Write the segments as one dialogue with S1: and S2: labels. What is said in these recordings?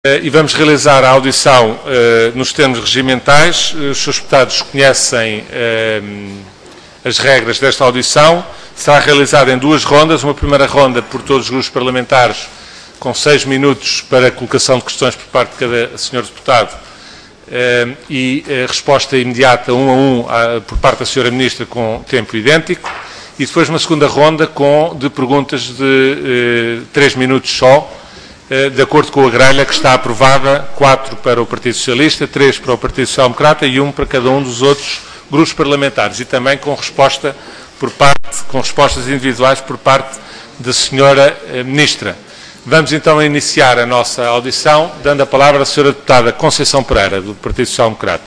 S1: E vamos realizar a audição nos termos regimentais. Os seus deputados conhecem as regras desta audição. Será realizada em duas rondas. Uma primeira ronda por todos os grupos parlamentares, com 6 minutos para a colocação de questões por parte de cada senhor deputado e resposta imediata, um a um, por parte da senhora Ministra, com tempo idêntico. E depois uma segunda ronda de perguntas de 3 minutos só, de acordo com a grelha que está aprovada, 4 para o Partido Socialista, 3 para o Partido Social Democrata e 1 para cada um dos outros grupos parlamentares, e também com respostas individuais por parte da senhora Ministra. Vamos então iniciar a nossa audição, dando a palavra à senhora deputada Conceição Pereira, do Partido Social Democrata.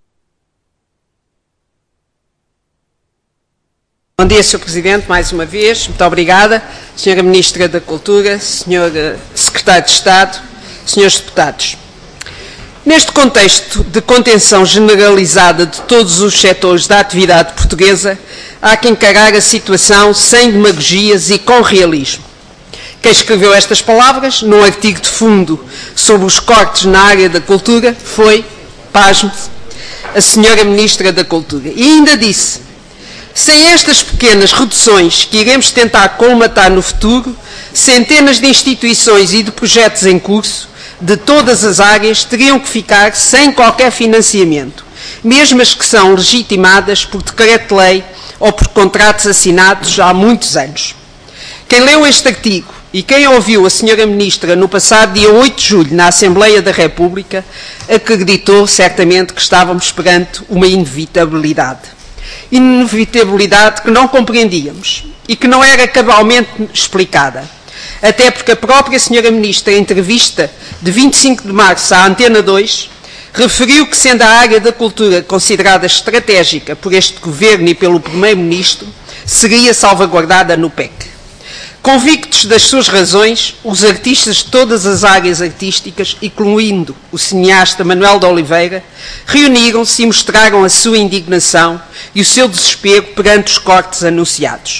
S2: Bom dia, Sr. Presidente, mais uma vez. Muito obrigada. Sra. Ministra da Cultura, Sr. Secretário de Estado, Srs. Deputados. Neste contexto de contenção generalizada de todos os setores da atividade portuguesa, há que encarar a situação sem demagogias e com realismo. Quem escreveu estas palavras, num artigo de fundo sobre os cortes na área da cultura, foi, pasme-se, a Sra. Ministra da Cultura. E ainda disse: sem estas pequenas reduções que iremos tentar colmatar no futuro, centenas de instituições e de projetos em curso, de todas as áreas, teriam que ficar sem qualquer financiamento, mesmo as que são legitimadas por decreto-lei ou por contratos assinados há muitos anos. Quem leu este artigo e quem ouviu a Sra. Ministra no passado dia 8 de julho na Assembleia da República, acreditou certamente que estávamos perante uma inevitabilidade. Inevitabilidade que não compreendíamos e que não era cabalmente explicada, até porque a própria Sra. Ministra, em entrevista de 25 de março à Antena 2, referiu que, sendo a área da cultura considerada estratégica por este Governo e pelo Primeiro-Ministro, seria salvaguardada no PEC. Convictos das suas razões, os artistas de todas as áreas artísticas, incluindo o cineasta Manuel de Oliveira, reuniram-se e mostraram a sua indignação e o seu desespero perante os cortes anunciados.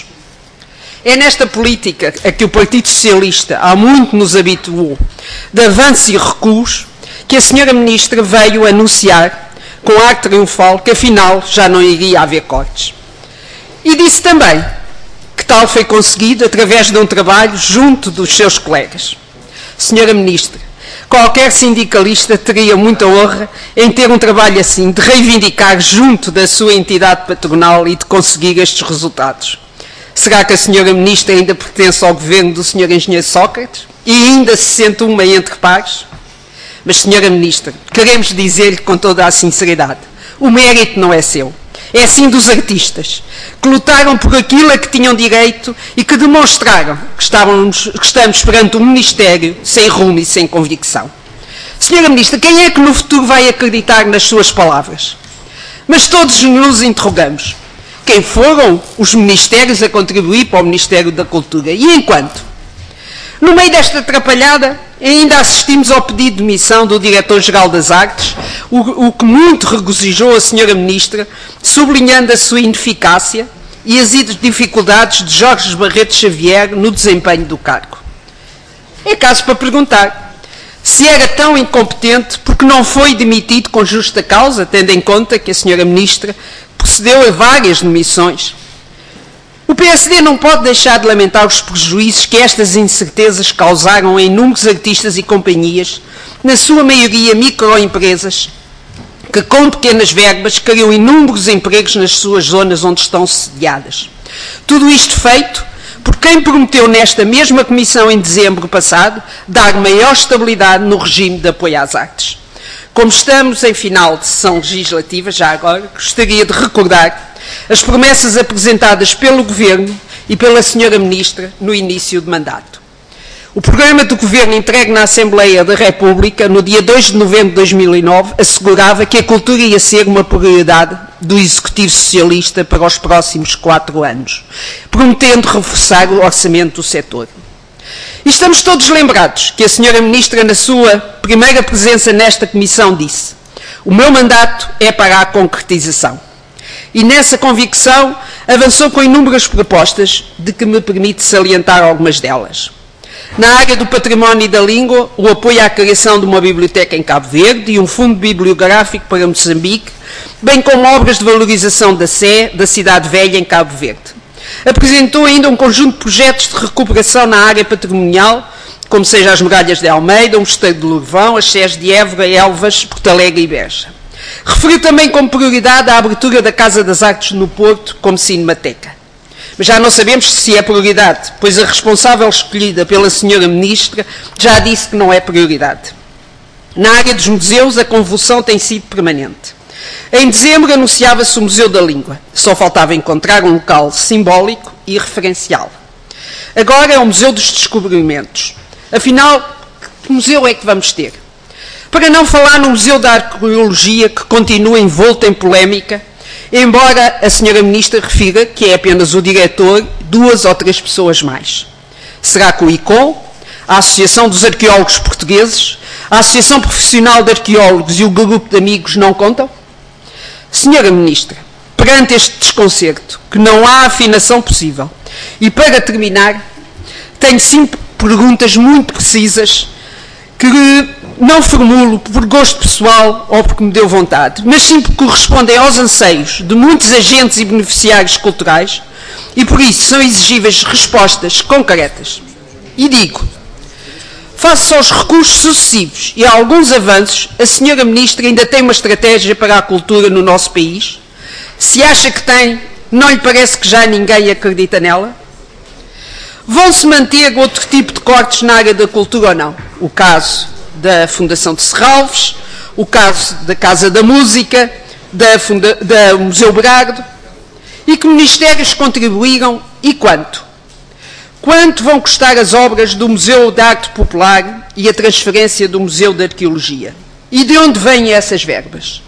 S2: É nesta política a que o Partido Socialista há muito nos habituou, de avanços e recuos, que a Sra. Ministra veio anunciar, com ar triunfal, que afinal já não iria haver cortes. E disse também que tal foi conseguido através de um trabalho junto dos seus colegas. Sra. Ministra, qualquer sindicalista teria muita honra em ter um trabalho assim, de reivindicar junto da sua entidade patronal e de conseguir estes resultados. Será que a Sra. Ministra ainda pertence ao governo do Sr. Engenheiro Sócrates e ainda se sente uma entre pares? Mas, Sra. Ministra, queremos dizer-lhe com toda a sinceridade, o mérito não é seu. É sim dos artistas, que lutaram por aquilo a que tinham direito e que demonstraram que estamos perante um Ministério sem rumo e sem convicção. Sra. Ministra, quem é que no futuro vai acreditar nas suas palavras? Mas todos nos interrogamos. Quem foram os ministérios a contribuir para o Ministério da Cultura? E enquanto? No meio desta atrapalhada, ainda assistimos ao pedido de demissão do Diretor-Geral das Artes, o que muito regozijou a Sra. Ministra, sublinhando a sua ineficácia e as dificuldades de Jorge Barreto Xavier no desempenho do cargo. É caso para perguntar se era tão incompetente porque não foi demitido com justa causa, tendo em conta que a Sra. Ministra procedeu a várias demissões. O PSD não pode deixar de lamentar os prejuízos que estas incertezas causaram a inúmeros artistas e companhias, na sua maioria microempresas, que com pequenas verbas criam inúmeros empregos nas suas zonas onde estão sediadas. Tudo isto feito por quem prometeu nesta mesma comissão em dezembro passado dar maior estabilidade no regime de apoio às artes. Como estamos em final de sessão legislativa, já agora, gostaria de recordar as promessas apresentadas pelo Governo e pela Sra. Ministra no início de mandato. O programa do Governo entregue na Assembleia da República, no dia 2 de novembro de 2009, assegurava que a cultura ia ser uma prioridade do Executivo Socialista para os próximos 4 anos, prometendo reforçar o orçamento do setor. E estamos todos lembrados que a Sra. Ministra, na sua primeira presença nesta comissão, disse: o meu mandato é para a concretização. E nessa convicção avançou com inúmeras propostas, de que me permite salientar algumas delas. Na área do património e da língua, o apoio à criação de uma biblioteca em Cabo Verde e um fundo bibliográfico para Moçambique, bem como obras de valorização da Sé, da Cidade Velha, em Cabo Verde. Apresentou ainda um conjunto de projetos de recuperação na área patrimonial, como seja as Muralhas de Almeida, o Mosteiro de Lourvão, as Sés de Évora, Elvas, Porto Alegre e Beja. Referiu também como prioridade a abertura da Casa das Artes no Porto como cinemateca. Mas já não sabemos se é prioridade, pois a responsável escolhida pela senhora Ministra já disse que não é prioridade. Na área dos museus, a convulsão tem sido permanente. Em dezembro anunciava-se o Museu da Língua. Só faltava encontrar um local simbólico e referencial. Agora é o Museu dos Descobrimentos. Afinal, que museu é que vamos ter? Para não falar no Museu da Arqueologia, que continua envolto em polémica, embora a senhora Ministra refira que é apenas o diretor, 2 ou 3 pessoas mais. Será que o ICOM, a Associação dos Arqueólogos Portugueses, a Associação Profissional de Arqueólogos e o Grupo de Amigos não contam? Senhora Ministra, perante este desconcerto, que não há afinação possível, e para terminar, tenho 5 perguntas muito precisas que não formulo por gosto pessoal ou porque me deu vontade, mas sim porque correspondem aos anseios de muitos agentes e beneficiários culturais e por isso são exigíveis respostas concretas. E digo, face aos recursos sucessivos e a alguns avanços, a senhora Ministra ainda tem uma estratégia para a cultura no nosso país? Se acha que tem, não lhe parece que já ninguém acredita nela? Vão-se manter outro tipo de cortes na área da cultura ou não? O caso da Fundação de Serralves, o caso da Casa da Música, da Museu Berardo, e que ministérios contribuíram e quanto? Quanto vão custar as obras do Museu de Arte Popular e a transferência do Museu de Arqueologia? E de onde vêm essas verbas?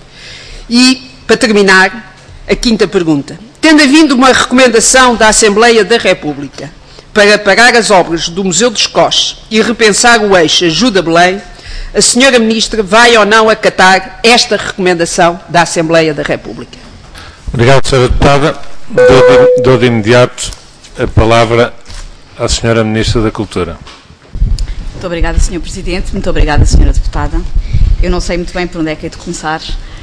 S2: E, para terminar, a 5ª pergunta. Tendo havido uma recomendação da Assembleia da República para parar as obras do Museu dos Coches e repensar o eixo Ajuda-Belém, a senhora Ministra vai ou não acatar esta recomendação da Assembleia da República?
S1: Obrigado, Sra. Deputada. Dou de imediato a palavra à senhora Ministra da Cultura.
S3: Muito obrigada, Sr. Presidente. Muito obrigada, Sra. Deputada. Eu não sei muito bem por onde é que é de começar.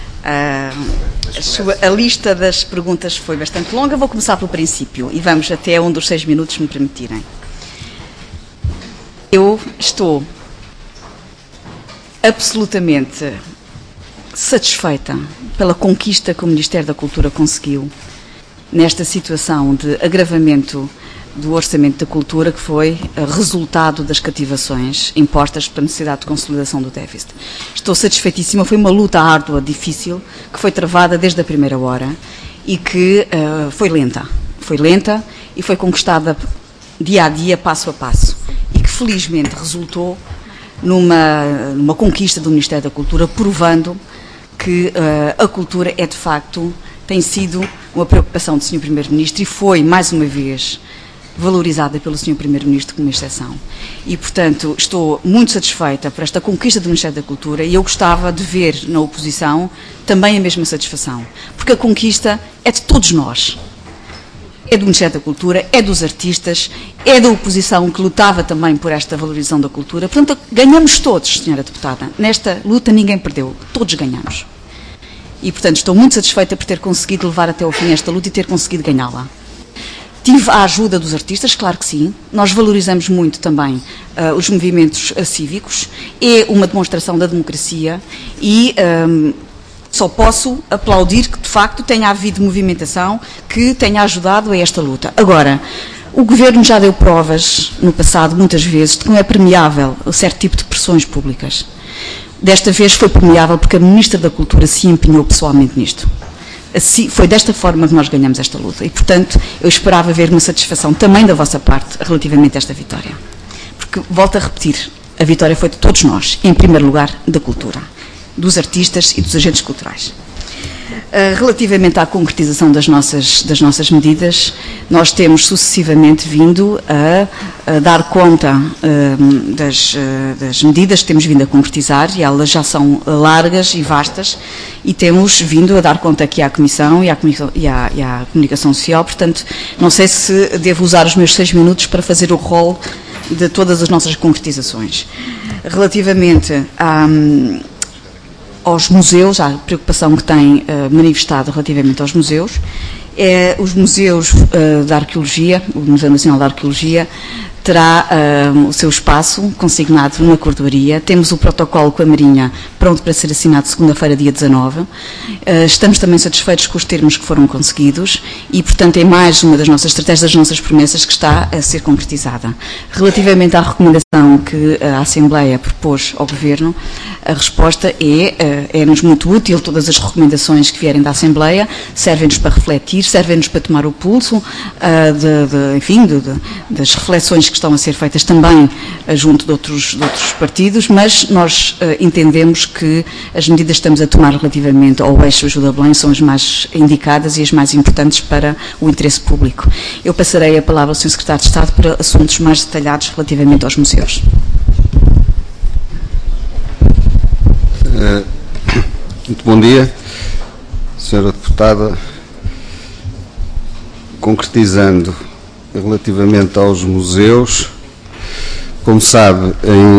S3: A lista das perguntas foi bastante longa. Vou começar pelo princípio e vamos até um dos 6 minutos, se me permitirem. Eu estou absolutamente satisfeita pela conquista que o Ministério da Cultura conseguiu nesta situação de agravamento do Orçamento da Cultura, que foi resultado das cativações impostas pela necessidade de consolidação do déficit. Estou satisfeitíssima, foi uma luta árdua, difícil, que foi travada desde a primeira hora e que foi lenta e foi conquistada dia a dia, passo a passo, e que felizmente resultou numa conquista do Ministério da Cultura, provando que a cultura é de facto, tem sido uma preocupação do Sr. Primeiro-Ministro e foi, mais uma vez, valorizada pelo Sr. Primeiro-Ministro como exceção. E, portanto, estou muito satisfeita por esta conquista do Ministério da Cultura e eu gostava de ver na oposição também a mesma satisfação, porque a conquista é de todos nós. É do Ministério da Cultura, é dos artistas, é da oposição que lutava também por esta valorização da cultura. Portanto, ganhamos todos, Sra. Deputada. Nesta luta ninguém perdeu, todos ganhamos. E, portanto, estou muito satisfeita por ter conseguido levar até ao fim esta luta e ter conseguido ganhá-la. Tive a ajuda dos artistas, claro que sim. Nós valorizamos muito também os movimentos cívicos. É uma demonstração da democracia e só posso aplaudir que, de facto, tenha havido movimentação que tenha ajudado a esta luta. Agora, o Governo já deu provas, no passado, muitas vezes, de que não é permeável a certo tipo de pressões públicas. Desta vez foi permeável porque a Ministra da Cultura se empenhou pessoalmente nisto. Assim, foi desta forma que nós ganhamos esta luta e, portanto, eu esperava ver uma satisfação também da vossa parte relativamente a esta vitória. Porque, volto a repetir, a vitória foi de todos nós, em primeiro lugar, da cultura, dos artistas e dos agentes culturais. Relativamente à concretização das nossas medidas, nós temos sucessivamente vindo a dar conta das medidas que temos vindo a concretizar, e elas já são largas e vastas, e temos vindo a dar conta aqui à Comissão e à Comunicação Social. Portanto, não sei se devo usar os meus 6 minutos para fazer o rol de todas as nossas concretizações. Relativamente aos museus, à preocupação que tem manifestado relativamente aos museus, os museus da Arqueologia, o Museu Nacional da Arqueologia, terá o seu espaço consignado numa cordoaria. Temos o protocolo com a Marinha pronto para ser assinado segunda-feira, dia 19. Estamos também satisfeitos com os termos que foram conseguidos e, portanto, é mais uma das nossas estratégias, das nossas promessas que está a ser concretizada. Relativamente à recomendação que a Assembleia propôs ao Governo, a resposta é-nos muito útil. Todas as recomendações que vierem da Assembleia servem-nos para refletir, servem-nos para tomar o pulso das reflexões que estão a ser feitas também junto de outros partidos, mas nós entendemos que as medidas que estamos a tomar relativamente ao eixo Ajuda-Belém são as mais indicadas e as mais importantes para o interesse público. Eu passarei a palavra ao Sr. Secretário de Estado para assuntos mais detalhados relativamente aos museus.
S4: Muito bom dia, Sra. Deputada. Concretizando relativamente aos museus, como sabe,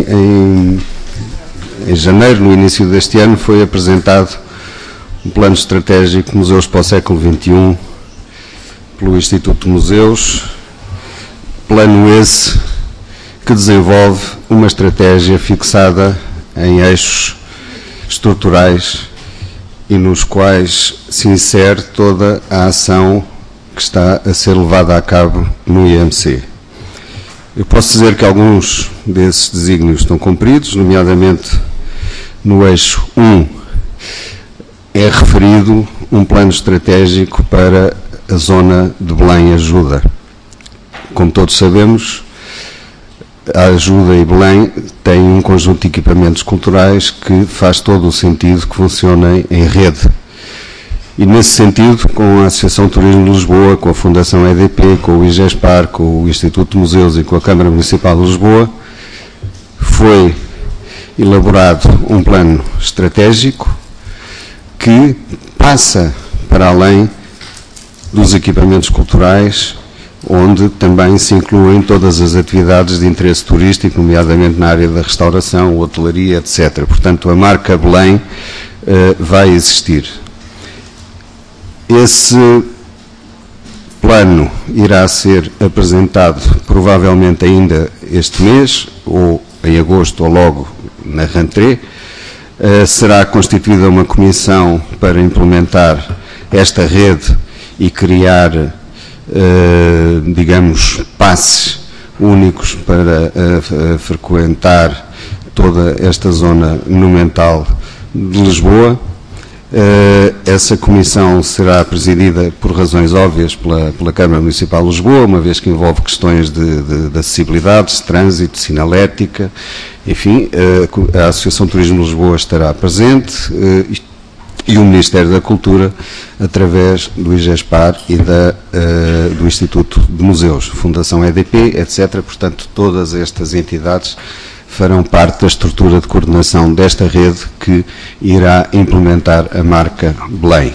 S4: em janeiro, no início deste ano, foi apresentado um plano estratégico Museus para o século XXI pelo Instituto de Museus, plano esse que desenvolve uma estratégia fixada em eixos estruturais e nos quais se insere toda a ação que está a ser levada a cabo no IMC. Eu posso dizer que alguns desses desígnios estão cumpridos, nomeadamente no eixo 1 é referido um plano estratégico para a zona de Belém Ajuda. Como todos sabemos, a Ajuda e Belém têm um conjunto de equipamentos culturais que faz todo o sentido que funcionem em rede. E, nesse sentido, com a Associação Turismo de Lisboa, com a Fundação EDP, com o IGESPAR, com o Instituto de Museus e com a Câmara Municipal de Lisboa, foi elaborado um plano estratégico que passa para além dos equipamentos culturais, onde também se incluem todas as atividades de interesse turístico, nomeadamente na área da restauração, hotelaria, etc. Portanto, a marca Belém vai existir. Esse plano irá ser apresentado provavelmente ainda este mês, ou em agosto, ou logo na rentrée. Será constituída uma comissão para implementar esta rede e criar, digamos, passes únicos para frequentar toda esta zona monumental de Lisboa. Essa comissão será presidida, por razões óbvias, pela Câmara Municipal de Lisboa, uma vez que envolve questões de acessibilidade, de trânsito, sinalética, enfim, a Associação Turismo de Lisboa estará presente e o Ministério da Cultura, através do IGESPAR e do Instituto de Museus, Fundação EDP, etc. Portanto, todas estas entidades farão parte da estrutura de coordenação desta rede que irá implementar a marca Belém.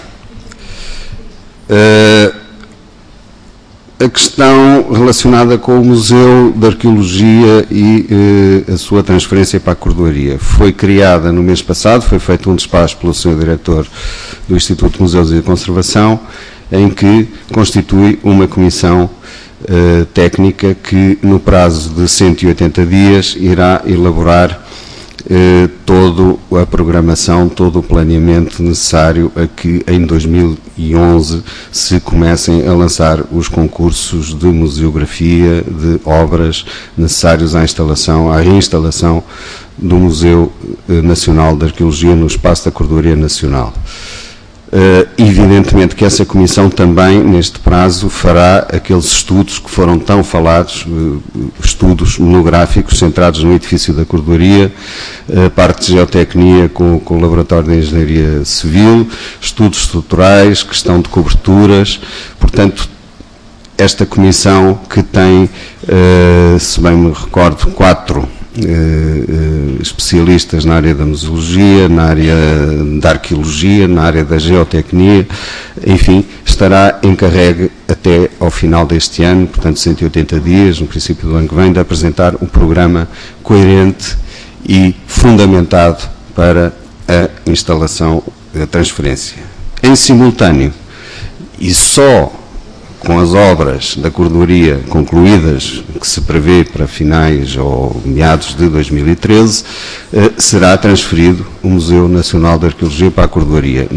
S4: A questão relacionada com o Museu de Arqueologia e a sua transferência para a cordoaria foi criada no mês passado, foi feito um despacho pelo Sr. Diretor do Instituto de Museus e de Conservação, em que constitui uma comissão técnica que, no prazo de 180 dias, irá elaborar toda a programação, todo o planeamento necessário a que em 2011 se comecem a lançar os concursos de museografia, de obras necessários à instalação, à reinstalação do Museu Nacional de Arqueologia no espaço da Cordoaria Nacional. Evidentemente que essa comissão também, neste prazo, fará aqueles estudos que foram tão falados, estudos monográficos centrados no edifício da Cordoaria, parte de geotecnia com o Laboratório de Engenharia Civil, estudos estruturais, questão de coberturas. Portanto, esta comissão, que tem, se bem me recordo, 4 especialistas na área da museologia, na área da arqueologia, na área da geotecnia, enfim, estará encarregue até ao final deste ano, portanto 180 dias, no princípio do ano que vem, de apresentar um programa coerente e fundamentado para a instalação da transferência. Em simultâneo, e só com as obras da corredoria concluídas, que se prevê para finais ou meados de 2013, será transferido o Museu Nacional de Arqueologia para a corredoria.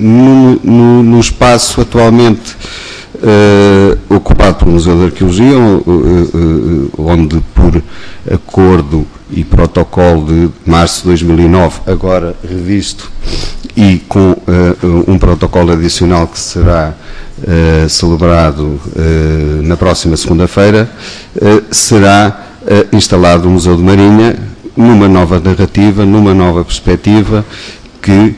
S4: No espaço atualmente ocupado pelo Museu de Arqueologia, onde por acordo e protocolo de março de 2009, agora revisto, e com um protocolo adicional que será celebrado na próxima segunda-feira, será instalado o Museu de Marinha numa nova narrativa, numa nova perspectiva, que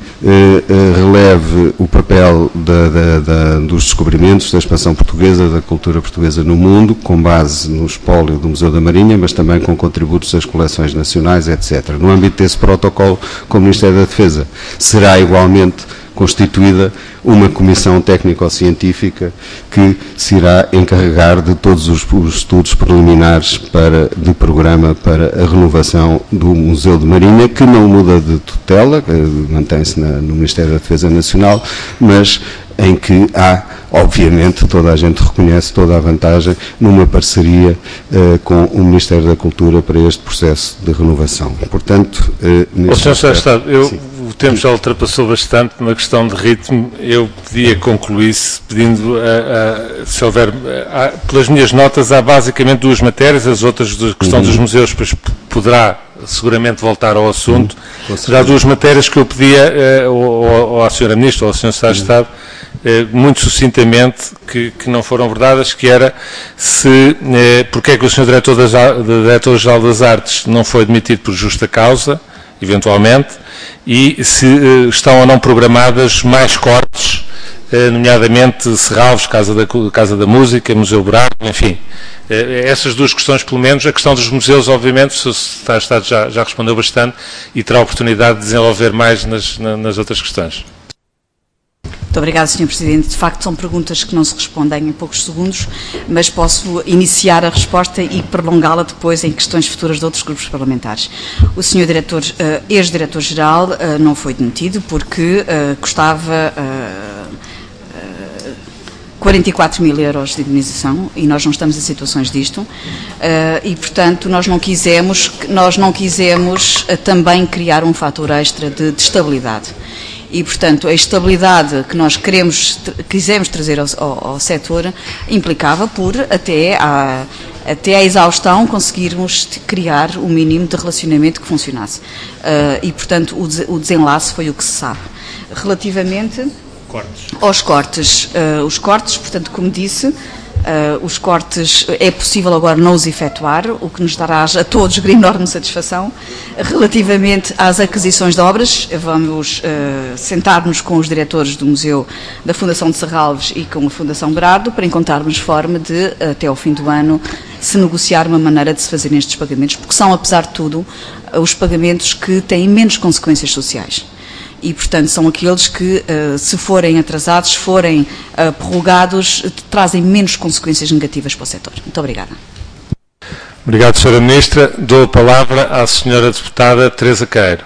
S4: releve o papel dos descobrimentos, da expansão portuguesa, da cultura portuguesa no mundo, com base no espólio do Museu da Marinha, mas também com contributos das coleções nacionais, etc. No âmbito desse protocolo, com o Ministério da Defesa, será igualmente constituída uma comissão técnico-científica que se irá encarregar de todos os estudos preliminares de programa para a renovação do Museu de Marinha, que não muda de tutela, mantém-se no Ministério da Defesa Nacional, mas em que há, obviamente, toda a gente reconhece toda a vantagem numa parceria com o Ministério da Cultura para este processo de renovação. Portanto,
S1: Sr. Secretário de Estado, o tempo já ultrapassou bastante, uma questão de ritmo, eu pedia que concluísse, pedindo, se houver, pelas minhas notas, há basicamente duas matérias, as outras, da questão dos museus, depois poderá seguramente voltar ao assunto. Já há duas matérias que eu pedia ou à Sra. Ministra ou ao Sr. Secretário de Estado, muito sucintamente, que não foram abordadas, que era porque é que o Sr. Diretor-Geral das Artes não foi demitido por justa causa, eventualmente, e se estão ou não programadas mais cortes, nomeadamente Serralves, Casa da Música, Museu Bravo, enfim. Essas duas questões, pelo menos. A questão dos museus, obviamente, o Secretário de Estado já respondeu bastante e terá a oportunidade de desenvolver mais nas outras questões.
S3: Muito obrigada, Sr. Presidente. De facto, são perguntas que não se respondem em poucos segundos, mas posso iniciar a resposta e prolongá-la depois em questões futuras de outros grupos parlamentares. O Sr. Ex-Diretor-Geral não foi demitido porque custava 44 mil euros de indemnização e nós não estamos em situações disto e, portanto, nós não quisemos também criar um fator extra de estabilidade. E, portanto, a estabilidade que nós quisemos trazer ao setor implicava por, até à exaustão, conseguirmos criar o mínimo de relacionamento que funcionasse. E, portanto, o desenlace foi o que se sabe. Relativamente aos cortes, portanto, como disse, os cortes é possível agora não os efetuar, o que nos dará a todos enorme satisfação. Relativamente às aquisições de obras, vamos sentar-nos com os diretores do Museu da Fundação de Serralves e com a Fundação Brado para encontrarmos forma de, até ao fim do ano, se negociar uma maneira de se fazerem estes pagamentos, porque são, apesar de tudo, os pagamentos que têm menos consequências sociais. E, portanto, são aqueles que, se forem atrasados, se forem prorrogados, trazem menos consequências negativas para o setor. Muito obrigada.
S1: Obrigado, Sra. Ministra. Dou a palavra à Sra. Deputada Teresa Queiro.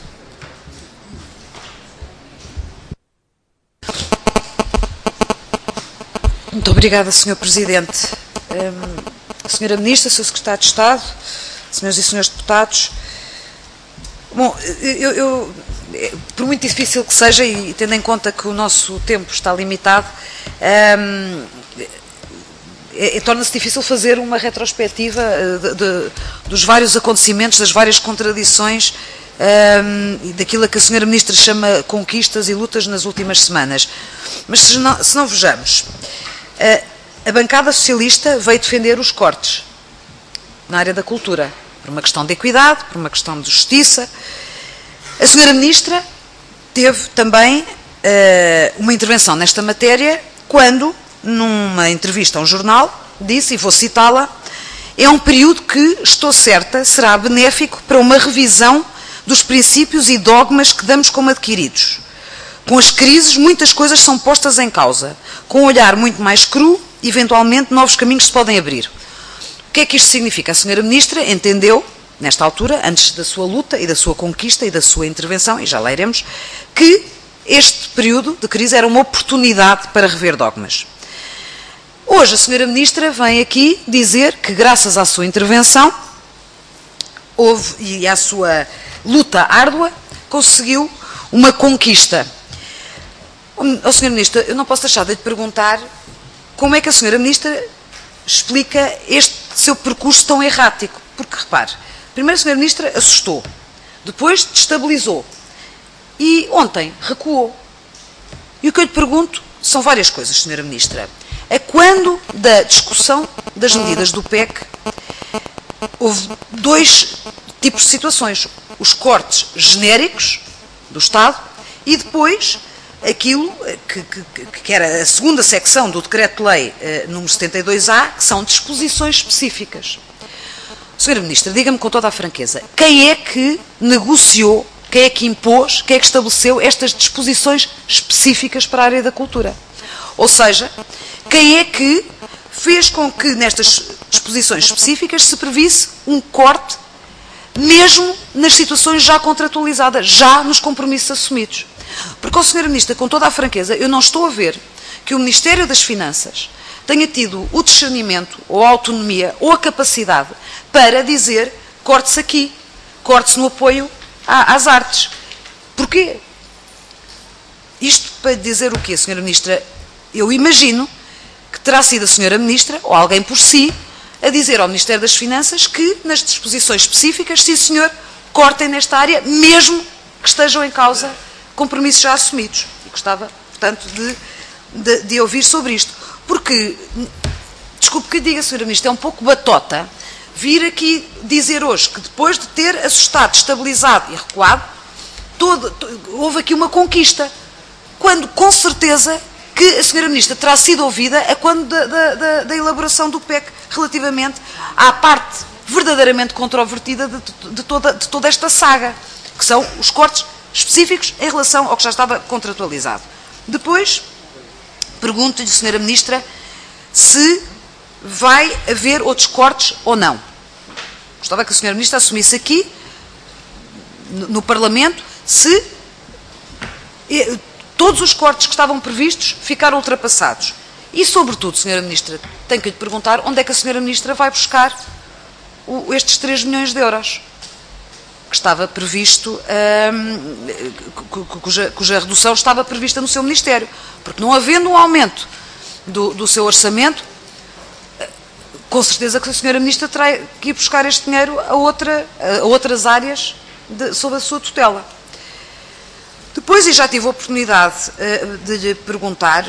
S5: Muito obrigada, Sr. Presidente. Sra. Ministra, Sr. Secretário de Estado, Sras. e Srs. Deputados, bom, por muito difícil que seja, e tendo em conta que o nosso tempo está limitado, torna-se difícil fazer uma retrospectiva dos vários acontecimentos, das várias contradições e daquilo a que a Sra. Ministra chama conquistas e lutas nas últimas semanas. Mas se não vejamos, a bancada socialista veio defender os cortes na área da cultura, por uma questão de equidade, por uma questão de justiça. A Sra. Ministra teve também uma intervenção nesta matéria quando, numa entrevista a um jornal, disse, e vou citá-la, é um período que, estou certa, será benéfico para uma revisão dos princípios e dogmas que damos como adquiridos. Com as crises, muitas coisas são postas em causa. Com um olhar muito mais cru, eventualmente, novos caminhos se podem abrir. O que é que isto significa? A Sra. Ministra entendeu, nesta altura, antes da sua luta e da sua conquista e da sua intervenção, e já lá iremos, que este período de crise era uma oportunidade para rever dogmas. Hoje a Sra. Ministra vem aqui dizer que, graças à sua intervenção e à sua luta árdua, conseguiu uma conquista. Sra. Ministra, eu não posso deixar de lhe perguntar como é que a Sra. Ministra explica este seu percurso tão errático. Porque, repare, primeiro a Sra. Ministra assustou, depois destabilizou e ontem recuou. E o que eu lhe pergunto são várias coisas, Sra. Ministra. A quando da discussão das medidas do PEC, houve dois tipos de situações. Os cortes genéricos do Estado e depois aquilo que era a segunda secção do Decreto-Lei número 72A, que são disposições específicas. Sra. Ministra, diga-me com toda a franqueza, quem é que negociou, quem é que impôs, quem é que estabeleceu estas disposições específicas para a área da cultura? Ou seja, quem é que fez com que nestas disposições específicas se previsse um corte, mesmo nas situações já contratualizadas, já nos compromissos assumidos? Porque, Sra. Ministra, com toda a franqueza, eu não estou a ver que o Ministério das Finanças tenha tido o discernimento, ou a autonomia, ou a capacidade para dizer corte-se aqui, corte-se no apoio às artes. Porquê? Isto para dizer o quê, Sra. Ministra? Eu imagino que terá sido a Sra. Ministra, ou alguém por si, a dizer ao Ministério das Finanças que, nas disposições específicas, sim senhor, cortem nesta área, mesmo que estejam em causa compromissos já assumidos. E gostava, portanto, de ouvir sobre isto. Porque, desculpe que diga, Sra. Ministra, é um pouco batota vir aqui dizer hoje que depois de ter assustado, estabilizado e recuado, houve aqui uma conquista. Quando, com certeza, que a Sra. Ministra terá sido ouvida a quando da elaboração do PEC relativamente à parte verdadeiramente controvertida de toda esta saga, que são os cortes específicos em relação ao que já estava contratualizado. Depois, pergunto-lhe, Sra. Ministra, se vai haver outros cortes ou não. Gostava que a Sra. Ministra assumisse aqui, no Parlamento, se todos os cortes que estavam previstos ficaram ultrapassados. E, sobretudo, Sra. Ministra, tenho que lhe perguntar onde é que a Sra. Ministra vai buscar estes 3 milhões de euros que estava previsto, cuja redução estava prevista no seu Ministério. Porque não havendo um aumento do seu orçamento, com certeza que a Sra. Ministra terá que ir buscar este dinheiro a outras áreas sob a sua tutela. Depois, e já tive a oportunidade de lhe perguntar,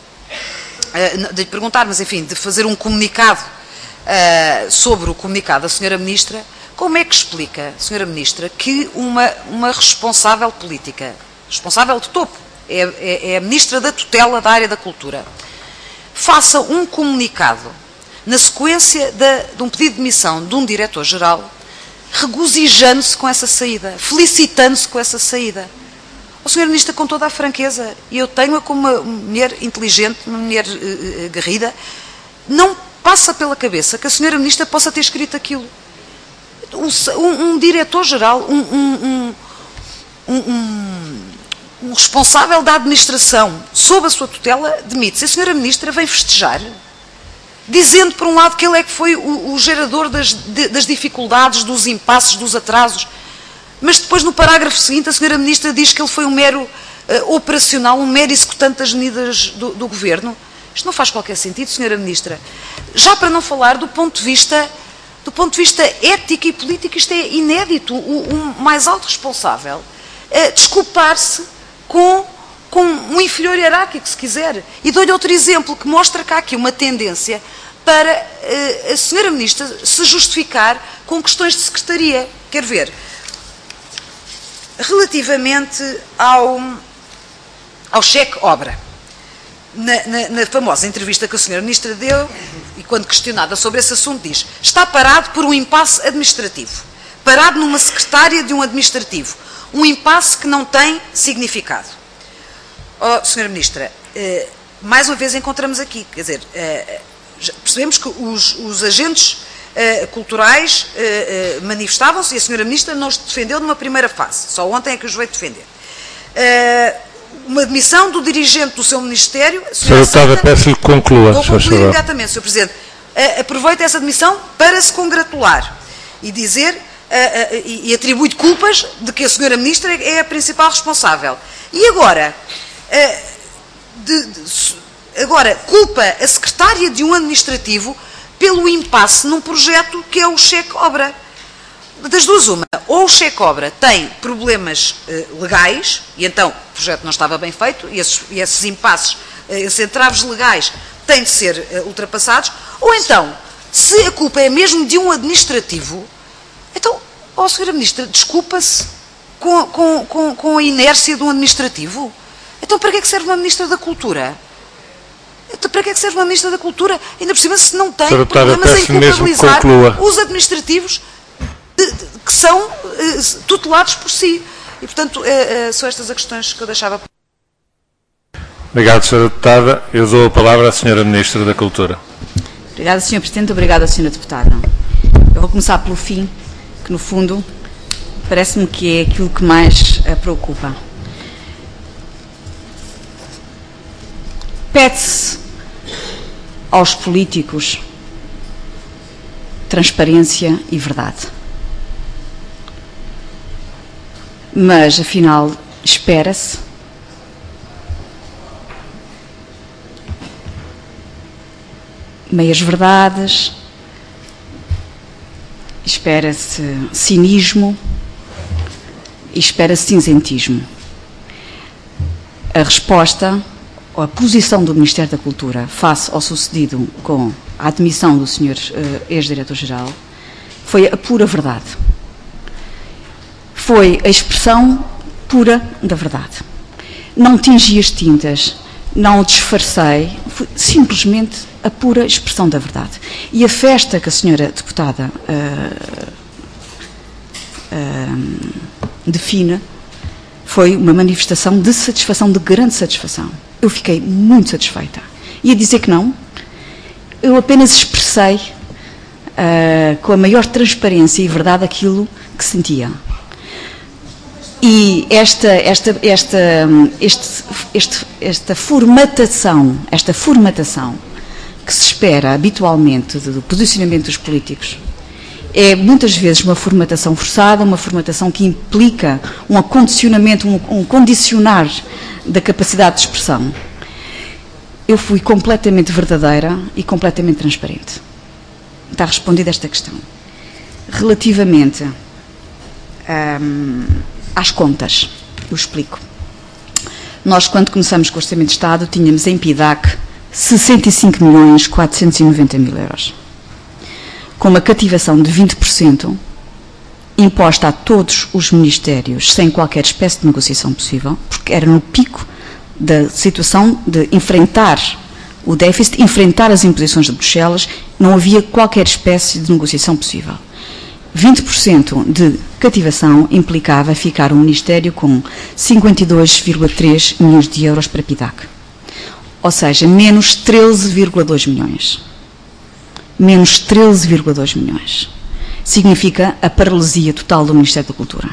S5: mas enfim, de fazer um comunicado sobre o comunicado da Sra. Ministra, como é que explica, Sra. Ministra, que uma responsável política, responsável de topo, é a Ministra da tutela da área da cultura, faça um comunicado na sequência de um pedido de demissão de um diretor-geral, regozijando-se com essa saída, felicitando-se com essa saída? Sra. Ministra, com toda a franqueza, e eu tenho-a como uma mulher inteligente, uma mulher não passa pela cabeça que a Sra. Ministra possa ter escrito aquilo. Um diretor-geral, um responsável da administração sob a sua tutela demite-se. A Sra. Ministra vem festejar, dizendo, por um lado, que ele é que foi o gerador das dificuldades, dos impasses, dos atrasos. Mas depois, no parágrafo seguinte, a Sra. Ministra diz que ele foi um mero operacional, um mero executante das medidas do Governo. Isto não faz qualquer sentido, Sra. Ministra. Já para não falar do ponto de vista ético e político, isto é inédito. O mais alto responsável desculpar-se com um inferior hierárquico, se quiser. E dou-lhe outro exemplo que mostra que há aqui uma tendência para a Sra. Ministra se justificar com questões de secretaria. Quer ver? Relativamente ao cheque-obra, na famosa entrevista que a Sra. Ministra deu, e quando questionada sobre esse assunto, diz: está parado por um impasse administrativo, parado numa secretária de um administrativo, um impasse que não tem significado. Oh, Sra. Ministra, mais uma vez encontramos aqui, quer dizer, percebemos que os agentes culturais manifestavam-se e a Sra. Ministra não os defendeu numa primeira fase, só ontem é que os veio defender. Uma demissão do dirigente do seu Ministério...
S1: Sra. Deputada, peço-lhe que conclua.
S5: Vou concluir imediatamente, Sr. Presidente. Aproveito essa demissão para se congratular e dizer, e atribui culpas de que a Sra. Ministra é a principal responsável. E agora, culpa a secretária de um administrativo pelo impasse num projeto que é o cheque-obra. Das duas, uma, ou o cheque-obra tem problemas legais, e então o projeto não estava bem feito, e esses impasses, esses entraves legais têm de ser ultrapassados, ou então, se a culpa é mesmo de um administrativo, então, Sra. Ministra, desculpa-se com a inércia de um administrativo. Então, para que é que serve uma Ministra da Cultura? Então, para que é que serve uma Ministra da Cultura? Ainda por cima, se não tem problemas em culpabilizar os administrativos que são tutelados por si. E, portanto, são estas as questões que eu deixava.
S1: Obrigado, Sra. Deputada. Eu dou a palavra à Sra. Ministra da Cultura.
S3: Obrigada, Sr. Presidente. Obrigada, Sra. Deputada. Eu vou começar pelo fim, que, no fundo, parece-me que é aquilo que mais a preocupa. Pede-se aos políticos transparência e verdade. Mas, afinal, espera-se meias-verdades, espera-se cinismo e espera-se cinzentismo. A resposta, ou a posição do Ministério da Cultura face ao sucedido com a admissão do Sr. ex-diretor-geral foi a pura verdade. Foi a expressão pura da verdade. Não tingi as tintas, não disfarcei, foi simplesmente a pura expressão da verdade. E a festa que a senhora deputada define foi uma manifestação de satisfação, de grande satisfação. Eu fiquei muito satisfeita. Ia dizer que não, eu apenas expressei com a maior transparência e verdade aquilo que sentia. E esta formatação que se espera habitualmente do posicionamento dos políticos é muitas vezes uma formatação forçada, uma formatação que implica um acondicionamento, um condicionar da capacidade de expressão. Eu fui completamente verdadeira e completamente transparente. Está respondida esta questão. Relativamente às contas, eu explico. Nós, quando começamos com o Orçamento de Estado, tínhamos em PIDAC 65.490.000 euros, com uma cativação de 20% imposta a todos os ministérios, sem qualquer espécie de negociação possível, porque era no pico da situação de enfrentar o déficit, enfrentar as imposições de Bruxelas, não havia qualquer espécie de negociação possível. 20% de cativação implicava ficar o Ministério com 52,3 milhões de euros para PIDAC. Ou seja, menos 13,2 milhões. Menos 13,2 milhões. Significa a paralisia total do Ministério da Cultura.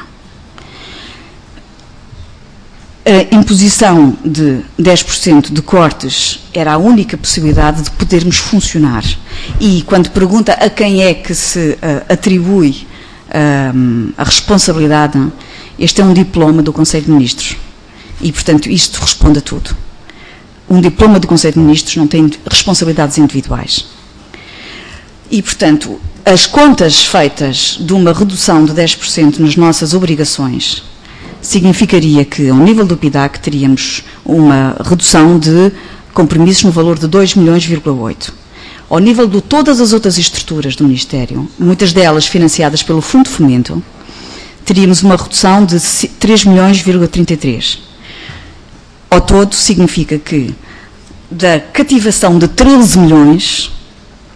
S3: A imposição de 10% de cortes era a única possibilidade de podermos funcionar. E quando pergunta a quem é que se atribui a responsabilidade, este é um diploma do Conselho de Ministros. E, portanto, isto responde a tudo. Um diploma do Conselho de Ministros não tem responsabilidades individuais. E, portanto, as contas feitas de uma redução de 10% nas nossas obrigações significaria que, ao nível do PIDAC, teríamos uma redução de compromissos no valor de 2,8 milhões. Ao nível de todas as outras estruturas do Ministério, muitas delas financiadas pelo Fundo de Fomento, teríamos uma redução de 3,33 milhões. Ao todo, significa que, da cativação de 13 milhões,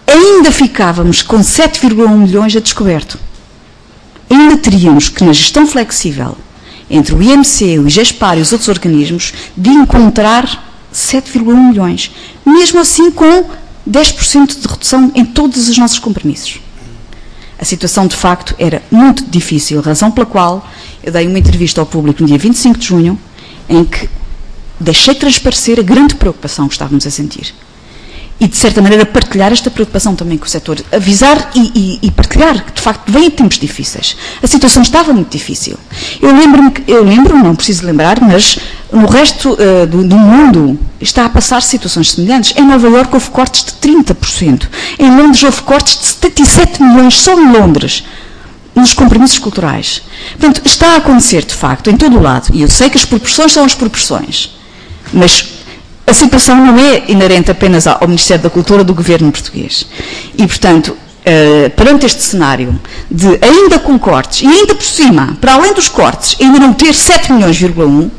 S3: ainda ficávamos com 7,1 milhões a descoberto. Ainda teríamos que, na gestão flexível, entre o IMC, o IGESPAR e os outros organismos, de encontrar 7,1 milhões. Mesmo assim, com 10% de redução em todos os nossos compromissos. A situação, de facto, era muito difícil, razão pela qual eu dei uma entrevista ao público no dia 25 de junho, em que deixei transparecer a grande preocupação que estávamos a sentir. E, de certa maneira, partilhar esta preocupação também com o setor, avisar e partilhar que, de facto, vêm tempos difíceis. A situação estava muito difícil. Eu lembro, não preciso lembrar, mas no resto do mundo está a passar situações semelhantes. Em Nova Iorque houve cortes de 30%. Em Londres houve cortes de 77 milhões só em Londres, nos compromissos culturais. Portanto, está a acontecer, de facto, em todo o lado. E eu sei que as proporções são as proporções, mas a situação não é inerente apenas ao Ministério da Cultura do governo português. E, portanto, perante este cenário de ainda com cortes, e ainda por cima, para além dos cortes, ainda não ter 7 milhões,1,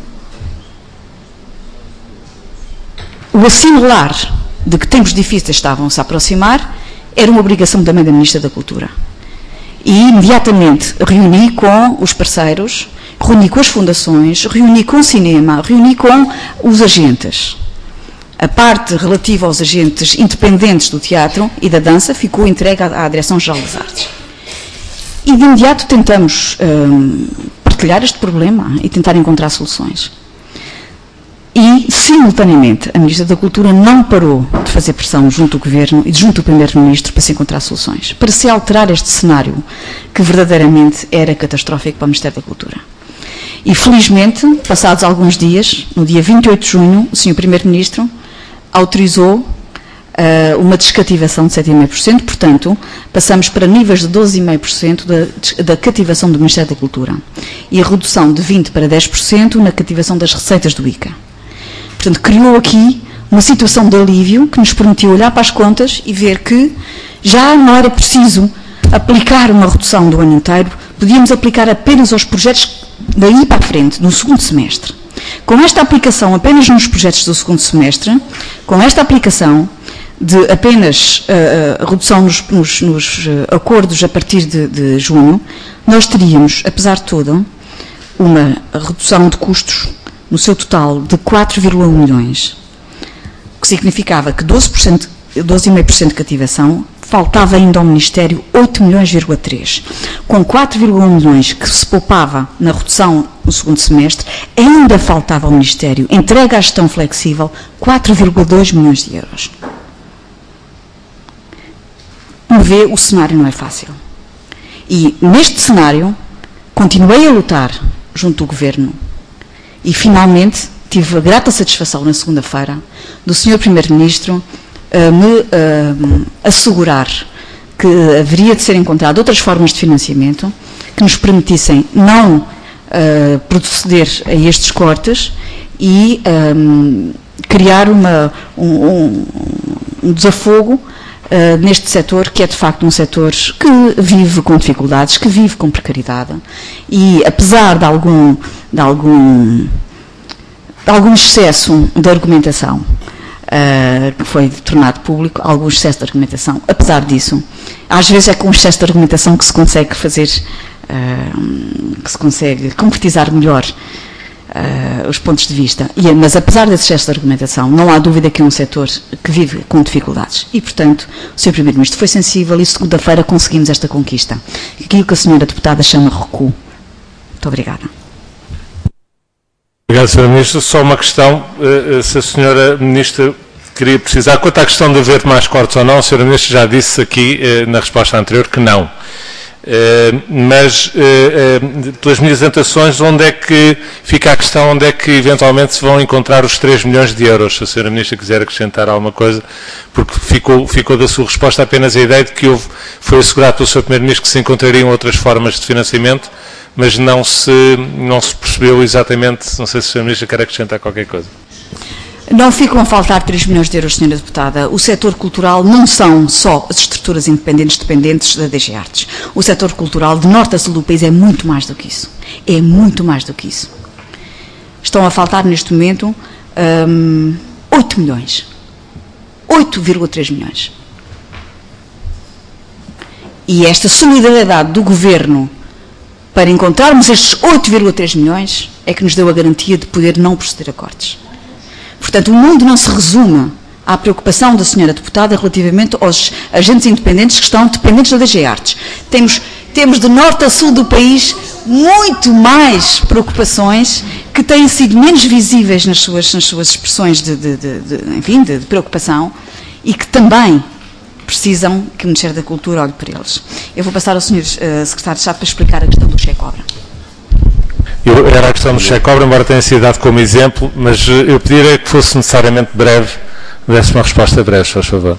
S3: o assinalar de que tempos difíceis estavam-se a aproximar era uma obrigação também da Ministra da Cultura. E imediatamente reuni com os parceiros, reuni com as fundações, reuni com o cinema, reuni com os agentes. A parte relativa aos agentes independentes do teatro e da dança ficou entregue à Direção-Geral das Artes. E de imediato tentamos partilhar este problema e tentar encontrar soluções. E, simultaneamente, a Ministra da Cultura não parou de fazer pressão junto do Governo e junto do Primeiro-Ministro para se encontrar soluções, para se alterar este cenário que verdadeiramente era catastrófico para o Ministério da Cultura. E, felizmente, passados alguns dias, no dia 28 de junho, o Sr. Primeiro-Ministro autorizou uma descativação de 7,5%, portanto, passamos para níveis de 12,5% da cativação do Ministério da Cultura e a redução de 20% para 10% na cativação das receitas do ICA. Portanto, criou aqui uma situação de alívio que nos permitiu olhar para as contas e ver que já não era preciso aplicar uma redução do ano inteiro, podíamos aplicar apenas aos projetos daí para a frente, no segundo semestre. Com esta aplicação apenas nos projetos do segundo semestre, com esta aplicação de apenas redução nos acordos a partir de junho, nós teríamos, apesar de tudo, uma redução de custos no seu total de 4,1 milhões, o que significava que 12,5% de cativação, faltava ainda ao Ministério 8,3 milhões. Com 4,1 milhões que se poupava na redução no segundo semestre, ainda faltava ao Ministério, entregue à gestão flexível, 4,2 milhões de euros. Como vê, o cenário não é fácil. E, neste cenário, continuei a lutar junto do Governo e, finalmente, tive a grata satisfação na segunda-feira do Sr. Primeiro-Ministro me assegurar que haveria de ser encontrado outras formas de financiamento que nos permitissem não proceder a estes cortes e criar um desafogo neste setor, que é de facto um setor que vive com dificuldades, que vive com precariedade e, apesar de algum excesso de argumentação que foi tornado público, algum excesso de argumentação, apesar disso, às vezes é com o excesso de argumentação que se consegue fazer, que se consegue concretizar melhor os pontos de vista. Mas apesar desse excesso de argumentação, não há dúvida que é um setor que vive com dificuldades. E, portanto, o Sr. Primeiro-Ministro foi sensível e segunda-feira conseguimos esta conquista. Aquilo que a Sra. Deputada chama recuo. Muito obrigada.
S1: Obrigado, Sra. Ministra. Só uma questão, se a Sra. Ministra queria precisar, quanto à questão de haver mais cortes ou não, a Sra. Ministra já disse aqui na resposta anterior que não. Mas, pelas minhas anotações, onde é que fica a questão, onde é que eventualmente se vão encontrar os 3 milhões de euros? Se a Sra. Ministra quiser acrescentar alguma coisa, porque ficou da sua resposta apenas a ideia de que foi assegurado pelo Sr. Primeiro-Ministro que se encontrariam outras formas de financiamento, mas não se percebeu exatamente, não sei se a Sra. Ministra quer acrescentar qualquer coisa.
S3: Não ficam a faltar 3 milhões de euros, Sra. Deputada. O setor cultural não são só as estruturas independentes dependentes da DG Artes. O setor cultural, de norte a sul do país, é muito mais do que isso. É muito mais do que isso. Estão a faltar, neste momento, 8 milhões. 8,3 milhões. E esta solidariedade do Governo para encontrarmos estes 8,3 milhões é que nos deu a garantia de poder não proceder a cortes. Portanto, o mundo não se resume à preocupação da senhora deputada relativamente aos agentes independentes que estão dependentes da DG Artes. Temos de norte a sul do país muito mais preocupações que têm sido menos visíveis nas suas expressões de preocupação e que também precisam que o Ministério da Cultura olhe por eles. Eu vou passar ao Sr. Secretário de Estado para explicar a questão do cheque-obra.
S1: Era a questão do cheque-obra, embora tenha sido dado como exemplo, mas eu pediria que fosse necessariamente breve, desse uma resposta breve, se faz favor.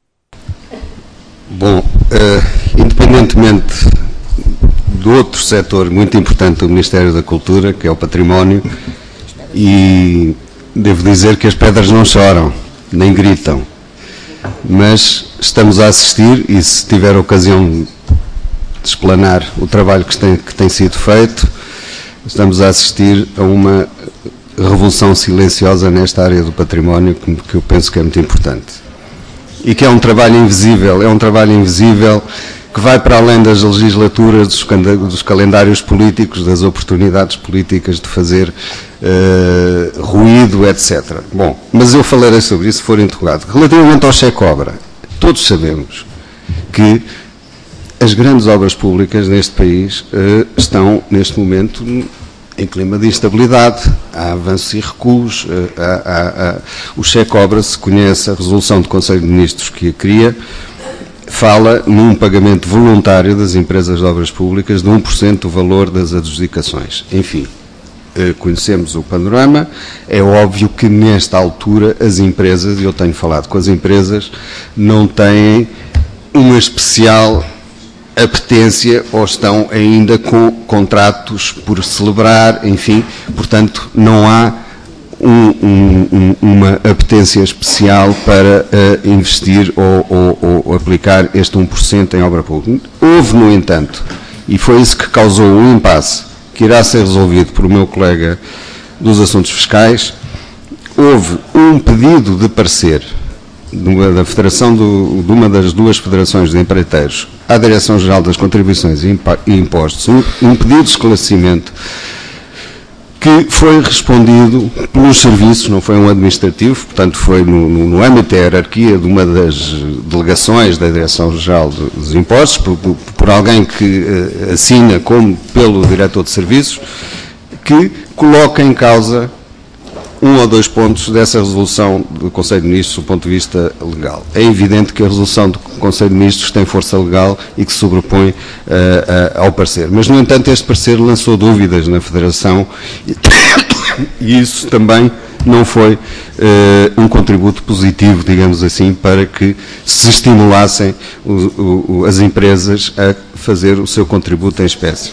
S4: Bom, independentemente do outro setor muito importante do Ministério da Cultura, que é o património, e devo dizer que as pedras não choram, nem gritam, mas estamos a assistir, e se tiver ocasião de explanar o trabalho que tem sido feito, estamos a assistir a uma revolução silenciosa nesta área do património, que eu penso que é muito importante. E que é um trabalho invisível, que vai para além das legislaturas, dos calendários políticos, das oportunidades políticas de fazer ruído, etc. Bom, mas eu falarei sobre isso se for interrogado. Relativamente ao cheque-obra, todos sabemos que as grandes obras públicas neste país estão, neste momento, em clima de instabilidade, há avanços e recuos, o cheque-obra, se conhece a resolução do Conselho de Ministros que a cria, fala num pagamento voluntário das empresas de obras públicas de 1% do valor das adjudicações. Enfim, conhecemos o panorama, é óbvio que nesta altura as empresas, e eu tenho falado com as empresas, não têm uma especial apetência ou estão ainda com contratos por celebrar, enfim, portanto não há uma apetência especial para investir ou aplicar este 1% em obra pública. Houve, no entanto, e foi isso que causou um impasse, que irá ser resolvido por o meu colega dos Assuntos Fiscais, houve um pedido de parecer da Federação de uma das duas federações de empreiteiros à Direção-Geral das Contribuições e Impostos, um pedido de esclarecimento que foi respondido pelos serviços, não foi um administrativo, portanto foi no âmbito da hierarquia de uma das delegações da Direção-Geral dos Impostos, por alguém que assina como pelo diretor de serviços, que coloca em causa um ou dois pontos dessa resolução do Conselho de Ministros do ponto de vista legal. É evidente que a resolução do Conselho de Ministros tem força legal e que se sobrepõe ao parecer. Mas, no entanto, este parecer lançou dúvidas na Federação e isso também não foi um contributo positivo, digamos assim, para que se estimulassem as empresas a fazer o seu contributo em espécie.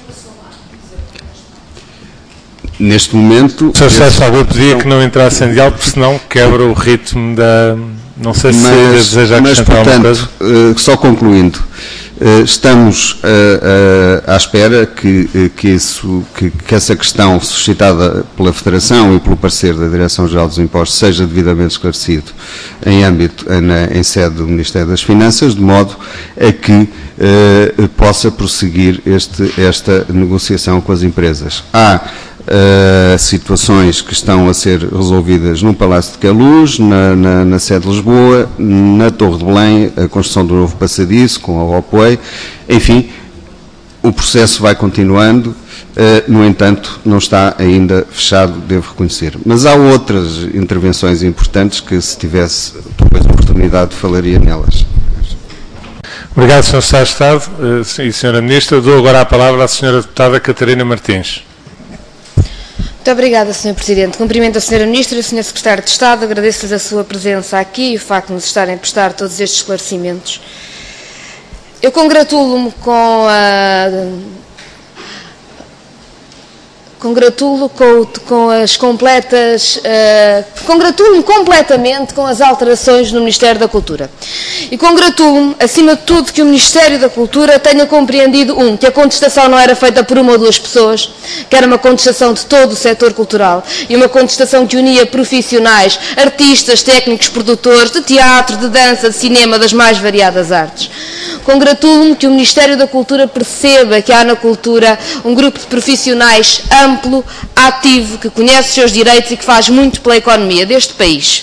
S4: Neste momento...
S1: Sr. Secretário, eu pedia que não entrasse em diálogo, porque senão quebra o ritmo da... Não sei se deseja acrescentar alguma coisa.
S4: Só concluindo, estamos à espera que essa questão suscitada pela Federação e pelo parecer da Direção-Geral dos Impostos seja devidamente esclarecido em sede do Ministério das Finanças, de modo a que possa prosseguir esta negociação com as empresas. Há situações que estão a ser resolvidas no Palácio de Queluz, na sede de Lisboa, na Torre de Belém, a construção do novo passadiço com a Opway, enfim, o processo vai continuando, no entanto, não está ainda fechado, devo reconhecer. Mas há outras intervenções importantes que, se tivesse depois a oportunidade, falaria nelas.
S1: Obrigado, Sr. Secretário de Estado e Sra. Ministra. Dou agora a palavra à Sra. Deputada Catarina Martins.
S6: Muito obrigada, Sr. Presidente. Cumprimento a Sra. Ministra e o Sr. Secretário de Estado. Agradeço-lhes a sua presença aqui e o facto de nos estarem a prestar todos estes esclarecimentos. Eu congratulo-me congratulo-me completamente com as alterações no Ministério da Cultura. E congratulo-me, acima de tudo, que o Ministério da Cultura tenha compreendido, que a contestação não era feita por uma ou duas pessoas, que era uma contestação de todo o setor cultural, e uma contestação que unia profissionais, artistas, técnicos, produtores, de teatro, de dança, de cinema, das mais variadas artes. congratulo-me que o Ministério da Cultura perceba que há na cultura um grupo de profissionais amplo, ativo, que conhece os seus direitos e que faz muito pela economia deste país.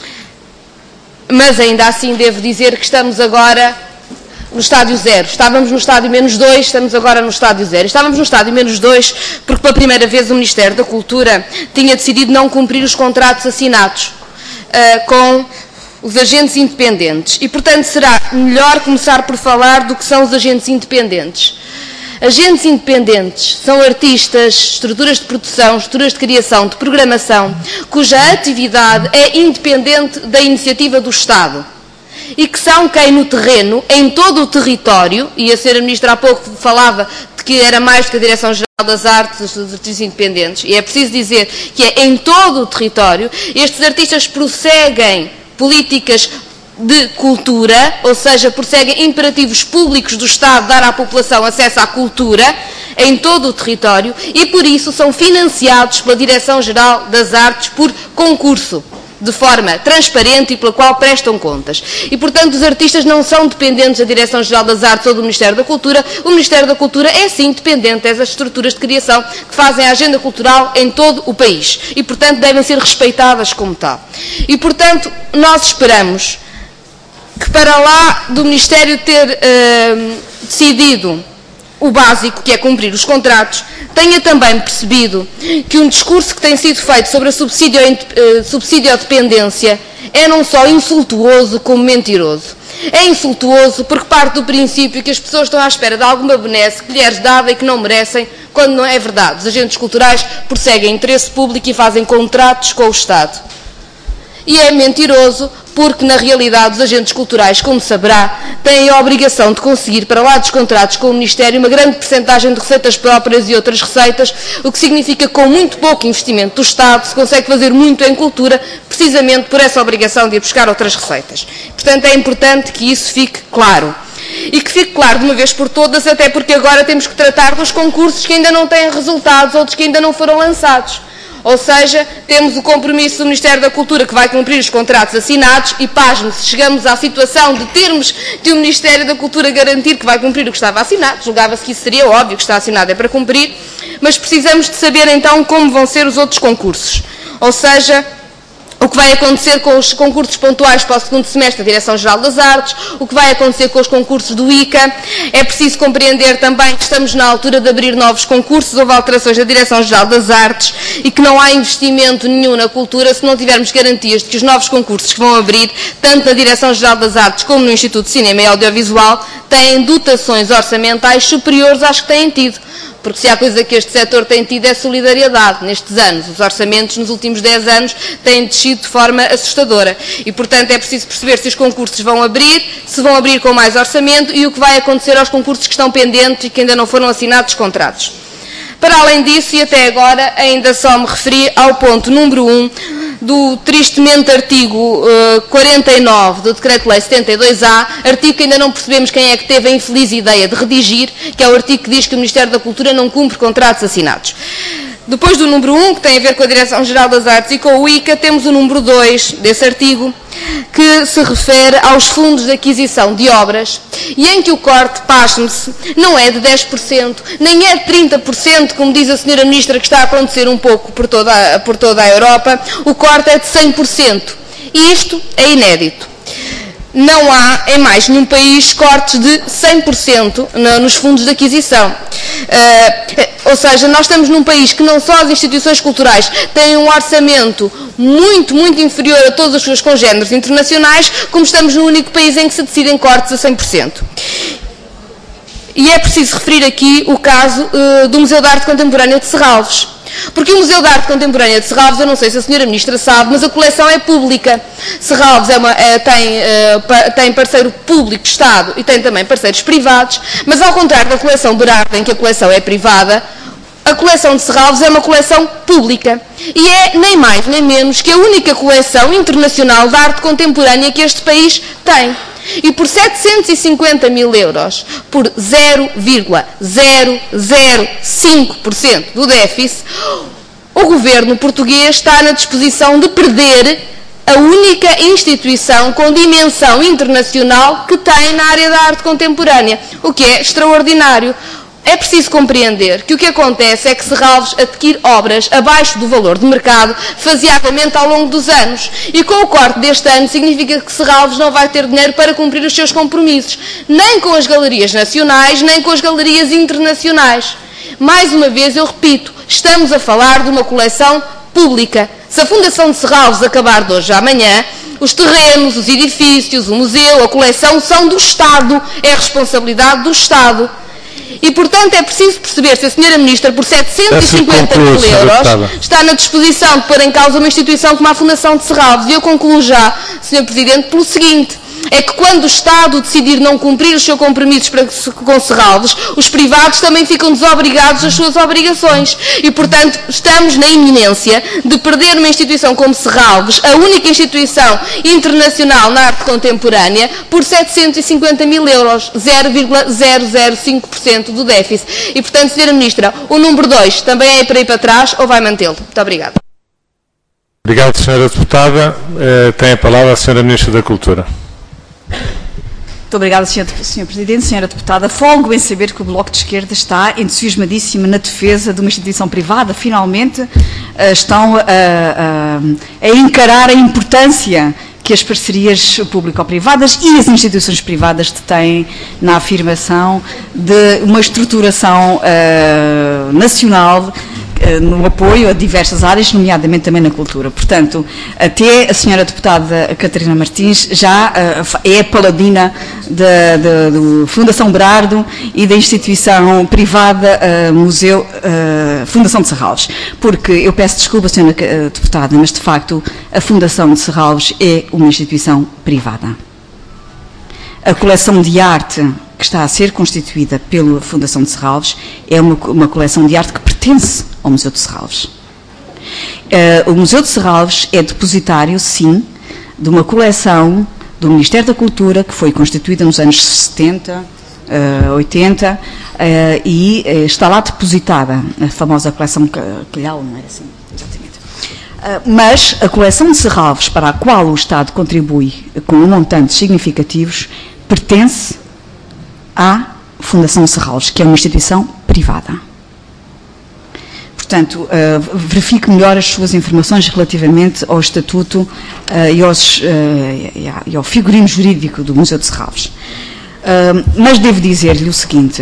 S6: Mas ainda assim devo dizer que estamos agora no estádio 0. Estávamos no estádio -2, estamos agora no estádio 0. Estávamos no estádio -2 porque pela primeira vez o Ministério da Cultura tinha decidido não cumprir os contratos assinados com os agentes independentes. E, portanto, será melhor começar por falar do que são os agentes independentes. Agentes independentes são artistas, estruturas de produção, estruturas de criação, de programação, cuja atividade é independente da iniciativa do Estado e que são quem no terreno, em todo o território, e a Sra. Ministra há pouco falava de que era mais do que a Direção-Geral das Artes, dos artistas independentes, e é preciso dizer que é em todo o território, estes artistas prosseguem políticas de cultura, ou seja, prosseguem imperativos públicos do Estado dar à população acesso à cultura em todo o território e por isso são financiados pela Direção-Geral das Artes por concurso, de forma transparente e pela qual prestam contas. E, portanto, os artistas não são dependentes da Direção-Geral das Artes ou do Ministério da Cultura. O Ministério da Cultura é, sim, dependente das estruturas de criação que fazem a agenda cultural em todo o país. E, portanto, devem ser respeitadas como tal. E, portanto, nós esperamos que, para lá do Ministério ter decidido o básico, que é cumprir os contratos, tenha também percebido que um discurso que tem sido feito sobre a subsídio-dependência é não só insultuoso como mentiroso. É insultuoso porque parte do princípio que as pessoas estão à espera de alguma benesse que lhes dava e que não merecem, quando não é verdade. Os agentes culturais perseguem interesse público e fazem contratos com o Estado. E é mentiroso porque, na realidade, os agentes culturais, como saberá, têm a obrigação de conseguir, para lá dos contratos com o Ministério, uma grande percentagem de receitas próprias e outras receitas, o que significa que, com muito pouco investimento do Estado, se consegue fazer muito em cultura, precisamente por essa obrigação de ir buscar outras receitas. Portanto, é importante que isso fique claro. E que fique claro de uma vez por todas, até porque agora temos que tratar dos concursos que ainda não têm resultados, outros que ainda não foram lançados. Ou seja, temos o compromisso do Ministério da Cultura que vai cumprir os contratos assinados e, pasme-se, chegamos à situação de termos que o Ministério da Cultura garantir que vai cumprir o que estava assinado. Julgava-se que isso seria óbvio, que está assinado é para cumprir, mas precisamos de saber então como vão ser os outros concursos. Ou seja, o que vai acontecer com os concursos pontuais para o segundo semestre da Direção-Geral das Artes, o que vai acontecer com os concursos do ICA. É preciso compreender também que estamos na altura de abrir novos concursos, houve alterações da Direção-Geral das Artes e que não há investimento nenhum na cultura se não tivermos garantias de que os novos concursos que vão abrir, tanto na Direção-Geral das Artes como no Instituto de Cinema e Audiovisual, têm dotações orçamentais superiores às que têm tido. Porque se há coisa que este setor tem tido é solidariedade nestes anos. Os orçamentos nos últimos 10 anos têm descido de forma assustadora. E, portanto, é preciso perceber se os concursos vão abrir, se vão abrir com mais orçamento e o que vai acontecer aos concursos que estão pendentes e que ainda não foram assinados contratos. Para além disso, e até agora, ainda só me referi ao ponto número 1 do tristemente artigo 49 do Decreto-Lei 72A, artigo que ainda não percebemos quem é que teve a infeliz ideia de redigir, que é o artigo que diz que o Ministério da Cultura não cumpre contratos assinados. Depois do número 1, que tem a ver com a Direção-Geral das Artes e com o ICA, temos o número 2 desse artigo, que se refere aos fundos de aquisição de obras, e em que o corte, pasme-se, não é de 10%, nem é de 30%, como diz a Sra. Ministra, que está a acontecer um pouco por toda a Europa, o corte é de 100%. E isto é inédito. Não há, em mais nenhum país, cortes de 100% nos fundos de aquisição. Ou seja, nós estamos num país que não só as instituições culturais têm um orçamento muito, muito inferior a todos os seus congêneres internacionais, como estamos no único país em que se decidem cortes a 100%. E é preciso referir aqui o caso do Museu de Arte Contemporânea de Serralves. Porque o Museu de Arte Contemporânea de Serralves, eu não sei se a Sra. Ministra sabe, mas a coleção é pública. Serralves tem parceiro público, Estado, e tem também parceiros privados, mas ao contrário da coleção Berardo, em que a coleção é privada, a coleção de Serralves é uma coleção pública. E é nem mais nem menos que a única coleção internacional de arte contemporânea que este país tem. E por 750 mil euros, por 0,005% do déficit, o governo português está na disposição de perder a única instituição com dimensão internacional que tem na área da arte contemporânea, o que é extraordinário. É preciso compreender que o que acontece é que Serralves adquire obras abaixo do valor de mercado faseadamente ao longo dos anos, e com o corte deste ano significa que Serralves não vai ter dinheiro para cumprir os seus compromissos, nem com as galerias nacionais, nem com as galerias internacionais. Mais uma vez eu repito, estamos a falar de uma coleção pública. Se a Fundação de Serralves acabar de hoje a amanhã, os terrenos, os edifícios, o museu, a coleção são do Estado, é a responsabilidade do Estado. E, portanto, é preciso perceber se a Sra. Ministra, por 750 mil euros, está na disposição de pôr em causa uma instituição como a Fundação de Serralves. E eu concluo já, Sr. Presidente, pelo seguinte: é que quando o Estado decidir não cumprir os seus compromissos com Serralves, os privados também ficam desobrigados das suas obrigações. E, portanto, estamos na iminência de perder uma instituição como Serralves, a única instituição internacional na arte contemporânea, por 750 mil euros, 0,005% do déficit. E, portanto, Sra. Ministra, o número 2 também é para ir para trás ou vai mantê-lo? Muito obrigada.
S1: Obrigado, Sra. Deputada. Tem a palavra a Sra. Ministra da Cultura.
S3: Muito obrigada, Sr. Presidente. Sra. Deputada, folgo em saber que o Bloco de Esquerda está entusiasmadíssimo na defesa de uma instituição privada. Finalmente estão a encarar a importância que as parcerias público-privadas e as instituições privadas têm na afirmação de uma estruturação nacional no apoio a diversas áreas, nomeadamente também na cultura. Portanto, até a Sra. Deputada Catarina Martins já é paladina da Fundação Berardo e da instituição privada Museu Fundação de Serralves. Porque eu peço desculpa, Sra. Deputada, mas de facto a Fundação de Serralves é uma instituição privada. A coleção de arte que está a ser constituída pela Fundação de Serralves é uma coleção de arte que pertence ao Museu de Serralves. O Museu de Serralves é depositário, sim, de uma coleção do Ministério da Cultura que foi constituída nos anos 70, 80 e está lá depositada a famosa coleção Calhau, não era assim? Exatamente. Mas a coleção de Serralves, para a qual o Estado contribui com montantes significativos, pertence à Fundação de Serralves, que é uma instituição privada. Portanto, verifique melhor as suas informações relativamente ao estatuto e ao figurino jurídico do Museu de Serralves. Mas devo dizer-lhe o seguinte: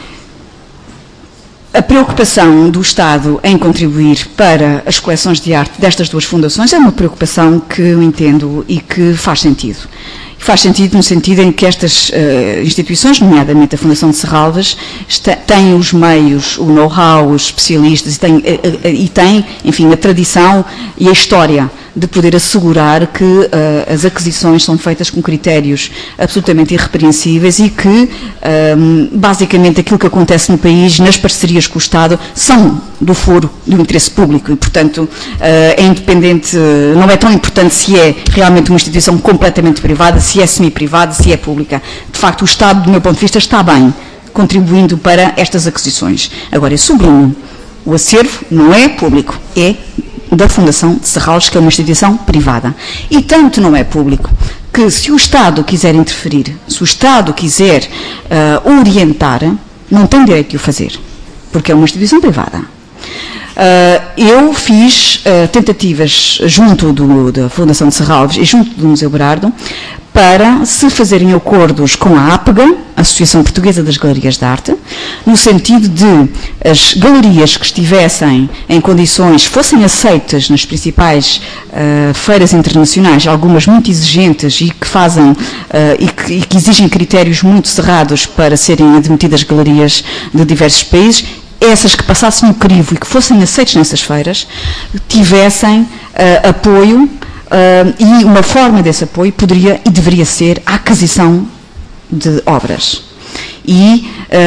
S3: a preocupação do Estado em contribuir para as coleções de arte destas duas fundações é uma preocupação que eu entendo e que faz sentido. Faz sentido no sentido em que estas instituições, nomeadamente a Fundação de Serralves, têm os meios, o know-how, os especialistas e têm, enfim, a tradição e a história de poder assegurar que as aquisições são feitas com critérios absolutamente irrepreensíveis e que, basicamente, aquilo que acontece no país, nas parcerias com o Estado, são do foro do interesse público e, portanto, é independente, não é tão importante se é realmente uma instituição completamente privada, se é semi-privada, se é pública. De facto, o Estado, do meu ponto de vista, está bem contribuindo para estas aquisições. Agora, eu sublinho, o acervo não é público, é da Fundação de Serralves, que é uma instituição privada. E tanto não é público que, se o Estado quiser interferir, se o Estado quiser orientar, não tem direito de o fazer, porque é uma instituição privada. Eu fiz tentativas junto da Fundação de Serralves e junto do Museu Berardo para se fazerem acordos com a APGA, Associação Portuguesa das Galerias de Arte, no sentido de as galerias que estivessem em condições, fossem aceitas nas principais feiras internacionais, algumas muito exigentes e que fazem e que exigem critérios muito cerrados para serem admitidas galerias de diversos países, essas que passassem o crivo e que fossem aceitas nessas feiras, tivessem apoio, e uma forma desse apoio poderia e deveria ser a aquisição de obras. E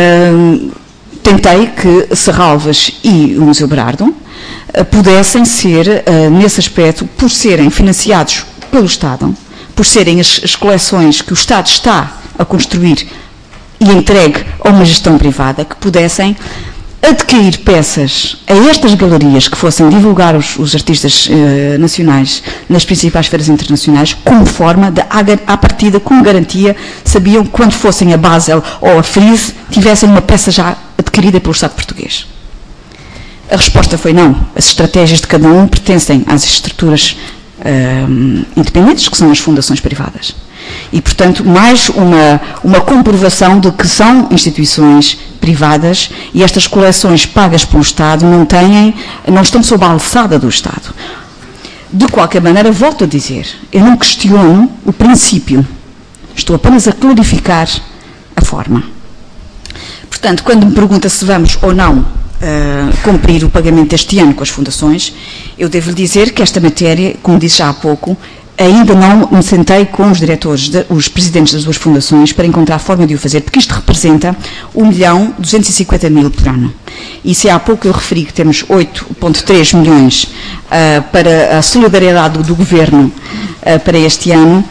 S3: tentei que Serralves e o Museu Berardo pudessem ser, nesse aspecto, por serem financiados pelo Estado, por serem as coleções que o Estado está a construir e entregue a uma gestão privada, que pudessem adquirir peças a estas galerias que fossem divulgar os artistas nacionais nas principais feiras internacionais, como forma de, à partida, com garantia, sabiam que quando fossem a Basel ou a Frieze, tivessem uma peça já adquirida pelo Estado português. A resposta foi não. As estratégias de cada um pertencem às estruturas independentes, que são as fundações privadas. E, portanto, mais uma comprovação de que são instituições privadas e estas coleções pagas pelo Estado não estão sob a alçada do Estado. De qualquer maneira, volto a dizer, eu não questiono o princípio, estou apenas a clarificar a forma. Portanto, quando me pergunta se vamos ou não cumprir o pagamento este ano com as fundações, eu devo lhe dizer que esta matéria, como disse já há pouco, ainda não me sentei com os diretores, os presidentes das duas fundações, para encontrar a forma de o fazer, porque isto representa 1.250.000 por ano. E se há pouco eu referi que temos 8,3 milhões para a solidariedade do Governo para este ano,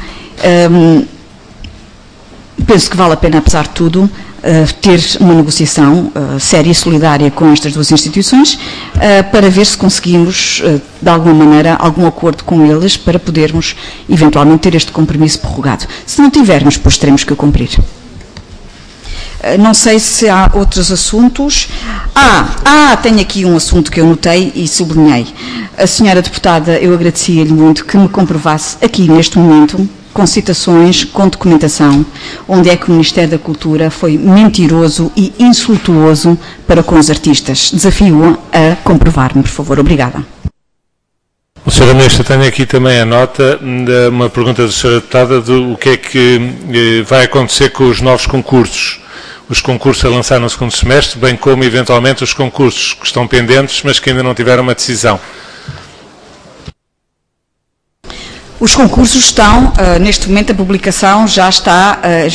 S3: penso que vale a pena, apesar de tudo, ter uma negociação séria e solidária com estas duas instituições para ver se conseguimos, de alguma maneira, algum acordo com eles para podermos, eventualmente, ter este compromisso prorrogado. Se não tivermos, pois teremos que o cumprir. Não sei se há outros assuntos. Tenho aqui um assunto que eu notei e sublinhei. A senhora deputada, eu agradecia-lhe muito que me comprovasse aqui, neste momento, com citações, com documentação, onde é que o Ministério da Cultura foi mentiroso e insultuoso para com os artistas. Desafio-a a comprovar-me, por favor. Obrigada.
S1: O Sr. Ministro, tenho aqui também a nota de uma pergunta da Sra. Deputada do que é que vai acontecer com os novos concursos. Os concursos a lançar no segundo semestre, bem como, eventualmente, os concursos que estão pendentes, mas que ainda não tiveram uma decisão.
S3: Os concursos estão, neste momento, a publicação já está,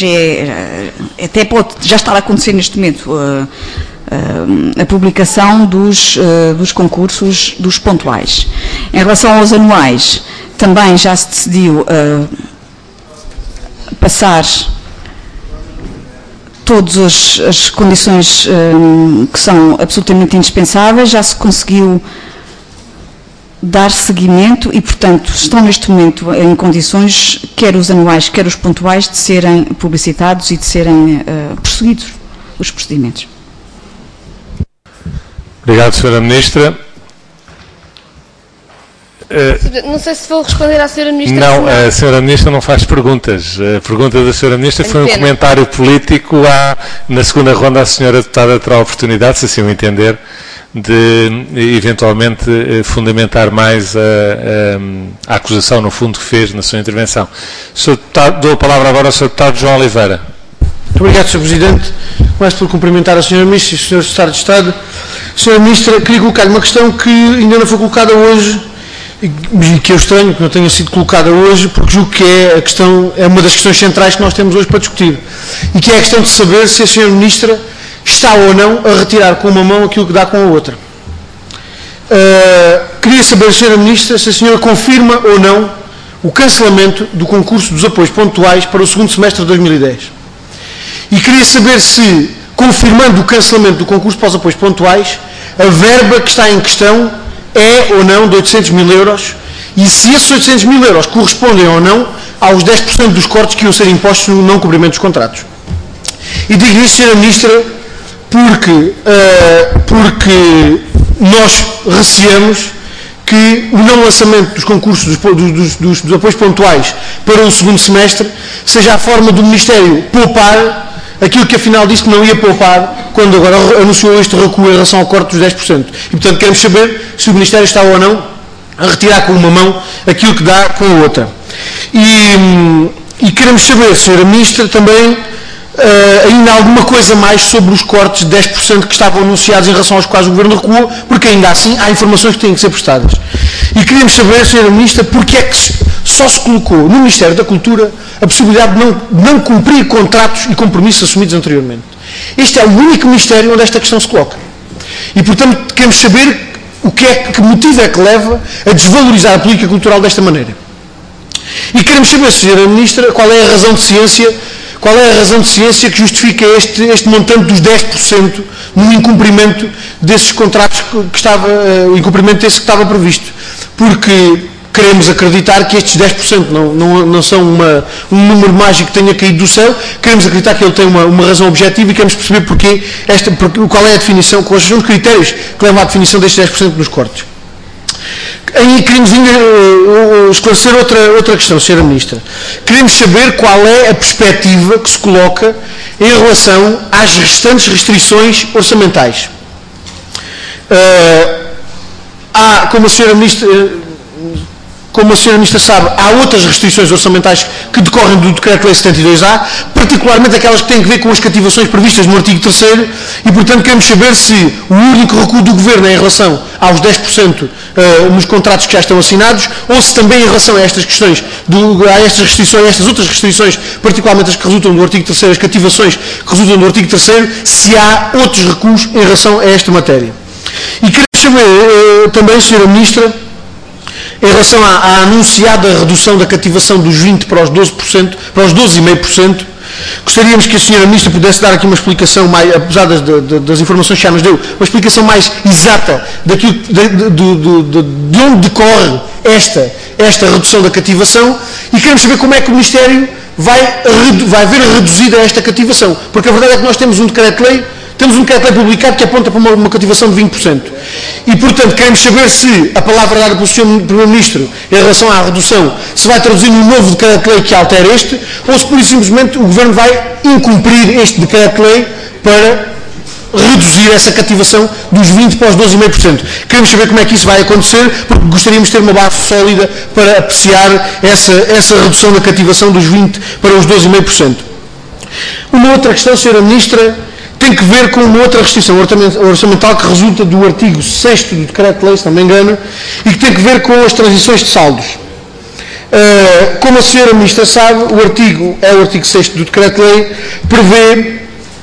S3: já está a acontecer neste momento, a publicação dos concursos dos pontuais. Em relação aos anuais, também já se decidiu passar todas as condições que são absolutamente indispensáveis, já se conseguiu dar seguimento e, portanto, estão neste momento em condições, quer os anuais, quer os pontuais, de serem publicitados e de serem prosseguidos os procedimentos.
S1: Obrigado, Sra. Ministra.
S6: Não sei se vou responder à Sra. Ministra.
S1: Não, a Sra. Ministra não faz perguntas. A pergunta da Sra. Ministra foi um comentário político. Na segunda ronda, a Sra. Deputada terá a oportunidade, se assim o entender, de eventualmente fundamentar mais a acusação, no fundo, que fez na sua intervenção. Dou a palavra agora ao Sr. Deputado João Oliveira.
S7: Muito obrigado, Sr. Presidente. Começo por cumprimentar a Sra. Ministra e os Srs. Secretários de Estado. Sra. Ministra, queria colocar-lhe uma questão que ainda não foi colocada hoje e que eu estranho que não tenha sido colocada hoje, porque julgo que é uma das questões centrais que nós temos hoje para discutir, e que é a questão de saber se a Sra. Ministra está ou não a retirar com uma mão aquilo que dá com a outra. Queria saber, Sra. Ministra, se a senhora confirma ou não o cancelamento do concurso dos apoios pontuais para o segundo semestre de 2010. E queria saber se, confirmando o cancelamento do concurso para os apoios pontuais, a verba que está em questão é ou não de 800 mil euros, e se esses 800 mil euros correspondem ou não aos 10% dos cortes que iam ser impostos no não cumprimento dos contratos. E digo isso, Sra. Ministra, porque nós receamos que o não lançamento dos concursos dos apoios pontuais para o segundo semestre seja a forma do Ministério poupar aquilo que afinal disse que não ia poupar quando agora anunciou este recuo em relação ao corte dos 10%. E, portanto, queremos saber se o Ministério está ou não a retirar com uma mão aquilo que dá com a outra. E queremos saber, Sra. Ministra, também ainda alguma coisa mais sobre os cortes de 10% que estavam anunciados em relação aos quais o Governo recuou, porque ainda assim há informações que têm que ser prestadas. E queríamos saber, Sra. Ministra, porque é que só se colocou no Ministério da Cultura a possibilidade de não cumprir contratos e compromissos assumidos anteriormente. Este é o único Ministério onde esta questão se coloca. E, portanto, queremos saber que motivo é que leva a desvalorizar a política cultural desta maneira. E queremos saber, Sra. Ministra, qual é a razão de ciência qual é a razão de ciência que justifica este montante dos 10% no incumprimento desses contratos que estava, o incumprimento desse que estava previsto. Porque queremos acreditar que estes 10% não são um número mágico que tenha caído do céu, queremos acreditar que ele tem uma razão objetiva e queremos perceber qual é a definição, quais são os critérios que levam à definição destes 10% nos cortes. Aí queremos ainda esclarecer outra questão, Sra. Ministra. Queremos saber qual é a perspectiva que se coloca em relação às restantes restrições orçamentais. Como a Sra. Ministra sabe, há outras restrições orçamentais que decorrem do Decreto-Lei 72A, particularmente aquelas que têm a ver com as cativações previstas no artigo 3º, e, portanto, queremos saber se o único recuo do Governo é em relação aos 10% nos contratos que já estão assinados, ou se também em relação a estas questões, a estas restrições, a estas outras restrições, particularmente as que resultam do artigo 3º, as cativações que resultam do artigo 3º, se há outros recuos em relação a esta matéria. E queremos saber também, Sra. Ministra, em relação à anunciada redução da cativação dos 20% para os 12%, para os 12,5%, gostaríamos que a Sra. Ministra pudesse dar aqui uma explicação mais, apesar das informações que já nos deu, uma explicação mais exata de onde decorre esta redução da cativação, e queremos saber como é que o Ministério vai ver reduzida esta cativação, porque a verdade é que nós temos um decreto-lei publicado que aponta para uma cativação de 20%. E, portanto, queremos saber se a palavra dada pelo Sr. Primeiro-Ministro em relação à redução se vai traduzir num novo decreto-lei que altere este, ou se, por e simplesmente, o Governo vai incumprir este decreto-lei para reduzir essa cativação dos 20% para os 12,5%. Queremos saber como é que isso vai acontecer, porque gostaríamos de ter uma base sólida para apreciar essa redução da cativação dos 20% para os 12,5%. Uma outra questão, Sra. Ministra, tem que ver com uma outra restrição orçamental que resulta do artigo 6º do Decreto-Lei, se não me engano, e que tem que ver com as transições de saldos. Como a Sra. Ministra sabe, o artigo 6º do Decreto-Lei, prevê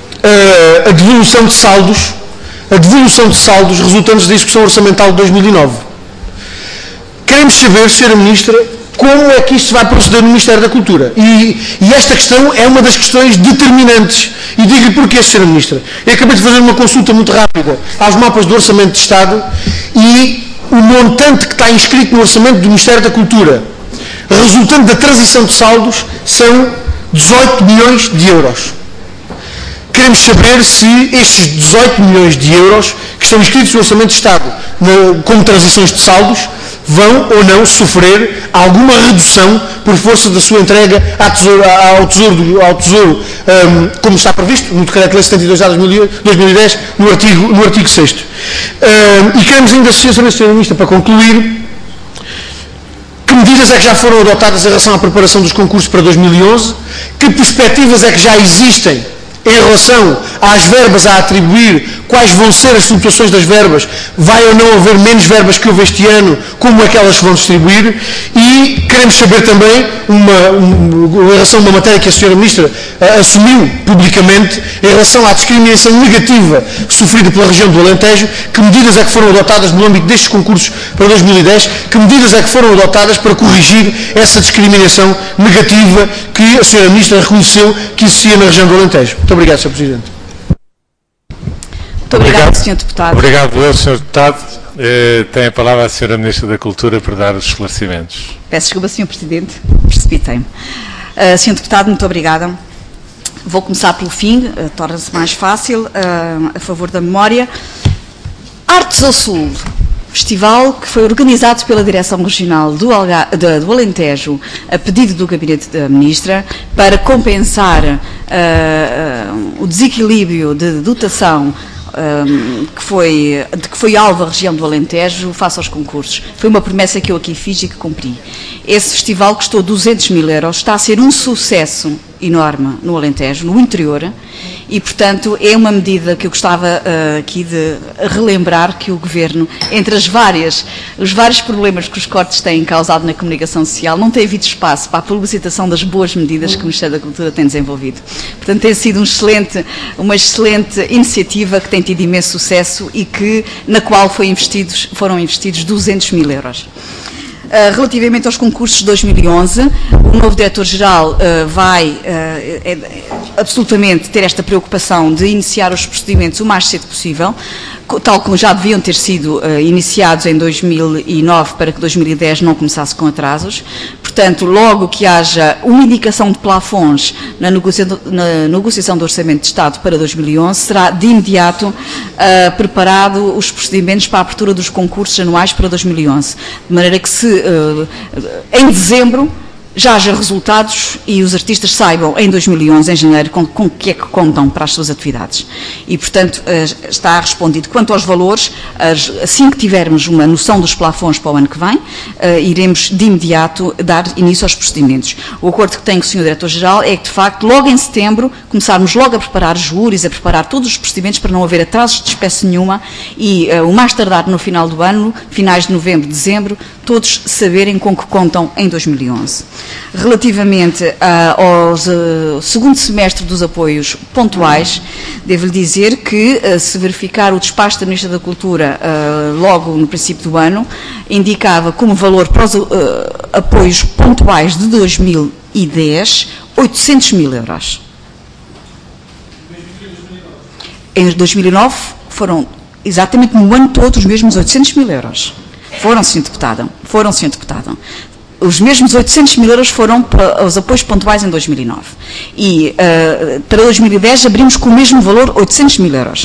S7: a devolução de saldos resultantes da execução orçamental de 2009. Queremos saber, Sra. Ministra, como é que isto vai proceder no Ministério da Cultura. E esta questão é uma das questões determinantes. E digo-lhe porquê, Sra. Ministra. Eu acabei de fazer uma consulta muito rápida aos mapas do Orçamento de Estado e o montante que está inscrito no Orçamento do Ministério da Cultura, resultante da transição de saldos, são 18 milhões de euros. Queremos saber se estes 18 milhões de euros que estão inscritos no Orçamento de Estado como transições de saldos vão ou não sofrer alguma redução por força da sua entrega ao Tesouro, como está previsto no Decreto-Lei 72A de 2010, no artigo 6º. E queremos ainda, Sra. Ministra, para concluir, que medidas é que já foram adotadas em relação à preparação dos concursos para 2011, que perspectivas é que já existem em relação às verbas a atribuir, quais vão ser as flutuações das verbas, vai ou não haver menos verbas que houve este ano, como é que elas se vão distribuir, e queremos saber também, em relação a uma matéria que a Sra. Ministra assumiu publicamente, em relação à discriminação negativa sofrida pela região do Alentejo, que medidas é que foram adotadas no âmbito destes concursos para 2010, que medidas é que foram adotadas para corrigir essa discriminação negativa que a Sra. Ministra reconheceu que existia na região do Alentejo. Muito obrigado, Sr. Presidente.
S3: Muito obrigado, Sr. Deputado.
S1: Obrigado, Sr. Deputado. Tem a palavra a Sra. Ministra da Cultura para dar os esclarecimentos.
S3: Peço desculpa, Sr. Presidente, precipitei-me. Sr. Deputado, muito obrigada. Vou começar pelo fim, torna-se mais fácil, a favor da memória. Artes ao Sul, festival que foi organizado pela Direção Regional do Alentejo, a pedido do Gabinete da Ministra, para compensar o desequilíbrio de dotação de que foi alvo a região do Alentejo face aos concursos. Foi uma promessa que eu aqui fiz e que cumpri. Esse festival custou 200 mil euros, está a ser um sucesso enorme no Alentejo, no interior, e, portanto, é uma medida que eu gostava aqui de relembrar que o Governo, entre os vários problemas que os cortes têm causado na comunicação social, não tem havido espaço para a publicitação das boas medidas que o Ministério da Cultura tem desenvolvido. Portanto, tem sido uma excelente iniciativa que tem tido imenso sucesso e na qual foram investidos 200 mil euros. Relativamente aos concursos de 2011, o novo Diretor-Geral vai absolutamente ter esta preocupação de iniciar os procedimentos o mais cedo possível, tal como já deviam ter sido iniciados em 2009 para que 2010 não começasse com atrasos. Portanto, logo que haja uma indicação de plafons na negociação do Orçamento de Estado para 2011, será de imediato preparado os procedimentos para a abertura dos concursos anuais para 2011, de maneira que em dezembro já haja resultados e os artistas saibam em 2011, em janeiro, com o que é que contam para as suas atividades. E, portanto, está respondido. Quanto aos valores, assim que tivermos uma noção dos plafons para o ano que vem, iremos de imediato dar início aos procedimentos. O acordo que tem com o Sr. Diretor-Geral é que, de facto, logo em setembro, começarmos logo a preparar júris, a preparar todos os procedimentos para não haver atrasos de espécie nenhuma e, o mais tardar no final do ano, finais de novembro, dezembro, todos saberem com que contam em 2011. Relativamente ao segundo semestre dos apoios pontuais, devo-lhe dizer que, se verificar o despacho da Ministra da Cultura logo no princípio do ano, indicava como valor para os apoios pontuais de 2010, 800 mil euros. Em 2009 foram, exatamente no ano todo, os mesmos 800 mil euros. Foram, Sr. Deputado. Os mesmos 800 mil euros foram para os apoios pontuais em 2009. E para 2010 abrimos com o mesmo valor, 800 mil euros.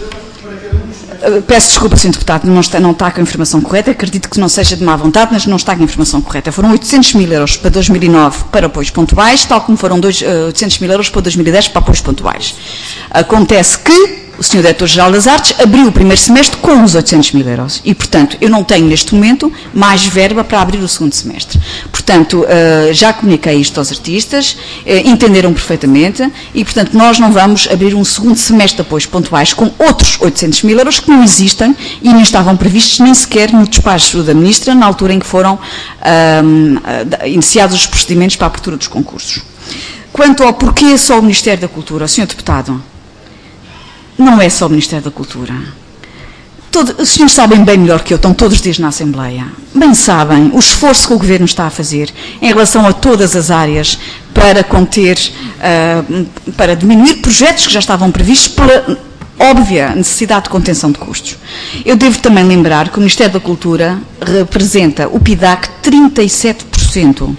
S3: Peço desculpa, Sr. Deputado, não está com a informação correta, acredito que não seja de má vontade, mas não está com a informação correta. Foram 800 mil euros para 2009 para apoios pontuais, tal como foram 800 mil euros para 2010 para apoios pontuais. Acontece que o Sr. Diretor-Geral das Artes abriu o primeiro semestre com os 800 mil euros e, portanto, eu não tenho neste momento mais verba para abrir o segundo semestre. Portanto, já comuniquei isto aos artistas, entenderam perfeitamente e, portanto, nós não vamos abrir um segundo semestre de apoios pontuais com outros 800 mil euros que não existem e nem estavam previstos nem sequer no despacho da Ministra na altura em que foram iniciados os procedimentos para a abertura dos concursos. Quanto ao porquê só o Ministério da Cultura, Sr. Deputado, não é só o Ministério da Cultura. Os senhores sabem bem melhor que eu, estão todos os dias na Assembleia. Bem sabem o esforço que o Governo está a fazer em relação a todas as áreas para conter, para diminuir projetos que já estavam previstos pela óbvia necessidade de contenção de custos. Eu devo também lembrar que o Ministério da Cultura representa o PIDAC 37%.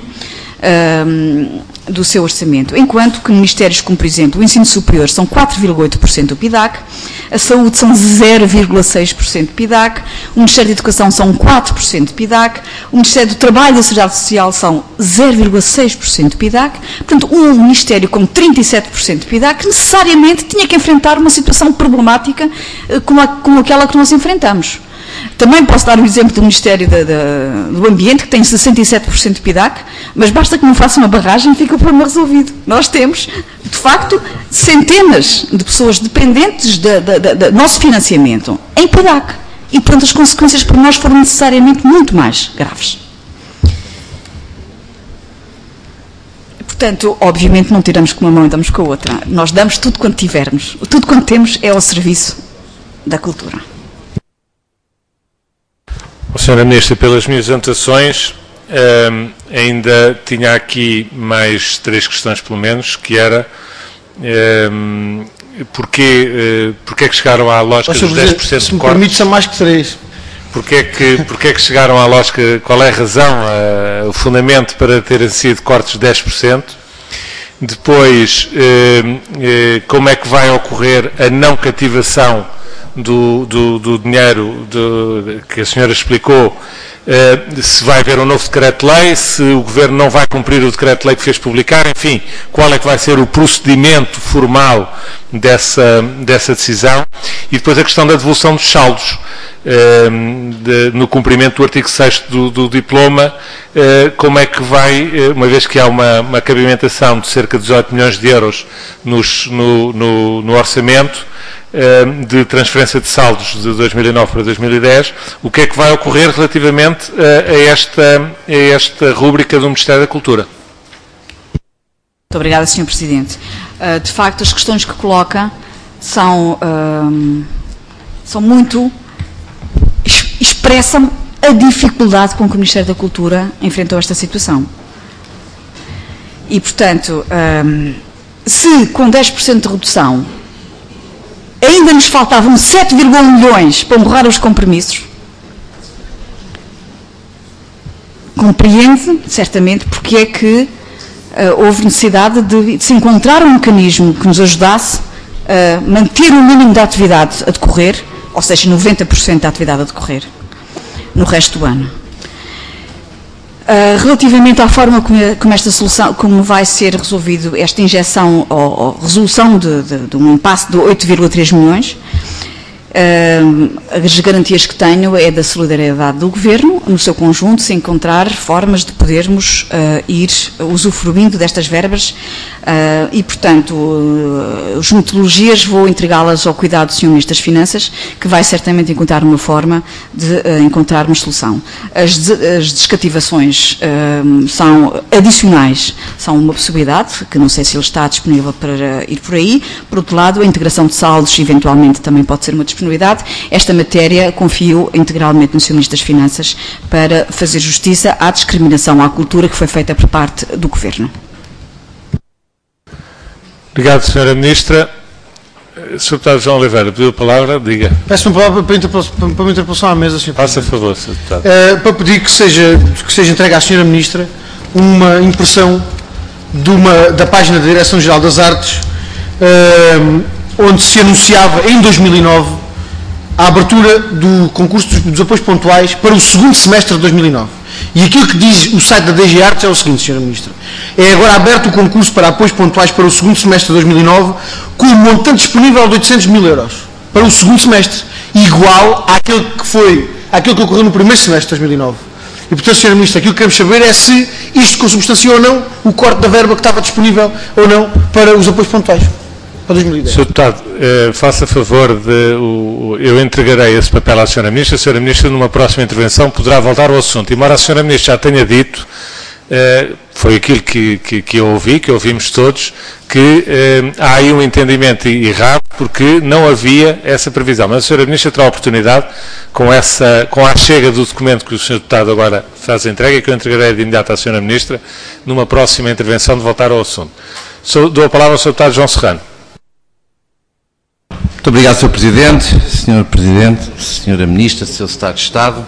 S3: Do seu orçamento, enquanto que ministérios como, por exemplo, o ensino superior são 4,8% do PIDAC, a saúde são 0,6% do PIDAC, o Ministério da Educação são 4% do PIDAC, o Ministério do Trabalho e da Seguridade Social são 0,6% do PIDAC, portanto, um ministério com 37% do PIDAC necessariamente tinha que enfrentar uma situação problemática como aquela que nós enfrentamos. Também posso dar o exemplo do Ministério do Ambiente, que tem 67% de PIDAC, mas basta que não faça uma barragem e fica o problema resolvido. Nós temos, de facto, centenas de pessoas dependentes do nosso financiamento em PIDAC. E, portanto, as consequências para nós foram necessariamente muito mais graves. Portanto, obviamente, não tiramos com uma mão e damos com a outra. Nós damos tudo quanto tivermos. Tudo quanto temos é ao serviço da cultura.
S1: Sra. Ministra, pelas minhas anotações, ainda tinha aqui mais 3 questões, pelo menos, que era porque é que chegaram à lógica dos 10% de cortes?
S7: Se me permite, são mais que 3.
S1: Porque é que chegaram à lógica, qual é a razão, o fundamento para terem sido cortes de 10%? Depois, como é que vai ocorrer a não cativação do dinheiro que a senhora explicou, se vai haver um novo decreto-lei, se o Governo não vai cumprir o decreto-lei que fez publicar, enfim, qual é que vai ser o procedimento formal dessa decisão, e depois a questão da devolução dos saldos, no cumprimento do artigo 6º do diploma, como é que vai, uma vez que há uma cabimentação de cerca de 18 milhões de euros no orçamento, de transferência de saldos de 2009 para 2010, o que é que vai ocorrer relativamente a esta rúbrica do Ministério da Cultura?
S3: Muito obrigada, Sr. Presidente. De facto, as questões que coloca são muito... expressam a dificuldade com que o Ministério da Cultura enfrentou esta situação. E, portanto, se com 10% de redução ainda nos faltavam 7,1 milhões para honrar os compromissos, compreende certamente porque é que houve necessidade de se encontrar um mecanismo que nos ajudasse a manter o mínimo da atividade a decorrer, ou seja, 90% da atividade a decorrer no resto do ano. Relativamente à forma como esta solução, como vai ser resolvido esta injeção ou resolução de um impasse de 8,3 milhões, as garantias que tenho é da solidariedade do Governo, no seu conjunto, se encontrar formas de podermos ir usufruindo destas verbas e, portanto, as metodologias vou entregá-las ao cuidado do Sr. Ministro das Finanças, que vai certamente encontrar uma forma de encontrarmos solução. As descativações são adicionais, são uma possibilidade, que não sei se ele está disponível para ir por aí. Por outro lado, a integração de saldos, eventualmente, também pode ser uma disponibilidade. Esta matéria confio integralmente no Sr. Ministro das Finanças para fazer justiça à discriminação à cultura que foi feita por parte do Governo.
S1: Obrigado, Sra. Ministra. Sr. Deputado João Oliveira, pediu a palavra, diga.
S7: Peço uma palavra para uma interpelação à mesa, Sr.
S1: Faça favor, Sr. Deputado.
S7: Para pedir que seja entregue à Sra. Ministra uma impressão da página da Direção-Geral das Artes, onde se anunciava em 2009 a abertura do concurso dos apoios pontuais para o segundo semestre de 2009. E aquilo que diz o site da DG Artes é o seguinte, Sra. Ministra. É agora aberto o concurso para apoios pontuais para o segundo semestre de 2009 com um montante disponível de 800 mil euros para o segundo semestre, igual àquele que ocorreu no primeiro semestre de 2009. E, portanto, Sra. Ministra, aquilo que queremos saber é se isto consubstanciou ou não o corte da verba que estava disponível ou não para os apoios pontuais. Para 2010. Sr.
S1: Deputado, faça favor eu entregarei esse papel à Sra. Ministra. A Sra. Ministra, numa próxima intervenção, poderá voltar ao assunto. Embora a Sra. Ministra já tenha dito, foi aquilo que eu ouvi, que ouvimos todos, que há aí um entendimento errado, porque não havia essa previsão. Mas a Sra. Ministra terá a oportunidade, com a chega do documento que o Sr. Deputado agora faz a entrega, que eu entregarei de imediato à Sra. Ministra, numa próxima intervenção, de voltar ao assunto. Dou a palavra ao Sr. Deputado João Serrano.
S8: Muito obrigado, Sr. Presidente, Sr. Presidente, Sra. Ministra, Sr. Secretário de Estado.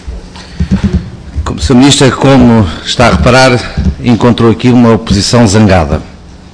S8: Sra. Ministra, como está a reparar, encontrou aqui uma oposição zangada.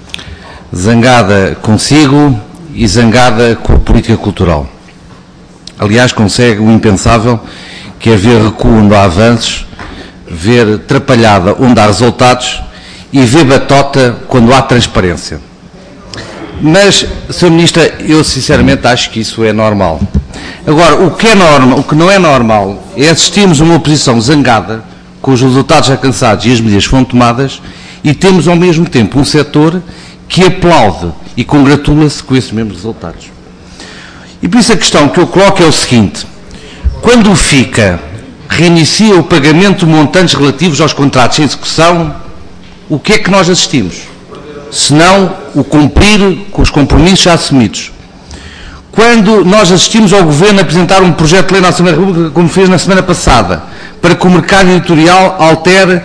S8: Zangada consigo e zangada com a política cultural. Aliás, consegue o impensável, que é ver recuo onde há avanços, ver atrapalhada onde há resultados e ver batota quando há transparência. Mas, Sr. Ministra, eu sinceramente acho que isso é normal. Agora, o que não é normal é assistirmos a uma oposição zangada com os resultados alcançados e as medidas que foram tomadas e temos ao mesmo tempo um setor que aplaude e congratula-se com esses mesmos resultados. E por isso a questão que eu coloco é o seguinte: quando o FICA reinicia o pagamento de montantes relativos aos contratos em execução, o que é que nós assistimos? Senão o cumprir com os compromissos já assumidos. Quando nós assistimos ao Governo a apresentar um projeto de lei na Assembleia da República, como fez na semana passada, para que o mercado editorial altere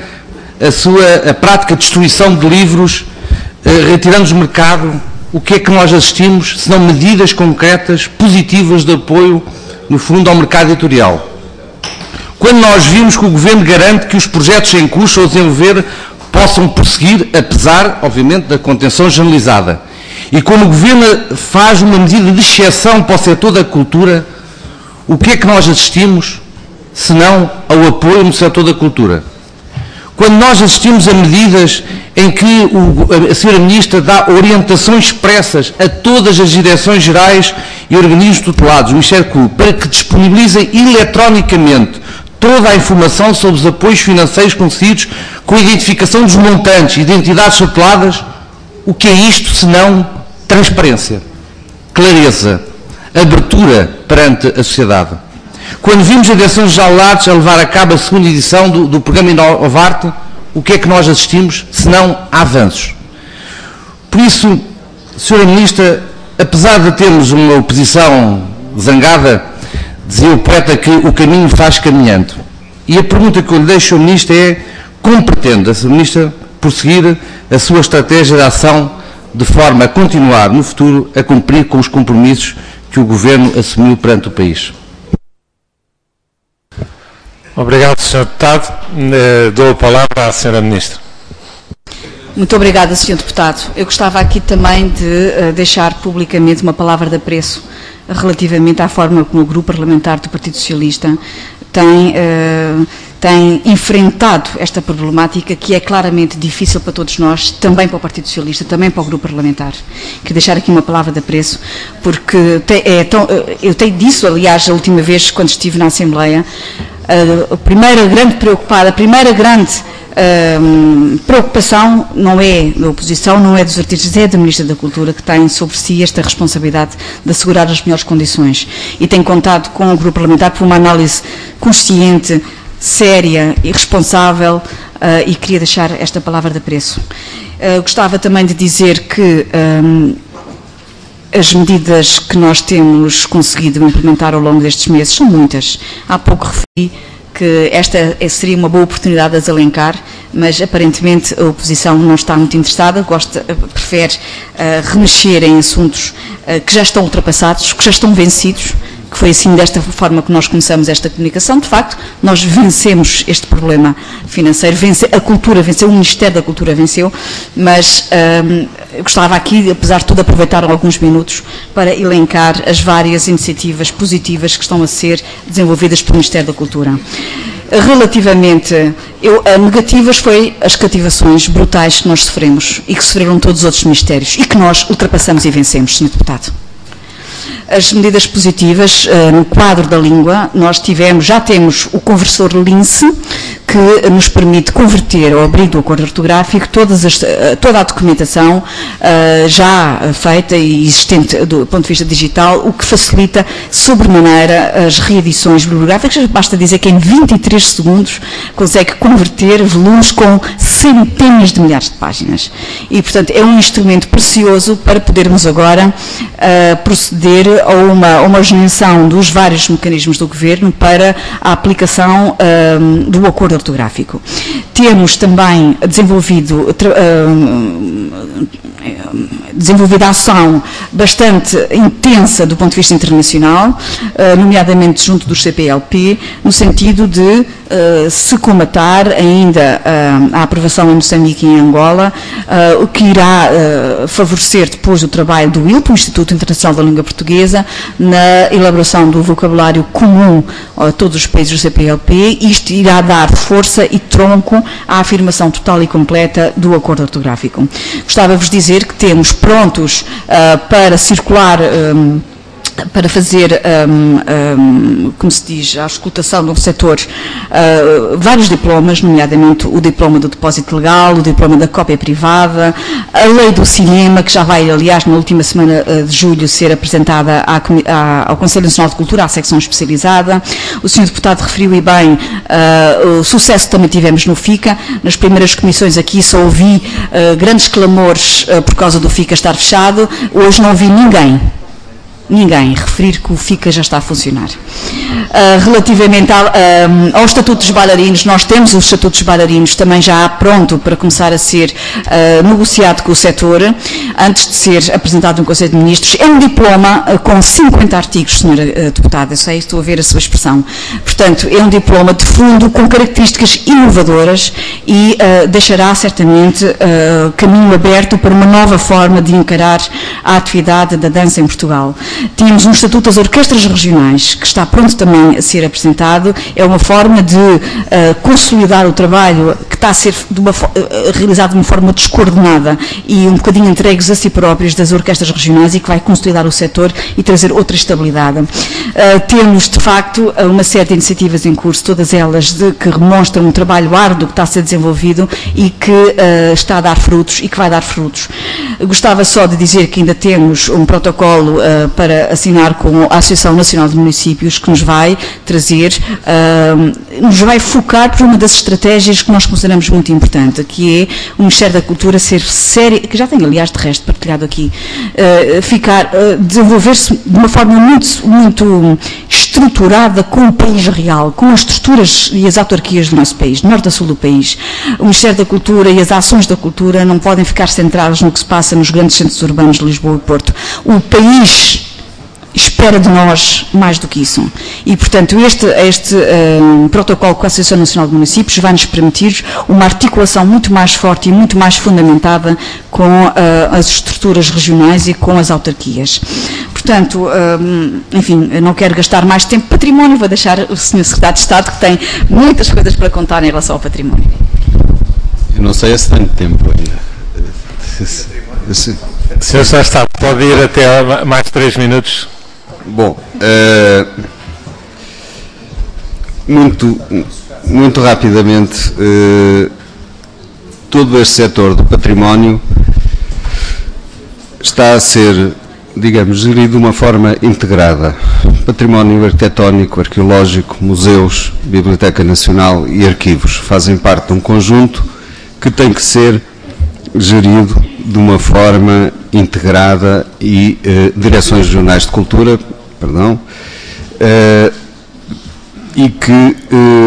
S8: a prática de destruição de livros, retirando-os do mercado, o que é que nós assistimos, senão medidas concretas, positivas de apoio, no fundo, ao mercado editorial? Quando nós vimos que o Governo garante que os projetos em curso ou desenvolver possam prosseguir, apesar, obviamente, da contenção generalizada. E quando o Governo faz uma medida de exceção para o setor da cultura, o que é que nós assistimos, senão ao apoio no setor da cultura? Quando nós assistimos a medidas em que a Sra. Ministra dá orientações expressas a todas as direções gerais e organismos tutelados do Ministério da Cultura para que disponibilizem eletronicamente toda a informação sobre os apoios financeiros concedidos com a identificação dos montantes e de entidades tuteladas, o que é isto senão transparência, clareza, abertura perante a sociedade? Quando vimos a Direção-Geral de Artes a levar a cabo a segunda edição do programa Inovarte, o que é que nós assistimos senão a avanços? Por isso, Sra. Ministra, apesar de termos uma oposição zangada, dizia o poeta que o caminho faz caminhando. E a pergunta que eu lhe deixo, Sr. Ministro, é como pretende a Sra. Ministra prosseguir a sua estratégia de ação de forma a continuar no futuro a cumprir com os compromissos que o Governo assumiu perante o país?
S1: Obrigado, Sr. Deputado. Dou a palavra à Sra. Ministra.
S3: Muito obrigada, Sr. Deputado. Eu gostava aqui também de deixar publicamente uma palavra de apreço relativamente à forma como o Grupo Parlamentar do Partido Socialista tem enfrentado esta problemática, que é claramente difícil para todos nós, também para o Partido Socialista, também para o Grupo Parlamentar. Quero deixar aqui uma palavra de apreço, porque eu tenho disso, aliás, a última vez quando estive na Assembleia, a primeira grande preocupação não é da oposição, não é dos artistas, é da Ministra da Cultura, que tem sobre si esta responsabilidade de assegurar as melhores condições. E tem contado com o Grupo Parlamentar por uma análise consciente, séria e responsável, e queria deixar esta palavra de apreço. Gostava também de dizer que as medidas que nós temos conseguido implementar ao longo destes meses são muitas. Há pouco referi que esta seria uma boa oportunidade de as elencar, mas aparentemente a oposição não está muito interessada, prefere remexer em assuntos que já estão ultrapassados, que já estão vencidos, que foi assim desta forma que nós começamos esta comunicação. De facto, nós vencemos este problema financeiro, a cultura venceu, o Ministério da Cultura venceu, mas eu gostava aqui, apesar de tudo, aproveitar alguns minutos para elencar as várias iniciativas positivas que estão a ser desenvolvidas pelo Ministério da Cultura. Relativamente a negativas foi as cativações brutais que nós sofremos e que sofreram todos os outros ministérios e que nós ultrapassamos e vencemos, Sr. Deputado. As medidas positivas, no quadro da língua, já temos o conversor LINCE, que nos permite converter, ao abrigo do acordo ortográfico, toda a documentação já feita e existente do ponto de vista digital, o que facilita sobremaneira as reedições bibliográficas. Basta dizer que em 23 segundos consegue converter volumes com centenas de milhares de páginas. E, portanto, é um instrumento precioso para podermos agora proceder a uma homogeneização dos vários mecanismos do Governo para a aplicação do acordo ortográfico. Temos também desenvolvido a ação bastante intensa do ponto de vista internacional, nomeadamente junto do CPLP, no sentido de se comatar ainda a aprovação em Moçambique e em Angola, o que irá favorecer depois o trabalho do ILP, o Instituto Internacional da Língua Portuguesa, na elaboração do vocabulário comum a todos os países do CPLP. Isto irá dar força e tronco à afirmação total e completa do acordo ortográfico. Gostava-vos de dizer que temos prontos para circular, para fazer, como se diz, a auscultação de um setor, vários diplomas, nomeadamente o diploma do depósito legal, o diploma da cópia privada, a lei do cinema, que já vai, aliás, na última semana de julho, ser apresentada ao Conselho Nacional de Cultura, à secção especializada. O Sr. Deputado referiu e bem o sucesso que também tivemos no FICA. Nas primeiras comissões aqui só ouvi grandes clamores por causa do FICA estar fechado. Hoje não ouvi ninguém referir que o FICA já está a funcionar. Relativamente ao Estatuto dos Bailarinos, nós temos o Estatuto dos Bailarinos também já pronto para começar a ser negociado com o setor, antes de ser apresentado no Conselho de Ministros. É um diploma com 50 artigos, Sra. Deputada, eu sei, estou a ver a sua expressão. Portanto, é um diploma de fundo com características inovadoras e deixará certamente caminho aberto para uma nova forma de encarar a atividade da dança em Portugal. Tínhamos um Estatuto das Orquestras Regionais, que está pronto também a ser apresentado. É uma forma de consolidar o trabalho que está a ser realizado de uma forma descoordenada e um bocadinho entregues a si próprios das orquestras regionais, e que vai consolidar o setor e trazer outra estabilidade. Temos, de facto, uma série de iniciativas em curso, todas elas que demonstram um trabalho árduo que está a ser desenvolvido e que está a dar frutos e que vai dar frutos. Gostava só de dizer que ainda temos um protocolo para para assinar com a Associação Nacional de Municípios, que nos vai trazer, nos vai focar por uma das estratégias que nós consideramos muito importante, que é o Ministério da Cultura ser sério, que já tenho, aliás, de resto, partilhado aqui, desenvolver-se de uma forma muito estruturada com o país real, com as estruturas e as autarquias do nosso país, norte a sul do país. O Ministério da Cultura e as ações da cultura não podem ficar centradas no que se passa nos grandes centros urbanos de Lisboa e Porto. O país espera de nós mais do que isso. E, portanto, este protocolo com a Associação Nacional de Municípios vai nos permitir uma articulação muito mais forte e muito mais fundamentada com as estruturas regionais e com as autarquias. Portanto, enfim, eu não quero gastar mais tempo. Património, vou deixar o Sr. Secretário de Estado, que tem muitas coisas para contar em relação ao património.
S4: Eu não sei se tenho tempo ainda.
S1: O senhor já está, pode ir até mais 3 minutos.
S4: Bom, muito rapidamente, todo este setor do património está a ser, digamos, gerido de uma forma integrada. Património arquitetónico, arqueológico, museus, Biblioteca Nacional e arquivos fazem parte de um conjunto que tem que ser gerido de uma forma integrada e direções regionais de cultura, e que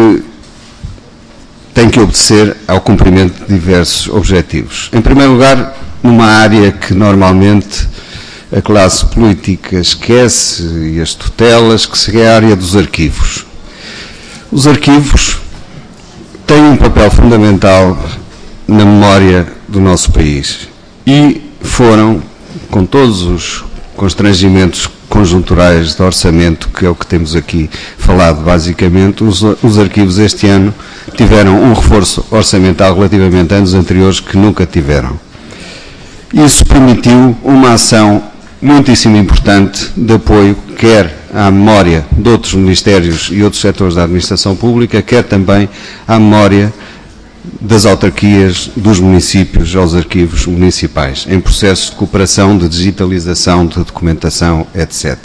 S4: tem que obedecer ao cumprimento de diversos objetivos. Em primeiro lugar, numa área que normalmente a classe política esquece e as tutelas, que é a área dos arquivos. Os arquivos têm um papel fundamental na memória do nosso país e foram, com todos os constrangimentos conjunturais de orçamento, que é o que temos aqui falado basicamente, os arquivos este ano tiveram um reforço orçamental relativamente a anos anteriores que nunca tiveram. Isso permitiu uma ação muitíssimo importante de apoio, quer à memória de outros ministérios e outros setores da administração pública, quer também à memória das autarquias, dos municípios aos arquivos municipais, em processos de cooperação, de digitalização, de documentação, etc.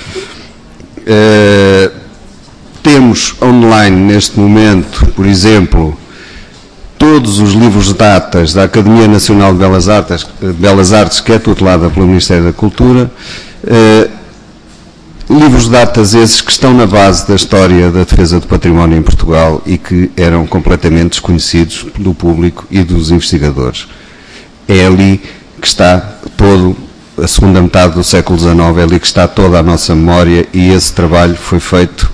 S4: Temos online neste momento, por exemplo, todos os livros de datas da Academia Nacional de Belas Artes, que é tutelada pelo Ministério da Cultura, livros de datas esses que estão na base da história da defesa do património em Portugal e que eram completamente desconhecidos do público e dos investigadores. É ali que está todo, a segunda metade do século XIX, é ali que está toda a nossa memória, e esse trabalho foi feito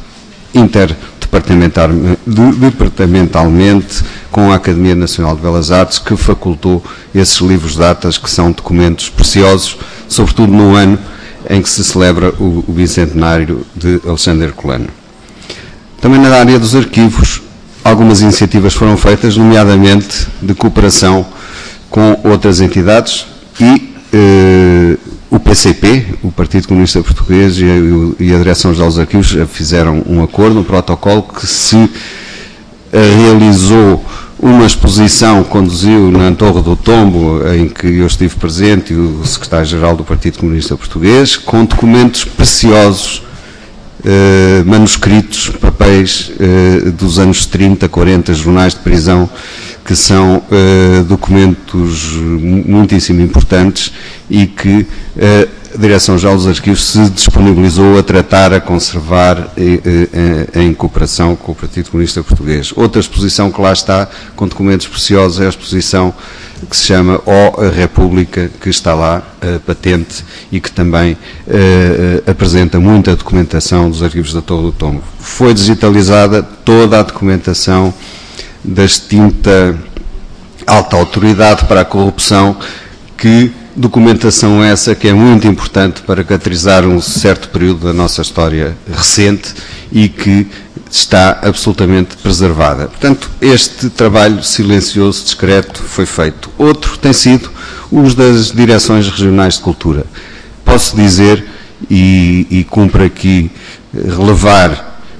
S4: departamentalmente com a Academia Nacional de Belas Artes, que facultou esses livros de datas, que são documentos preciosos, sobretudo no ano em que se celebra o bicentenário de Alexandre Herculano. Também na área dos arquivos, algumas iniciativas foram feitas, nomeadamente de cooperação com outras entidades, e o PCP, o Partido Comunista Português, e a Direção-Geral dos Arquivos fizeram um acordo, um protocolo, que se realizou uma exposição, conduziu na Torre do Tombo, em que eu estive presente, e o secretário-geral do Partido Comunista Português, com documentos preciosos, manuscritos, papéis dos anos 30, 40, jornais de prisão, que são documentos muitíssimo importantes e que a Direção-Geral dos Arquivos se disponibilizou a tratar, a conservar em cooperação com o Partido Comunista Português. Outra exposição que lá está, com documentos preciosos, é a exposição que se chama A República, que está lá, patente, e que também apresenta muita documentação dos arquivos da Torre do Tombo. Foi digitalizada toda a documentação da extinta alta autoridade para a corrupção, que documentação essa que é muito importante para caracterizar um certo período da nossa história recente e que está absolutamente preservada. Portanto, este trabalho silencioso, discreto, foi feito. Outro tem sido os das direções regionais de cultura. Posso dizer, e cumpre aqui relevar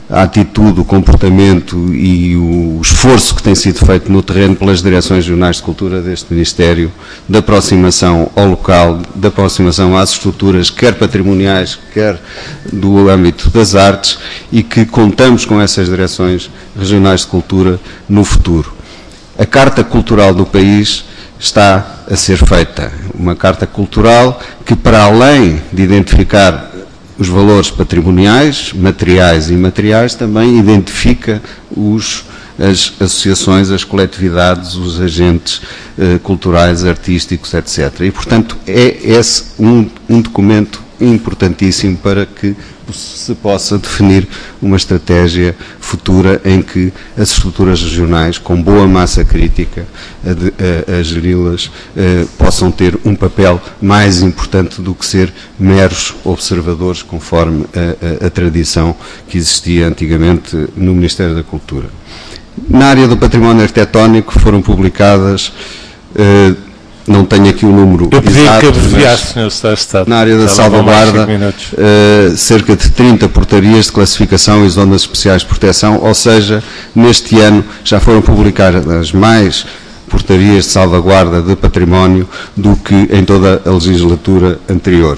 S4: a atitude, o comportamento e o esforço que tem sido feito no terreno pelas direções regionais de cultura deste Ministério, de aproximação ao local, de aproximação às estruturas, quer patrimoniais, quer do âmbito das artes, e que contamos com essas direções regionais de cultura no futuro. A Carta Cultural do país está a ser feita, uma Carta Cultural que, para além de identificar os valores patrimoniais, materiais e imateriais, também identifica as associações, as coletividades, os agentes culturais, artísticos, etc. E, portanto, é esse um documento importantíssimo para que se possa definir uma estratégia futura em que as estruturas regionais, com boa massa crítica a geri-las, possam ter um papel mais importante do que ser meros observadores, conforme a tradição que existia antigamente no Ministério da Cultura. Na área do património arquitetónico foram publicadas, não tenho aqui o número exato,
S1: que abreviasse, Sr. Secretário de Estado.
S4: Na área da salvaguarda, cerca de 30 portarias de classificação e zonas especiais de proteção, ou seja, neste ano já foram publicadas mais portarias de salvaguarda de património do que em toda a legislatura anterior.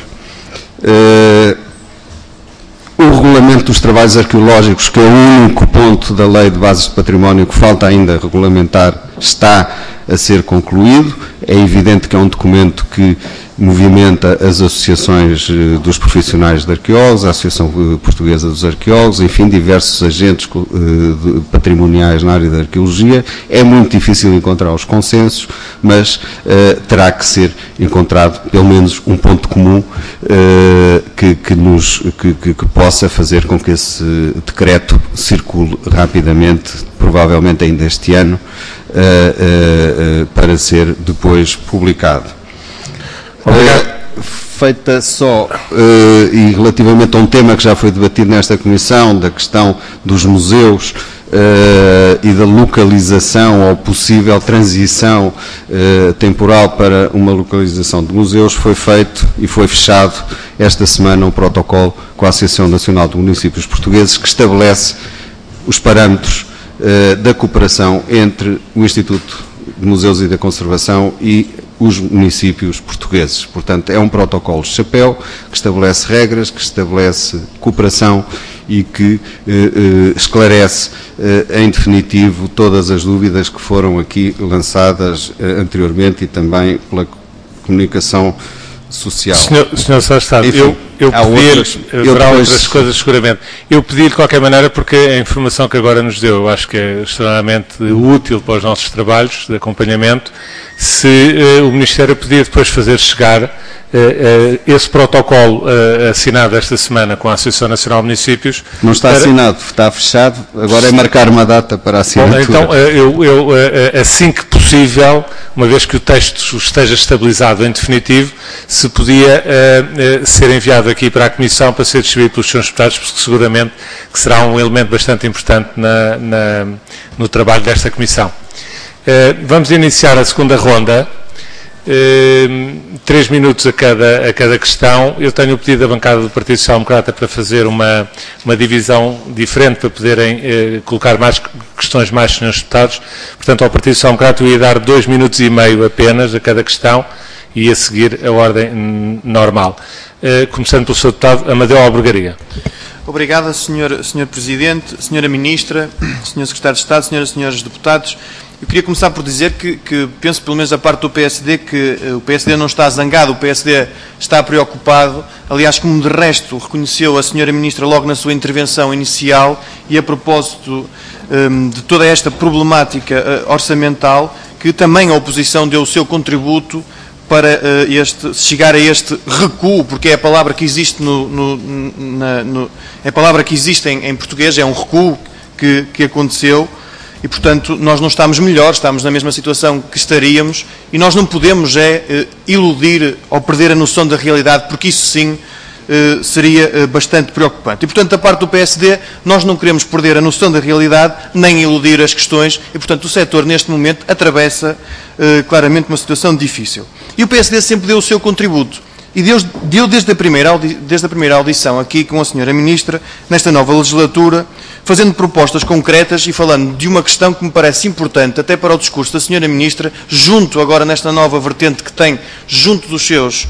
S4: O regulamento dos trabalhos arqueológicos, que é o único ponto da Lei de Bases de Património que falta ainda regulamentar, está a ser concluído. É evidente que é um documento que movimenta as associações dos profissionais de arqueólogos, a Associação Portuguesa dos Arqueólogos, enfim, diversos agentes patrimoniais na área da arqueologia. É muito difícil encontrar os consensos, mas terá que ser encontrado pelo menos um ponto comum que possa fazer com que esse decreto circule rapidamente, provavelmente ainda este ano, para ser depois publicado. Feita só, e relativamente a um tema que já foi debatido nesta Comissão, da questão dos museus e da localização ou possível transição temporal para uma localização de museus, foi feito e foi fechado esta semana um protocolo com a Associação Nacional de Municípios Portugueses que estabelece os parâmetros da cooperação entre o Instituto de Museus e da Conservação e os municípios portugueses. Portanto, é um protocolo de chapéu que estabelece regras, que estabelece cooperação e que esclarece, em definitivo, todas as dúvidas que foram aqui lançadas anteriormente e também pela comunicação social.
S1: Senhor Secretário de Estado,
S4: enfim,
S1: eu pedi-lhe, haverá outras coisas seguramente, eu pedi-lhe de qualquer maneira, porque a informação que agora nos deu, eu acho que é extremamente útil para os nossos trabalhos de acompanhamento, se o Ministério podia depois fazer chegar esse protocolo assinado esta semana com a Associação Nacional de Municípios.
S4: Não está assinado, está fechado, agora é marcar uma data para a assinatura.
S1: Bom, então, eu assim que possível, uma vez que o texto esteja estabilizado em definitivo, se podia ser enviado aqui para a Comissão para ser distribuído pelos Srs. Deputados, porque seguramente que será um elemento bastante importante no trabalho desta Comissão. Vamos iniciar a segunda ronda. 3 minutos a cada questão. Eu tenho o pedido da bancada do Partido Social Democrata para fazer uma divisão diferente, para poderem colocar mais questões mais senhores deputados. Portanto, ao Partido Social Democrata eu ia dar 2 minutos e meio apenas a cada questão e a seguir a ordem normal. Começando pelo Sr. Deputado Amadeu Albergaria.
S9: Obrigado, Sr. Presidente, Sra. Ministra, Sr. Secretário de Estado, Senhoras e Senhores Deputados. Eu queria começar por dizer que penso, pelo menos da parte do PSD, que o PSD não está zangado, o PSD está preocupado. Aliás, como de resto reconheceu a Sra. Ministra logo na sua intervenção inicial, e a propósito de toda esta problemática orçamental, que também a oposição deu o seu contributo para chegar a este recuo, porque é a palavra que existe é a palavra que existe em português, é um recuo que aconteceu. E, portanto, nós não estamos melhor, estamos na mesma situação que estaríamos, e nós não podemos iludir ou perder a noção da realidade, porque isso sim seria bastante preocupante. E, portanto, da parte do PSD, nós não queremos perder a noção da realidade, nem iludir as questões, e, portanto, o setor, neste momento, atravessa claramente uma situação difícil. E o PSD sempre deu o seu contributo. E deu desde a primeira audição aqui com a senhora Ministra, nesta nova legislatura, fazendo propostas concretas e falando de uma questão que me parece importante, até para o discurso da senhora Ministra, junto agora nesta nova vertente que tem, junto dos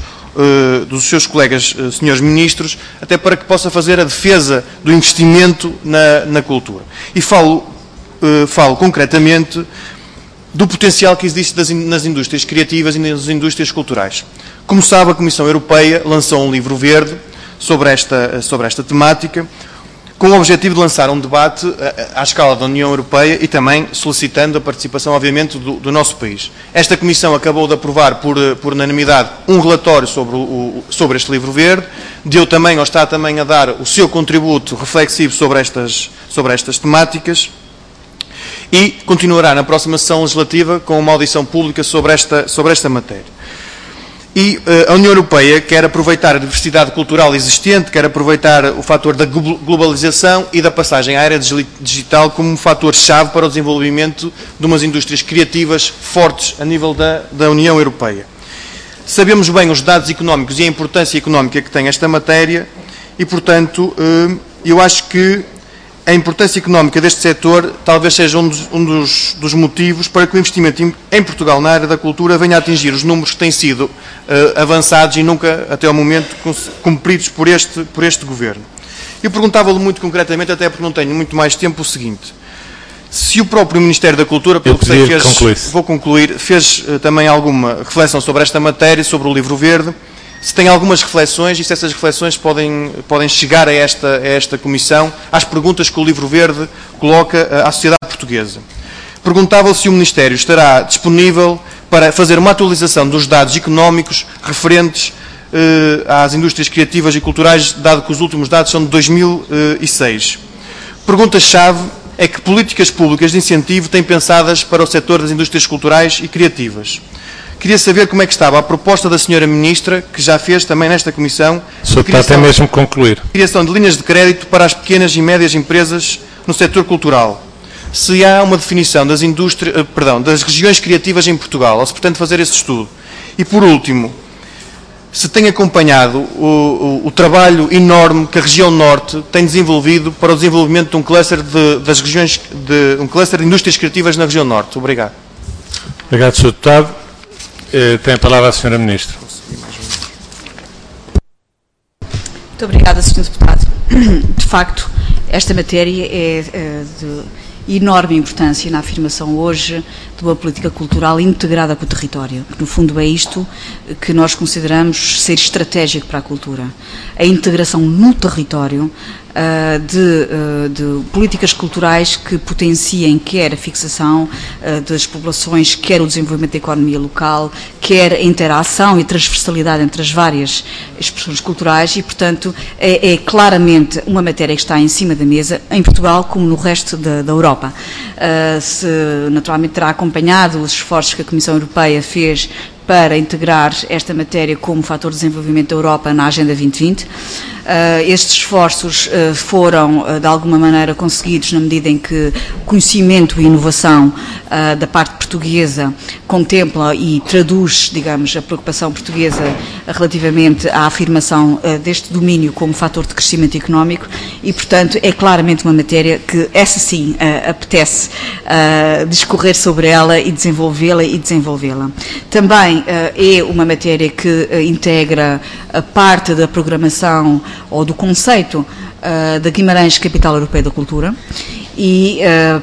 S9: seus colegas senhores Ministros, até para que possa fazer a defesa do investimento na cultura. E falo concretamente do potencial que existe nas indústrias criativas e nas indústrias culturais. Como sabe, a Comissão Europeia lançou um livro verde sobre esta temática, com o objetivo de lançar um debate à escala da União Europeia e também solicitando a participação, obviamente, do nosso país. Esta Comissão acabou de aprovar por unanimidade um relatório sobre este livro verde, está também a dar o seu contributo reflexivo sobre estas temáticas e continuará na próxima sessão legislativa com uma audição pública sobre esta matéria. E a União Europeia quer aproveitar a diversidade cultural existente, quer aproveitar o fator da globalização e da passagem à era digital como um fator-chave para o desenvolvimento de umas indústrias criativas fortes a nível da União Europeia. Sabemos bem os dados económicos e a importância económica que tem esta matéria e, portanto, eu acho que a importância económica deste setor talvez seja um dos motivos para que o investimento em Portugal na área da cultura venha a atingir os números que têm sido avançados e nunca, até ao momento, cumpridos por este Governo. Eu perguntava-lhe muito concretamente, até porque não tenho muito mais tempo, o seguinte: se o próprio Ministério da Cultura, pelo que sei, fez também alguma reflexão sobre esta matéria, sobre o livro verde, se tem algumas reflexões e se essas reflexões podem chegar a esta Comissão, às perguntas que o livro verde coloca à sociedade portuguesa. Perguntava-lhe se o Ministério estará disponível para fazer uma atualização dos dados económicos referentes às indústrias criativas e culturais, dado que os últimos dados são de 2006. Pergunta-chave é que políticas públicas de incentivo têm pensadas para o setor das indústrias culturais e criativas. Queria saber como é que estava a proposta da senhora Ministra, que já fez também nesta Comissão,
S1: Sr. Deputado, até mesmo concluir.
S9: Criação de linhas de crédito para as pequenas e médias empresas no setor cultural. Se há uma definição das regiões criativas em Portugal, ou se pretende fazer esse estudo. E, por último, se tem acompanhado o trabalho enorme que a região Norte tem desenvolvido para o desenvolvimento de um cluster de indústrias criativas na região Norte. Obrigado.
S1: Obrigado, Sr. Deputado. Tem a palavra a Sra. Ministra.
S3: Muito obrigada, Sr. Deputado. De facto, esta matéria é de enorme importância na afirmação hoje de uma política cultural integrada com o território, que no fundo é isto que nós consideramos ser estratégico para a cultura. A integração no território de políticas culturais que potenciem quer a fixação das populações, quer o desenvolvimento da economia local, quer a interação e transversalidade entre as várias expressões culturais e, portanto, é claramente uma matéria que está em cima da mesa, em Portugal como no resto da Europa. Naturalmente terá acompanhado os esforços que a Comissão Europeia fez para integrar esta matéria como fator de desenvolvimento da Europa na Agenda 2020. Estes esforços foram, de alguma maneira, conseguidos na medida em que o conhecimento e inovação da parte portuguesa contempla e traduz, digamos, a preocupação portuguesa relativamente à afirmação deste domínio como fator de crescimento económico e, portanto, é claramente uma matéria que, essa sim, apetece discorrer sobre ela e desenvolvê-la. Também é uma matéria que integra a parte da programação ou do conceito da Guimarães Capital Europeia da Cultura e,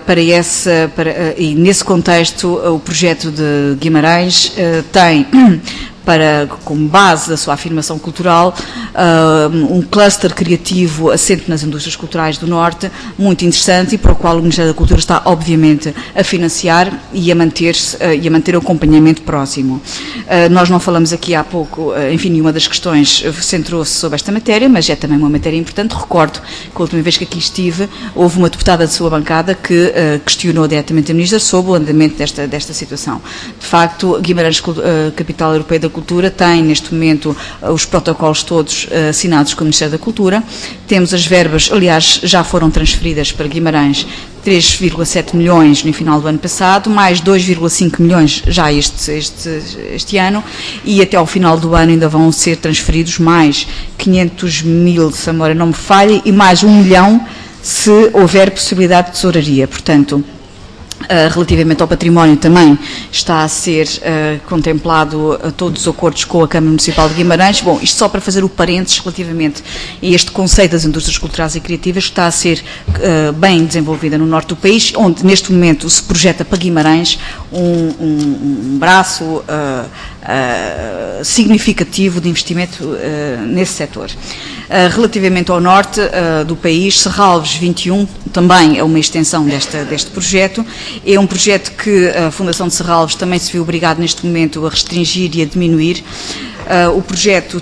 S3: e nesse contexto o projeto de Guimarães tem como base da sua afirmação cultural, um cluster criativo assente nas indústrias culturais do Norte, muito interessante e para o qual o Ministério da Cultura está, obviamente, a financiar e a manter o acompanhamento próximo. Nós não falamos aqui há pouco, enfim, nenhuma das questões centrou-se sobre esta matéria, mas é também uma matéria importante. Recordo que a última vez que aqui estive, houve uma deputada de sua bancada que questionou diretamente a Ministra sobre o andamento desta situação. De facto, Guimarães Capital Europeia da Cultura tem, neste momento, os protocolos todos assinados com o Ministério da Cultura. Temos as verbas, aliás, já foram transferidas para Guimarães 3,7 milhões no final do ano passado, mais 2,5 milhões já este ano, e até ao final do ano ainda vão ser transferidos mais 500 mil, se a memória não me falha, e mais 1 milhão se houver possibilidade de tesouraria. Portanto, relativamente ao património também está a ser contemplado todos os acordos com a Câmara Municipal de Guimarães. Bom, isto só para fazer o parênteses relativamente a este conceito das indústrias culturais e criativas, que está a ser bem desenvolvida no norte do país, onde neste momento se projeta para Guimarães um braço significativo de investimento nesse setor. Relativamente ao norte do país, Serralves 21 também é uma extensão deste projeto. É um projeto que a Fundação de Serralves também se viu obrigada neste momento a restringir e a diminuir. O projeto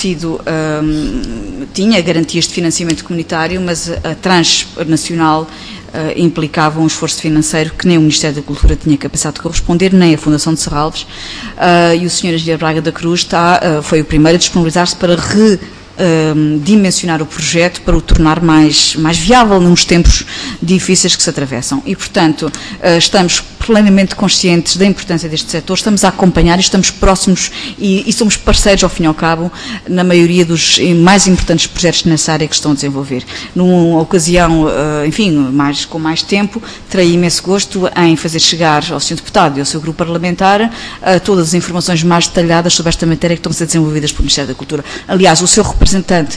S3: tinha garantias de financiamento comunitário, mas a tranche nacional implicava um esforço financeiro que nem o Ministério da Cultura tinha capacidade de corresponder, nem a Fundação de Serralves, e o Sr. Engenheiro Braga da Cruz foi o primeiro a disponibilizar-se para dimensionar o projeto, para o tornar mais viável nos tempos difíceis que se atravessam. E, portanto, estamos plenamente conscientes da importância deste setor, estamos a acompanhar e estamos próximos e somos parceiros, ao fim e ao cabo, na maioria dos mais importantes projetos nessa área que estão a desenvolver. Numa ocasião, enfim, com mais tempo, terei imenso gosto em fazer chegar ao Sr. Deputado e ao seu grupo parlamentar todas as informações mais detalhadas sobre esta matéria que estão a ser desenvolvidas pelo Ministério da Cultura. Aliás, o seu representante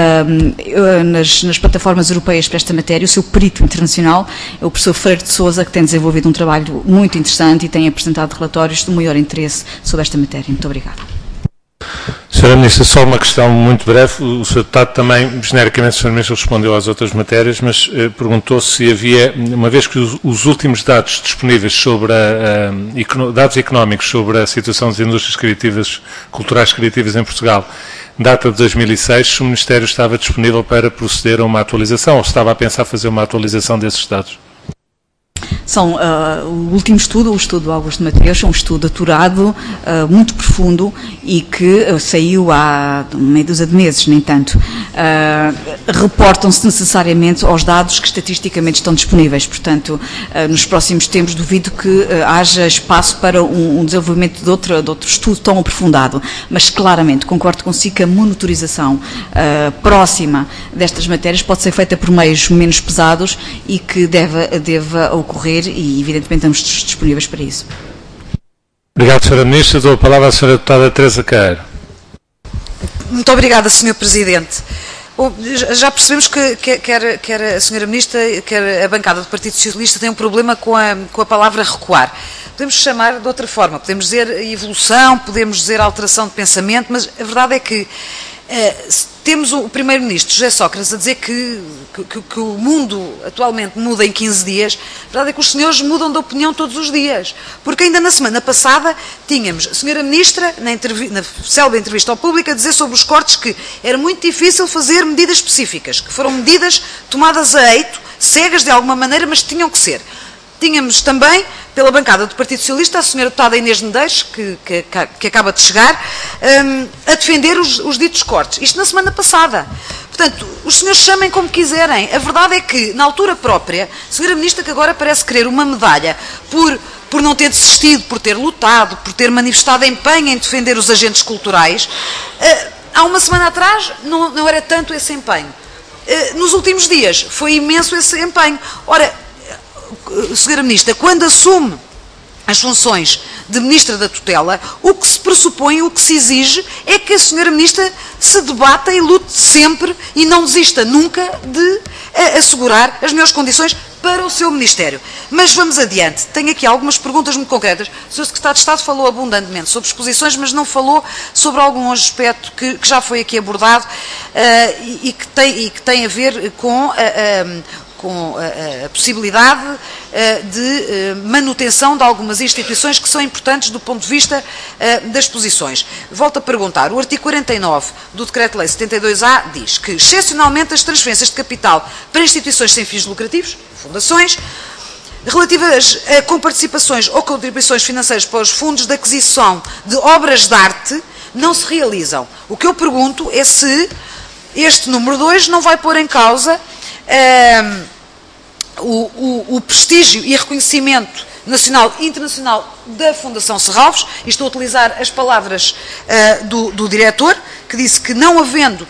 S3: nas plataformas europeias para esta matéria, o seu perito internacional, é o professor Freire de Sousa, que tem desenvolvido um trabalho muito interessante e tem apresentado relatórios de maior interesse sobre esta matéria. Muito obrigada.
S1: Sra. Ministra, só uma questão muito breve. O Sr. Deputado também, genericamente, o Sr. Ministro respondeu às outras matérias, mas perguntou se havia, uma vez que os últimos dados disponíveis sobre dados económicos sobre a situação das indústrias criativas, culturais criativas em Portugal, data de 2006, se o Ministério estava disponível para proceder a uma atualização, ou se estava a pensar fazer uma atualização desses dados?
S3: São o último estudo, o estudo do Augusto Mateus, é um estudo aturado, muito profundo e que saiu há meia dúzia de meses, nem tanto. Reportam-se necessariamente aos dados que estatisticamente estão disponíveis. Portanto, nos próximos tempos duvido que haja espaço para um desenvolvimento de outro estudo tão aprofundado. Mas claramente concordo consigo que a monitorização próxima destas matérias pode ser feita por meios menos pesados e que deva ocorrer, e evidentemente estamos disponíveis para isso.
S1: Obrigado, Sra. Ministra. Dou a palavra à Sra. Deputada Teresa Queiro.
S5: Muito obrigada, Sr. Presidente. Bom, já percebemos que quer a Sra. Ministra, quer a bancada do Partido Socialista tem um problema com a palavra recuar. Podemos chamar de outra forma, podemos dizer evolução, podemos dizer alteração de pensamento, mas a verdade é que temos o Primeiro-Ministro, José Sócrates, a dizer que o mundo atualmente muda em 15 dias. A verdade é que os senhores mudam de opinião todos os dias. Porque ainda na semana passada tínhamos a Sra. Ministra, na célebre entrevista ao público, a dizer sobre os cortes que era muito difícil fazer medidas específicas, que foram medidas tomadas a eito, cegas de alguma maneira, mas tinham que ser. Tínhamos também, pela bancada do Partido Socialista, a Sra. Deputada Inês Medeiros, que acaba de chegar, a defender os ditos cortes. Isto na semana passada. Portanto, os senhores chamem como quiserem. A verdade é que, na altura própria, a Sra. Ministra, que agora parece querer uma medalha por não ter desistido, por ter lutado, por ter manifestado empenho em defender os agentes culturais, há uma semana atrás não era tanto esse empenho. Nos últimos dias foi imenso esse empenho. Ora, Sra. Ministra, quando assume as funções de Ministra da Tutela, o que se pressupõe, o que se exige, é que a Sra. Ministra se debata e lute sempre e não desista nunca de assegurar as melhores condições para o seu Ministério. Mas vamos adiante. Tenho aqui algumas perguntas muito concretas. O Sr. Secretário de Estado falou abundantemente sobre exposições, mas não falou sobre algum aspecto que já foi aqui abordado e que tem a ver com a possibilidade de manutenção de algumas instituições que são importantes do ponto de vista das exposições. Volto a perguntar, o artigo 49 do Decreto-Lei 72A diz que, excepcionalmente, as transferências de capital para instituições sem fins lucrativos, fundações, relativas a comparticipações ou contribuições financeiras para os fundos de aquisição de obras de arte, não se realizam. O que eu pergunto é se este número 2 não vai pôr em causa o prestígio e reconhecimento nacional e internacional da Fundação Serralves, e estou a utilizar as palavras do diretor, que disse que não havendo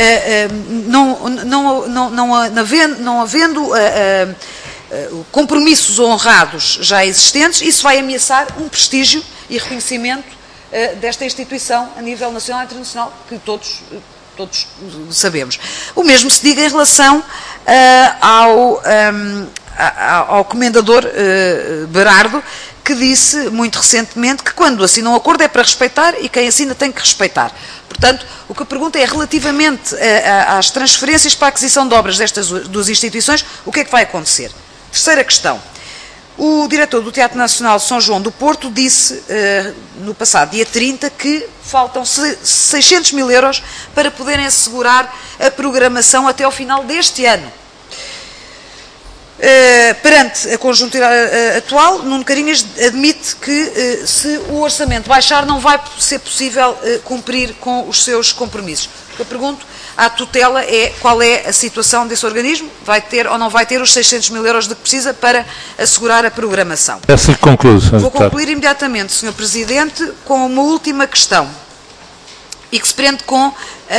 S5: compromissos honrados já existentes, isso vai ameaçar um prestígio e reconhecimento desta instituição a nível nacional e internacional, que todos sabemos. O mesmo se diga em relação ao comendador Berardo, que disse muito recentemente que quando assina um acordo é para respeitar e quem assina tem que respeitar. Portanto, o que eu pergunto é, relativamente às transferências para a aquisição de obras destas duas instituições, o que é que vai acontecer? Terceira questão. O diretor do Teatro Nacional São João do Porto disse, no passado dia 30, que faltam 600 mil euros para poderem assegurar a programação até ao final deste ano. Perante a conjuntura atual, Nuno Carinhas admite que se o orçamento baixar não vai ser possível cumprir com os seus compromissos. O que eu pergunto à tutela é qual é a situação desse organismo, vai ter ou não vai ter os 600 mil euros de que precisa para assegurar a programação.
S1: Essa conclui,
S5: Vou concluir imediatamente, Sr. Presidente, com uma última questão, e que se prende com...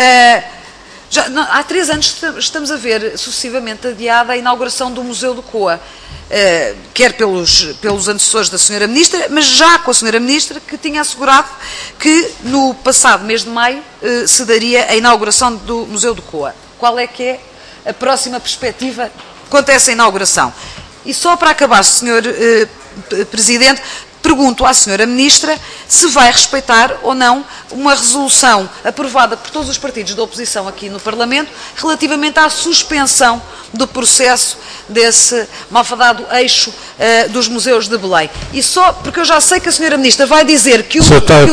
S5: há 3 anos estamos a ver sucessivamente adiada a inauguração do Museu do Coa, quer pelos antecessores da Sra. Ministra, mas já com a Sra. Ministra, que tinha assegurado que no passado mês de maio se daria a inauguração do Museu do Coa. Qual é que é a próxima perspectiva quanto a essa inauguração? E só para acabar, Sr. Presidente, pergunto à Sra. Ministra se vai respeitar ou não uma resolução aprovada por todos os partidos da oposição aqui no Parlamento relativamente à suspensão do processo desse malfadado eixo dos museus de Belém. E só porque eu já sei que a Sra. Ministra vai dizer que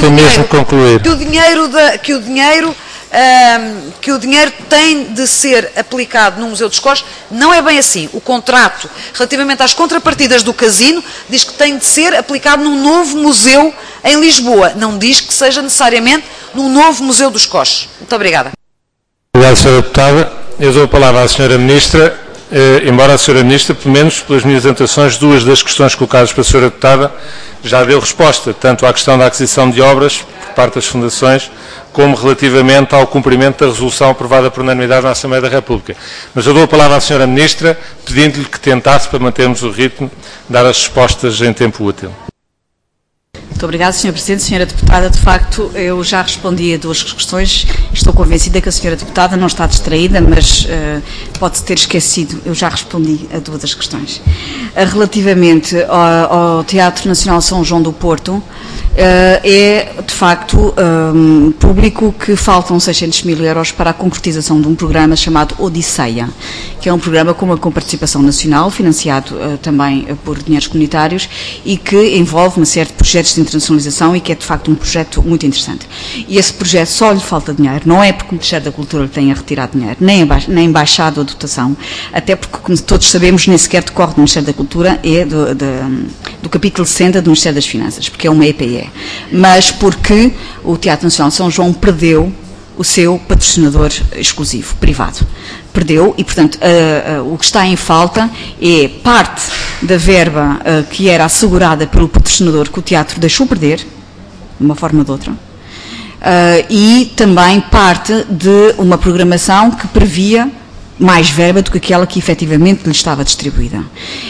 S5: o dinheiro tem de ser aplicado no Museu dos Coches, não é bem assim. O contrato, relativamente às contrapartidas do casino, diz que tem de ser aplicado num novo museu em Lisboa. Não diz que seja necessariamente num novo Museu dos Coches. Muito obrigada.
S1: Obrigado, Sra. Deputada. Eu dou a palavra à Sra. Ministra, embora a Sra. Ministra, pelo menos pelas minhas anotações, 2 das questões colocadas pela Sra. Deputada já deu resposta, tanto à questão da aquisição de obras por parte das fundações, como relativamente ao cumprimento da resolução aprovada por unanimidade na Assembleia da República. Mas eu dou a palavra à Sra. Ministra, pedindo-lhe que tentasse, para mantermos o ritmo, dar as respostas em tempo útil.
S3: Muito obrigada, Sr. Presidente. Sra. Deputada, de facto, eu já respondi a 2 questões. Estou convencida que a Sra. Deputada não está distraída, mas pode ter esquecido. Eu já respondi a 2 das questões. Relativamente ao Teatro Nacional São João do Porto, é, de facto, público que faltam 600 mil euros para a concretização de um programa chamado Odisseia, que é um programa com uma participação nacional, financiado também por dinheiros comunitários e que envolve uma série de projetos de internacionalização e que é, de facto, um projeto muito interessante. E esse projeto só lhe falta dinheiro, não é porque o Ministério da Cultura lhe tenha retirado dinheiro, nem baixado a dotação, até porque, como todos sabemos, nem sequer decorre do Ministério da Cultura, é do capítulo 60 do Ministério das Finanças, porque é uma EPE. Mas porque o Teatro Nacional de São João perdeu o seu patrocinador exclusivo, privado. Perdeu e, portanto, o que está em falta é parte da verba que era assegurada pelo patrocinador que o teatro deixou perder, de uma forma ou de outra, e também parte de uma programação que previa mais verba do que aquela que efetivamente lhe estava distribuída.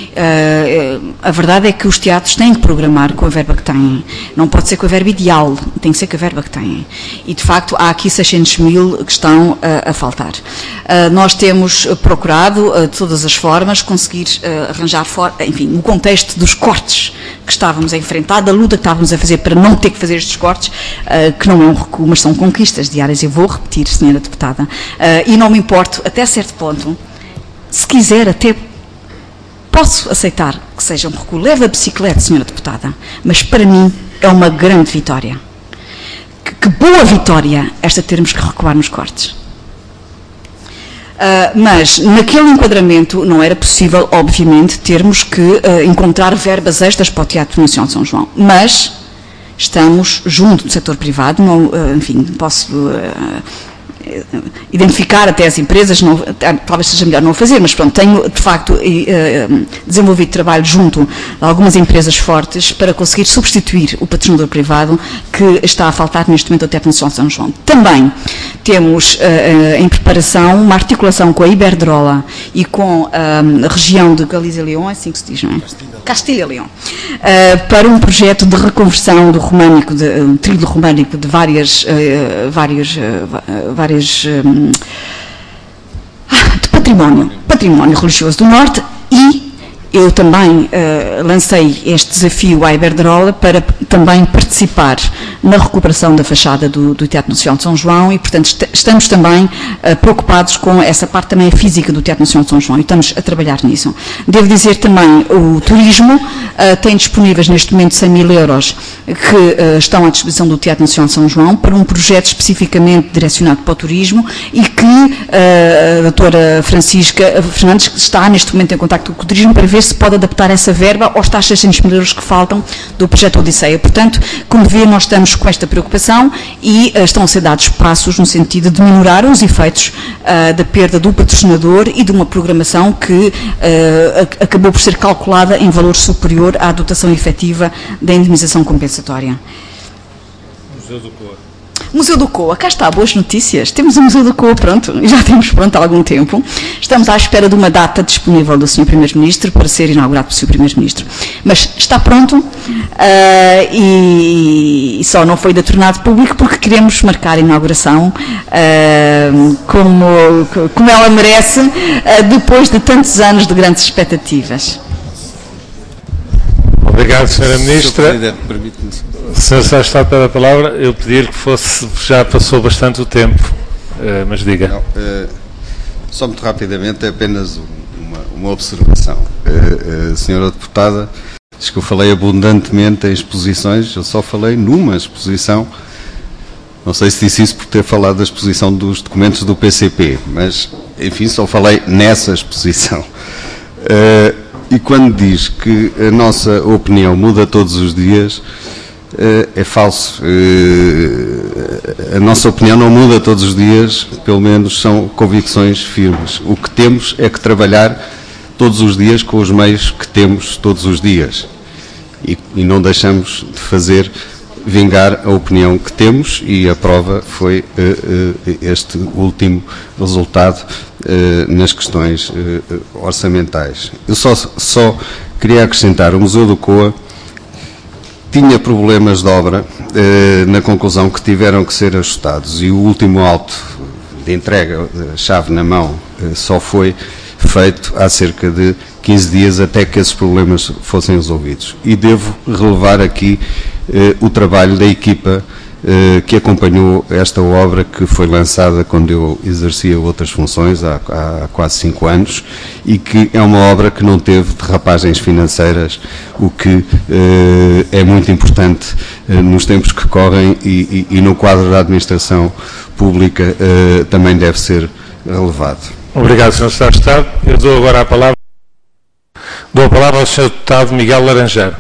S3: A verdade é que os teatros têm que programar com a verba que têm. Não pode ser com a verba ideal, tem que ser com a verba que têm. E, de facto, há aqui 600 mil que estão a faltar. Nós temos procurado, de todas as formas, conseguir arranjar, enfim, no contexto dos cortes que estávamos a enfrentar, da luta que estávamos a fazer para não ter que fazer estes cortes, que não é um recuo, mas são conquistas diárias. Eu vou repetir, Sra. Deputada, e não me importo, até certo ponto, se quiser até posso aceitar que seja um recuo. Leve a bicicleta, Sra. Deputada, mas para mim é uma grande vitória. Que boa vitória esta de termos que recuar nos cortes. Mas naquele enquadramento não era possível, obviamente, termos que encontrar verbas extras para o Teatro Nacional de São João. Mas estamos junto do setor privado, não, enfim, posso identificar até as empresas, não, talvez seja melhor não o fazer, mas pronto, tenho de facto desenvolvido trabalho junto a algumas empresas fortes para conseguir substituir o patrocinador privado que está a faltar neste momento até Nacional São João. Também temos em preparação uma articulação com a Iberdrola e com a região de Galiza e Leão, é assim que se diz, não é? Castilha e Leão, para um projeto de reconversão do românico, um trilho românico de várias de património religioso do Norte, e eu também lancei este desafio à Iberdrola para também participar na recuperação da fachada do Teatro Nacional de São João, e, portanto, estamos também preocupados com essa parte também física do Teatro Nacional de São João, e estamos a trabalhar nisso. Devo dizer também, o turismo tem disponíveis neste momento 100 mil euros que estão à disposição do Teatro Nacional de São João para um projeto especificamente direcionado para o turismo, e que a doutora Francisca Fernandes está neste momento em contacto com o turismo para ver se pode adaptar essa verba aos tais 600 mil euros que faltam do projeto Odisseia. Portanto, como vê, nós estamos com esta preocupação e estão a ser dados passos no sentido de minorar os efeitos da perda do patrocinador e de uma programação que acabou por ser calculada em valor superior à dotação efetiva da indemnização compensatória.
S1: Museu do Coa.
S3: Museu do Coa, cá está, boas notícias. Temos o Museu do Coa pronto, já temos pronto há algum tempo. Estamos à espera de uma data disponível do Sr. Primeiro-Ministro para ser inaugurado pelo Sr. Primeiro-Ministro. Mas está pronto e só não foi ainda tornado público porque queremos marcar a inauguração como ela merece, depois de tantos anos de grandes expectativas.
S1: Obrigado, Sra. Ministra. Se Sr. Secretário de Estado pede a palavra, eu pedir que fosse, já passou bastante o tempo, mas diga.
S4: Não, só muito rapidamente, é apenas uma observação. A senhora deputada diz que eu falei abundantemente em exposições, eu só falei numa exposição, não sei se disse isso por ter falado da exposição dos documentos do PCP, mas, enfim, só falei nessa exposição. E quando diz que a nossa opinião muda todos os dias, é falso. A nossa opinião não muda todos os dias, pelo menos são convicções firmes. O que temos é que trabalhar todos os dias com os meios que temos todos os dias. E não deixamos de fazer vingar a opinião que temos, e a prova foi este último resultado nas questões orçamentais. Eu só queria acrescentar, o Museu do Coa tinha problemas de obra na conclusão que tiveram que ser ajustados, e o último auto de entrega, chave na mão, só foi feito há cerca de 15 dias até que esses problemas fossem resolvidos. E devo relevar aqui o trabalho da equipa que acompanhou esta obra, que foi lançada quando eu exercia outras funções, há quase 5 anos, e que é uma obra que não teve derrapagens financeiras, o que é muito importante nos tempos que correm, e no quadro da administração pública também deve ser relevado.
S1: Obrigado, Sr. Secretário de Estado. Eu dou agora a palavra ao Sr. Deputado Miguel Laranjeiro.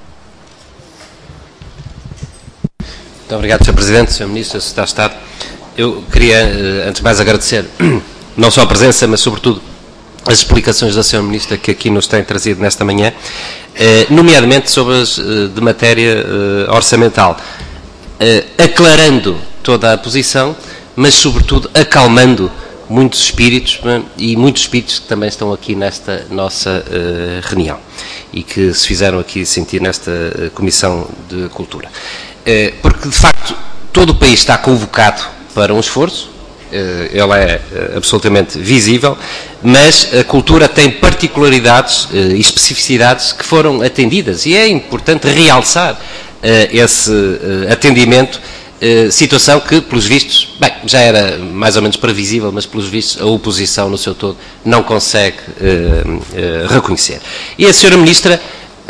S10: Muito obrigado, Sr. Presidente, Sr. Ministro, Sr. Secretário de Estado. Eu queria, antes de mais, agradecer não só a presença, mas, sobretudo, as explicações da Sra. Ministra que aqui nos tem trazido nesta manhã, nomeadamente sobre as de matéria orçamental, aclarando toda a posição, mas, sobretudo, acalmando muitos espíritos, e muitos espíritos que também estão aqui nesta nossa reunião e que se fizeram aqui sentir nesta Comissão de Cultura. Porque, de facto, todo o país está convocado para um esforço, ele é absolutamente visível, mas a cultura tem particularidades e especificidades que foram atendidas, e é importante realçar esse atendimento, situação que, pelos vistos, bem, já era mais ou menos previsível, mas, pelos vistos, a oposição no seu todo não consegue reconhecer. E a Sra. Ministra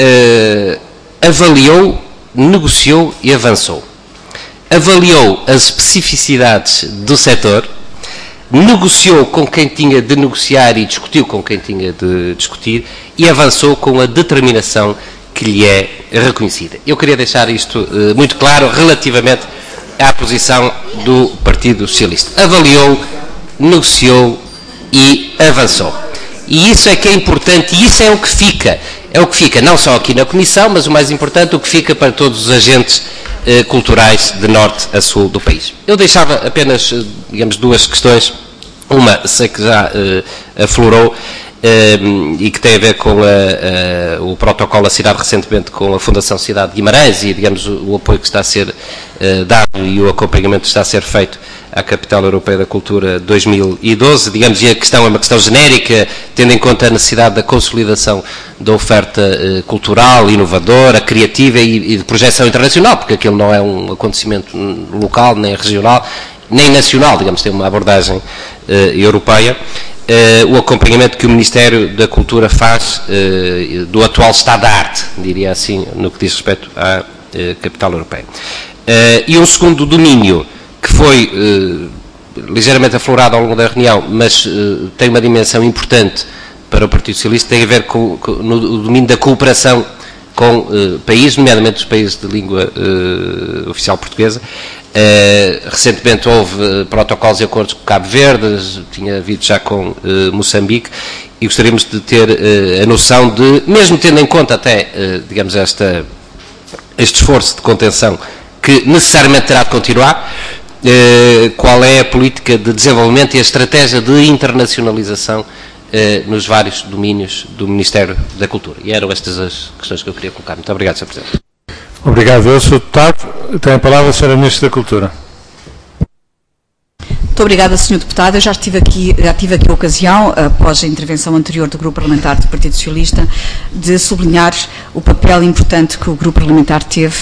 S10: avaliou, negociou e avançou. Avaliou as especificidades do setor, negociou com quem tinha de negociar e discutiu com quem tinha de discutir, e avançou com a determinação que lhe é reconhecida. Eu queria deixar isto muito claro relativamente à posição do Partido Socialista. Avaliou, negociou e avançou. E isso é que é importante, e isso é o que fica. É o que fica não só aqui na Comissão, mas o mais importante, o que fica para todos os agentes culturais de norte a sul do país. Eu deixava apenas, digamos, duas questões. Uma, sei que já aflorou, e que tem a ver com o protocolo assinado recentemente com a Fundação Cidade de Guimarães e, digamos, o apoio que está a ser dado e o acompanhamento que está a ser feito à Capital Europeia da Cultura 2012, digamos, e a questão é uma questão genérica, tendo em conta a necessidade da consolidação da oferta cultural, inovadora, criativa e de projeção internacional, porque aquilo não é um acontecimento local, nem regional, nem nacional, digamos, tem uma abordagem europeia. O acompanhamento que o Ministério da Cultura faz do atual estado da arte, diria assim, no que diz respeito à Capital Europeia. E um segundo domínio, que foi ligeiramente aflorado ao longo da reunião, mas tem uma dimensão importante para o Partido Socialista, tem a ver no domínio da cooperação com países, nomeadamente os países de língua oficial portuguesa. Recentemente houve protocolos e acordos com Cabo Verde, tinha havido já com Moçambique, e gostaríamos de ter a noção de, mesmo tendo em conta até, digamos, este esforço de contenção que necessariamente terá de continuar, qual é a política de desenvolvimento e a estratégia de internacionalização nos vários domínios do Ministério da Cultura. E eram estas as questões que eu queria colocar. Muito obrigado, Sr. Presidente.
S1: Obrigado. Eu sou deputado. Tem a palavra a Sra. Ministra da Cultura.
S3: Muito obrigada, Sr. Deputado. Eu já tive aqui a ocasião, após a intervenção anterior do Grupo Parlamentar do Partido Socialista, de sublinhar o papel importante que o Grupo Parlamentar teve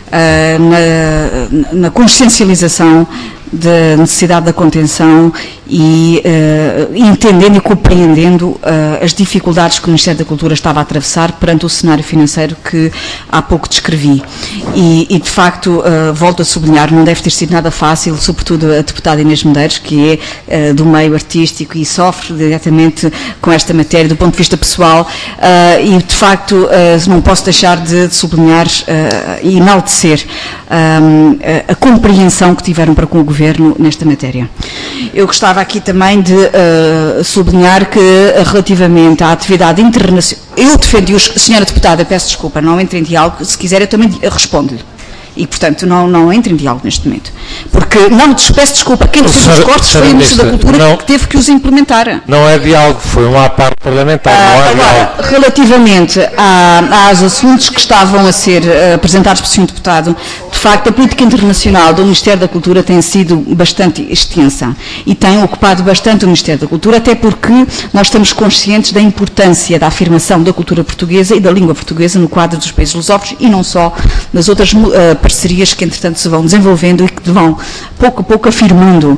S3: na consciencialização da necessidade da contenção e entendendo e compreendendo as dificuldades que o Ministério da Cultura estava a atravessar perante o cenário financeiro que há pouco descrevi. E de facto, volto a sublinhar, não deve ter sido nada fácil, sobretudo a deputada Inês Medeiros, que é do meio artístico e sofre diretamente com esta matéria do ponto de vista pessoal, e de facto não posso deixar de sublinhar e enaltecer a compreensão que tiveram para com o Governo nesta matéria. Eu gostava aqui também de sublinhar que relativamente à atividade internacional, eu defendi-os, Sra. Deputada, peço desculpa, não entre em diálogo, se quiser eu também respondo-lhe. E, portanto, não entre em diálogo neste momento. Porque, peço desculpa, quem fez os cortes foi o Ministro da Cultura que teve que os implementar.
S1: Não é diálogo, foi um à parte parlamentar, não é diálogo.
S3: Relativamente aos assuntos que estavam a ser apresentados pelo Sr. Deputado, de facto, a política internacional do Ministério da Cultura tem sido bastante extensa e tem ocupado bastante o Ministério da Cultura, até porque nós estamos conscientes da importância da afirmação da cultura portuguesa e da língua portuguesa no quadro dos países lusófonos e não só nas outras parcerias que, entretanto, se vão desenvolvendo e que vão, pouco a pouco, afirmando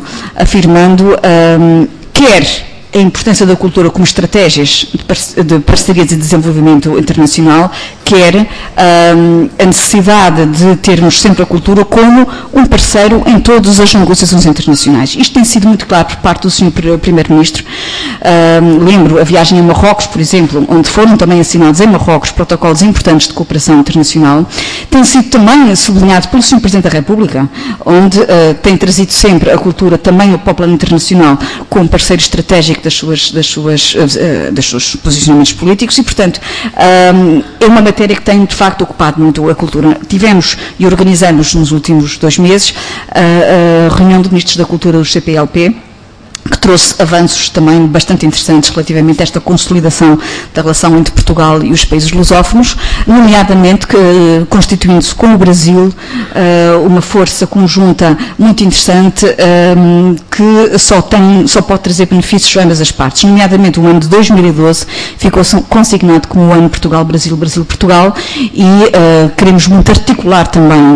S3: quer a importância da cultura como estratégias de parcerias e desenvolvimento internacional, quer a necessidade de termos sempre a cultura como um parceiro em todas as negociações internacionais. Isto tem sido muito claro por parte do Sr. Primeiro-Ministro. Lembro a viagem a Marrocos, por exemplo, onde foram também assinados em Marrocos protocolos importantes de cooperação internacional. Tem sido também sublinhado pelo Sr. Presidente da República, onde tem trazido sempre a cultura também para o plano internacional como parceiro estratégico dos seus posicionamentos políticos e, portanto, é uma matéria que tem, de facto, ocupado muito a cultura. Tivemos e organizamos nos últimos 2 meses a reunião de ministros da cultura do CPLP, que trouxe avanços também bastante interessantes relativamente a esta consolidação da relação entre Portugal e os países lusófonos, nomeadamente constituindo-se com o Brasil uma força conjunta muito interessante que só pode trazer benefícios a ambas as partes. Nomeadamente o ano de 2012 ficou consignado como o ano Portugal-Brasil, Brasil-Portugal e queremos muito articular também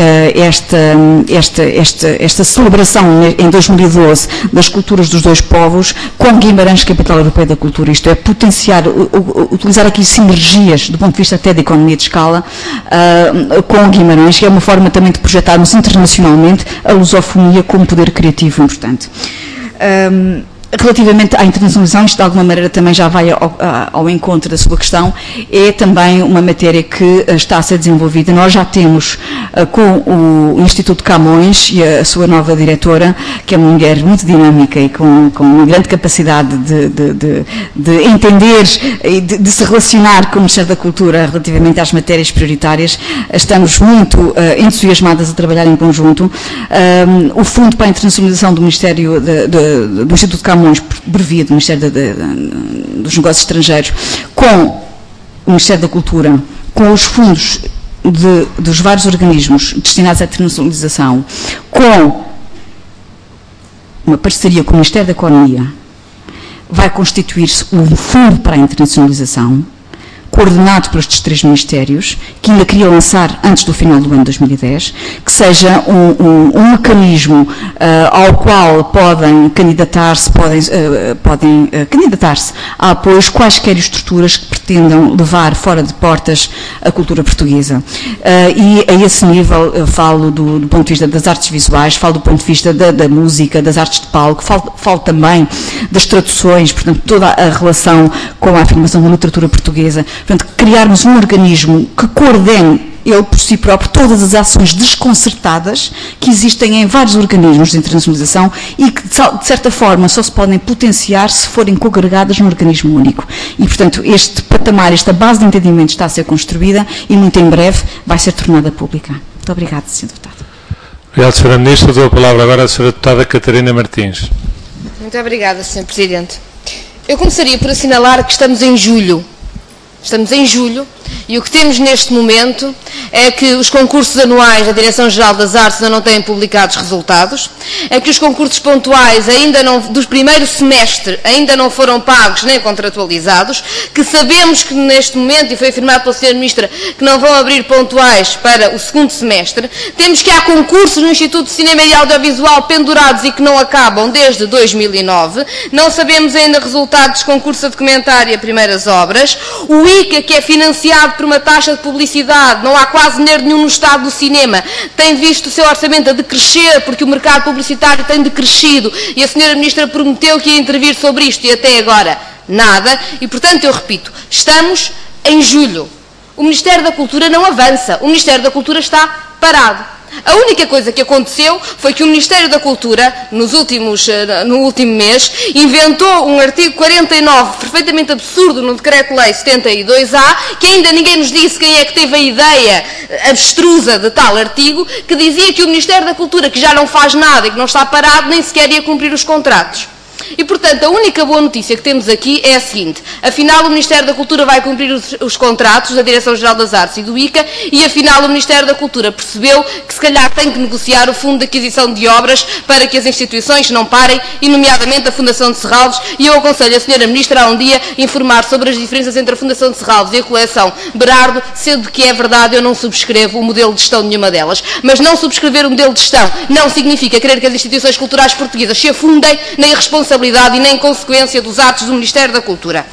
S3: esta celebração em 2012 das culturas dos 2 povos com Guimarães, Capital Europeia da Cultura. Isto é, potenciar, utilizar aqui sinergias do ponto de vista até da economia de escala com Guimarães, que é uma forma também de projetarmos internacionalmente a lusofonia como poder criativo importante. Relativamente à internacionalização, isto de alguma maneira também já vai ao encontro da sua questão, é também uma matéria que está a ser desenvolvida. Nós já temos com o Instituto Camões e a sua nova diretora, que é uma mulher muito dinâmica e com uma grande capacidade de entender e de se relacionar com o Ministério da Cultura relativamente às matérias prioritárias. Estamos muito entusiasmadas a trabalhar em conjunto. O Fundo para a Internacionalização do Ministério do Instituto Camões, por via do Ministério dos Negócios Estrangeiros, com o Ministério da Cultura, com os fundos dos vários organismos destinados à internacionalização, com uma parceria com o Ministério da Economia, vai constituir-se um fundo para a internacionalização, coordenado por estes 3 ministérios, que ainda queria lançar antes do final do ano de 2010, que seja um mecanismo ao qual podem candidatar-se a apoios quaisquer estruturas que pretendam levar fora de portas a cultura portuguesa. E a esse nível eu falo do ponto de vista das artes visuais, falo do ponto de vista da música, das artes de palco, falo também das traduções, portanto toda a relação com a afirmação da literatura portuguesa. Portanto, criarmos um organismo que coordene ele por si próprio todas as ações desconcertadas que existem em vários organismos de internacionalização e que, de certa forma, só se podem potenciar se forem congregadas num organismo único. E, portanto, este patamar, esta base de entendimento está a ser construída e, muito em breve, vai ser tornada pública. Muito obrigada, Sr. Deputado.
S1: Obrigado, Sra. Ministra. Dou a palavra agora à Sra. Deputada Catarina Martins.
S6: Muito obrigada, Sr. Presidente. Eu começaria por assinalar que estamos em julho. Estamos em julho e o que temos neste momento é que os concursos anuais da Direção-Geral das Artes ainda não têm publicados resultados, é que os concursos pontuais do primeiro semestre ainda não foram pagos nem contratualizados, que sabemos que neste momento, e foi afirmado pela Sra. Ministra, que não vão abrir pontuais para o segundo semestre, temos que há concursos no Instituto de Cinema e Audiovisual pendurados e que não acabam desde 2009, não sabemos ainda resultados dos concursos a documentário e a primeiras obras, o ICA, que é financiado por uma taxa de publicidade, não há quase dinheiro nenhum no Estado do cinema, tem visto o seu orçamento a decrescer, porque o mercado publicitário tem decrescido, e a Sra. Ministra prometeu que ia intervir sobre isto, e até agora nada, e portanto eu repito, estamos em julho. O Ministério da Cultura não avança, o Ministério da Cultura está parado. A única coisa que aconteceu foi que o Ministério da Cultura, no último mês, inventou um artigo 49, perfeitamente absurdo, no Decreto-Lei 72A, que ainda ninguém nos disse quem é que teve a ideia abstrusa de tal artigo, que dizia que o Ministério da Cultura, que já não faz nada e que não está parado, nem sequer ia cumprir os contratos. E, portanto, a única boa notícia que temos aqui é a seguinte: afinal o Ministério da Cultura vai cumprir os contratos da Direção-Geral das Artes e do ICA e, afinal, o Ministério da Cultura percebeu que, se calhar, tem que negociar o Fundo de Aquisição de Obras para que as instituições não parem, e, nomeadamente, a Fundação de Serralves, e eu aconselho a Sra. Ministra a um dia informar sobre as diferenças entre a Fundação de Serralves e a coleção Berardo, sendo que é verdade, eu não subscrevo o modelo de gestão de nenhuma delas. Mas não subscrever o modelo de gestão não significa querer que as instituições culturais portuguesas se afundem na irresponsabilidade e nem consequência dos atos do Ministério da Cultura.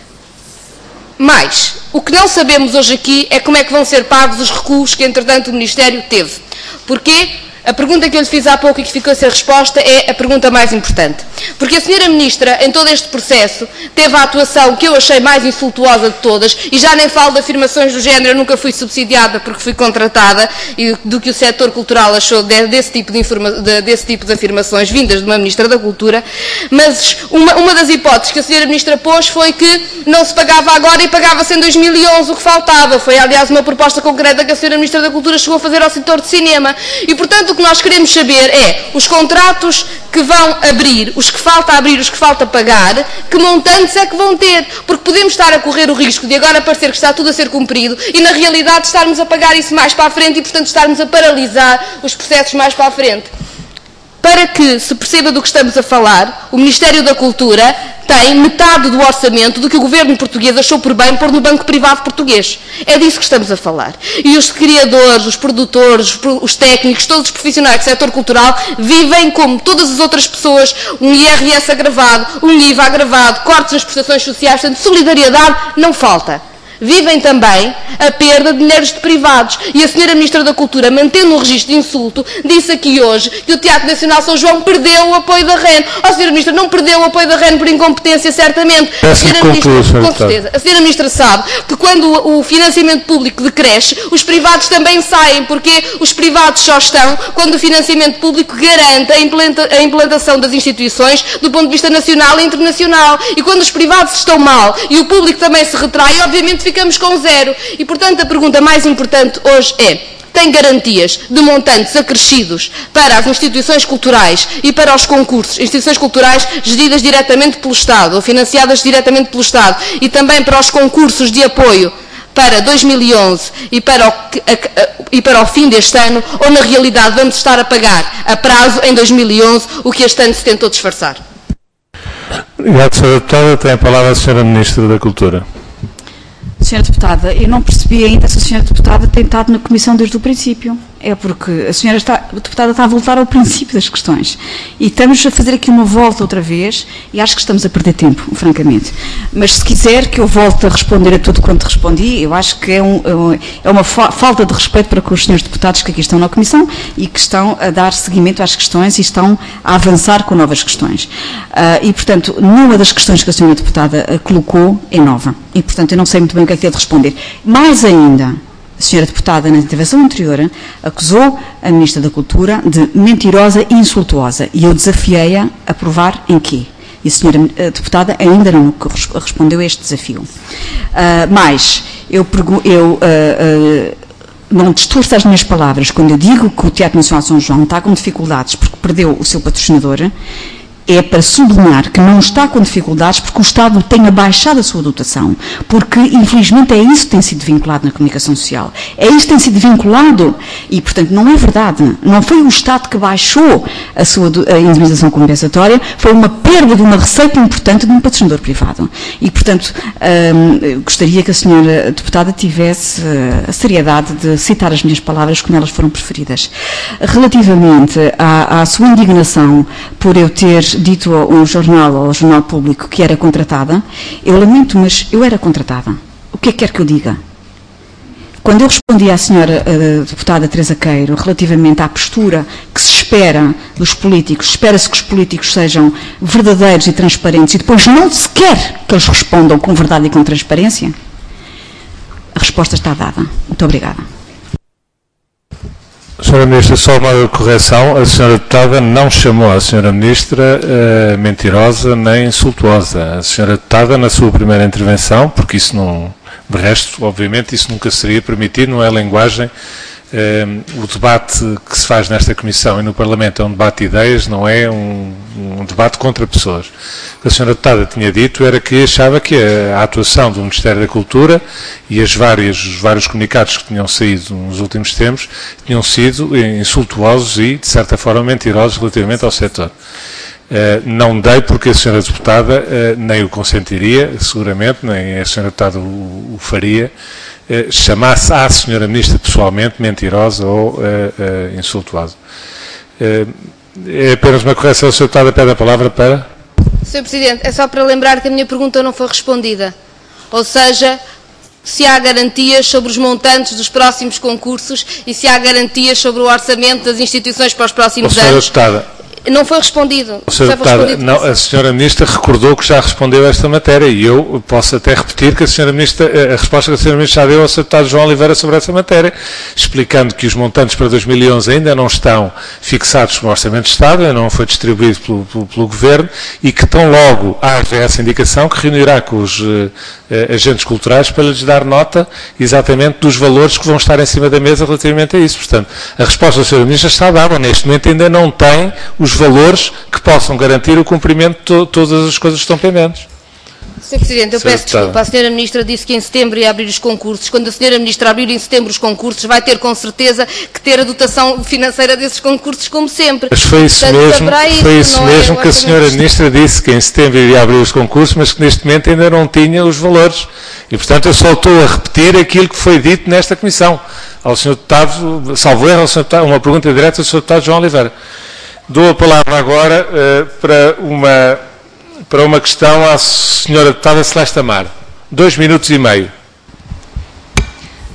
S6: Mas, o que não sabemos hoje aqui é como é que vão ser pagos os recuos que, entretanto, o Ministério teve. Porquê? A pergunta que eu lhe fiz há pouco e que ficou sem resposta é a pergunta mais importante. Porque a Sra. Ministra, em todo este processo, teve a atuação que eu achei mais insultuosa de todas, e já nem falo de afirmações do género, eu nunca fui subsidiada porque fui contratada, e do que o setor cultural achou desse tipo de afirmações vindas de uma Ministra da Cultura, mas uma das hipóteses que a Sra. Ministra pôs foi que não se pagava agora e pagava-se em 2011 o que faltava. Foi, aliás, uma proposta concreta que a Sra. Ministra da Cultura chegou a fazer ao setor de cinema. E, portanto, o que nós queremos saber é os contratos que vão abrir, os que falta abrir, os que falta pagar, que montantes é que vão ter, porque podemos estar a correr o risco de agora parecer que está tudo a ser cumprido e na realidade estarmos a pagar isso mais para a frente e, portanto, estarmos a paralisar os processos mais para a frente. Para que se perceba do que estamos a falar, o Ministério da Cultura tem metade do orçamento do que o governo português achou por bem pôr no banco privado português. É disso que estamos a falar. E os criadores, os produtores, os técnicos, todos os profissionais do setor cultural vivem como todas as outras pessoas, um IRS agravado, um IVA agravado, cortes nas prestações sociais, portanto, solidariedade não falta. vivem também a perda de dinheiros de privados. E a Sra. Ministra da Cultura, mantendo um registro de insulto, disse aqui hoje que o Teatro Nacional São João perdeu o apoio da REN. A Sra. Ministra não perdeu o apoio da REN por incompetência, certamente. A Sra. Ministra, com certeza. A Sra. Ministra sabe que quando o financiamento público decresce, os privados também saem, porque os privados só estão quando o financiamento público garante a implantação das instituições do ponto de vista nacional e internacional. E quando os privados estão mal e o público também se retrai, obviamente ficamos com zero. E, portanto, a pergunta mais importante hoje é: tem garantias de montantes acrescidos para as instituições culturais e para os concursos, instituições culturais geridas diretamente pelo Estado ou financiadas diretamente pelo Estado, e também para os concursos de apoio para 2011 e para o fim deste ano, ou na realidade vamos estar a pagar a prazo em 2011 o que este ano se tentou disfarçar?
S1: Obrigado, Sra. Deputada. Tem a palavra a Sra. Ministra da Cultura.
S3: Sra. Deputada, eu não percebi ainda se a Sra. Deputada tem estado na Comissão desde o princípio. É porque a Sra. Deputada está a voltar ao princípio das questões. E estamos a fazer aqui uma volta outra vez, e acho que estamos a perder tempo, francamente. Mas se quiser que eu volte a responder a tudo quanto respondi, eu acho que é uma falta de respeito para com os senhores deputados que aqui estão na Comissão e que estão a dar seguimento às questões e estão a avançar com novas questões. E, portanto, nenhuma das questões que a Sra. Deputada colocou é nova. E, portanto, eu não sei muito bem o que é que é de responder. Mais ainda, a Sra. Deputada, na intervenção anterior, acusou a Ministra da Cultura de mentirosa e insultuosa. E eu desafiei-a a provar em quê? E a Sra. Deputada ainda não respondeu a este desafio. Mas, não distorço as minhas palavras quando eu digo que o Teatro Nacional de São João está com dificuldades porque perdeu o seu patrocinador. É para sublinhar que não está com dificuldades porque o Estado tem abaixado a sua dotação, porque, infelizmente, é isso que tem sido vinculado na comunicação social. É isso que tem sido vinculado e, portanto, não é verdade. Não foi o Estado que baixou a indemnização compensatória, foi uma perda de uma receita importante de um patrocinador privado. E, portanto, gostaria que a Sra. Deputada tivesse a seriedade de citar as minhas palavras como elas foram preferidas. Relativamente à sua indignação por eu ter dito ao Jornal Público que era contratada, eu lamento, mas eu era contratada. O que é que quer que eu diga? Quando eu respondi à senhora deputada Teresa Queiro relativamente à postura que se espera dos políticos, espera-se que os políticos sejam verdadeiros e transparentes e depois não se quer que eles respondam com verdade e com transparência, a resposta está dada. Muito obrigada.
S1: Sra. Ministra, só uma correção. A Sra. Deputada não chamou a Sra. Ministra mentirosa nem insultuosa. A Sra. Deputada, na sua primeira intervenção, porque isso não, de resto, obviamente, isso nunca seria permitido, não é linguagem. O debate que se faz nesta Comissão e no Parlamento é um debate de ideias, não é um debate contra pessoas. O que a Sra. Deputada tinha dito era que achava que a atuação do Ministério da Cultura e os vários comunicados que tinham saído nos últimos tempos tinham sido insultuosos e, de certa forma, mentirosos relativamente ao setor. Não dei porque a Sra. Deputada nem o consentiria, seguramente, nem a Sra. Deputada o faria, chamasse à Sra. Ministra pessoalmente mentirosa ou insultuosa. É apenas uma correção. A Sra. Deputada pede a palavra para...
S6: Sr. Presidente, é só para lembrar que a minha pergunta não foi respondida. Ou seja, se há garantias sobre os montantes dos próximos concursos e se há garantias sobre o orçamento das instituições para os próximos anos.
S1: Deputada,
S6: não foi respondido.
S1: A Sra. Ministra recordou que já respondeu a esta matéria e eu posso até repetir que a resposta que a Sra. Ministra já deu ao Sr. Deputado João Oliveira sobre essa matéria, explicando que os montantes para 2011 ainda não estão fixados no Orçamento de Estado, ainda não foi distribuído pelo Governo e que tão logo haja essa indicação que reunirá com os agentes culturais para lhes dar nota exatamente dos valores que vão estar em cima da mesa relativamente a isso. Portanto, a resposta da Sra. Ministra está dada. Neste momento ainda não tem os valores que possam garantir o cumprimento de todas as coisas que estão pendentes.
S6: Sr. Presidente, eu peço desculpa. A Sra. Ministra disse que em setembro ia abrir os concursos. Quando a Sra. Ministra abrir em setembro os concursos, vai ter com certeza que ter a dotação financeira desses concursos, como sempre.
S1: Mas foi isso mesmo que a Sra. Ministra disse, que em setembro iria abrir os concursos, mas que neste momento ainda não tinha os valores. E, portanto, eu só estou a repetir aquilo que foi dito nesta Comissão. Ao Sr. Deputado, salvo erro, uma pergunta direta ao Sr. Deputado João Oliveira. Dou a palavra agora para uma questão à Sra. Deputada Celeste Amar. 2 minutos e meio.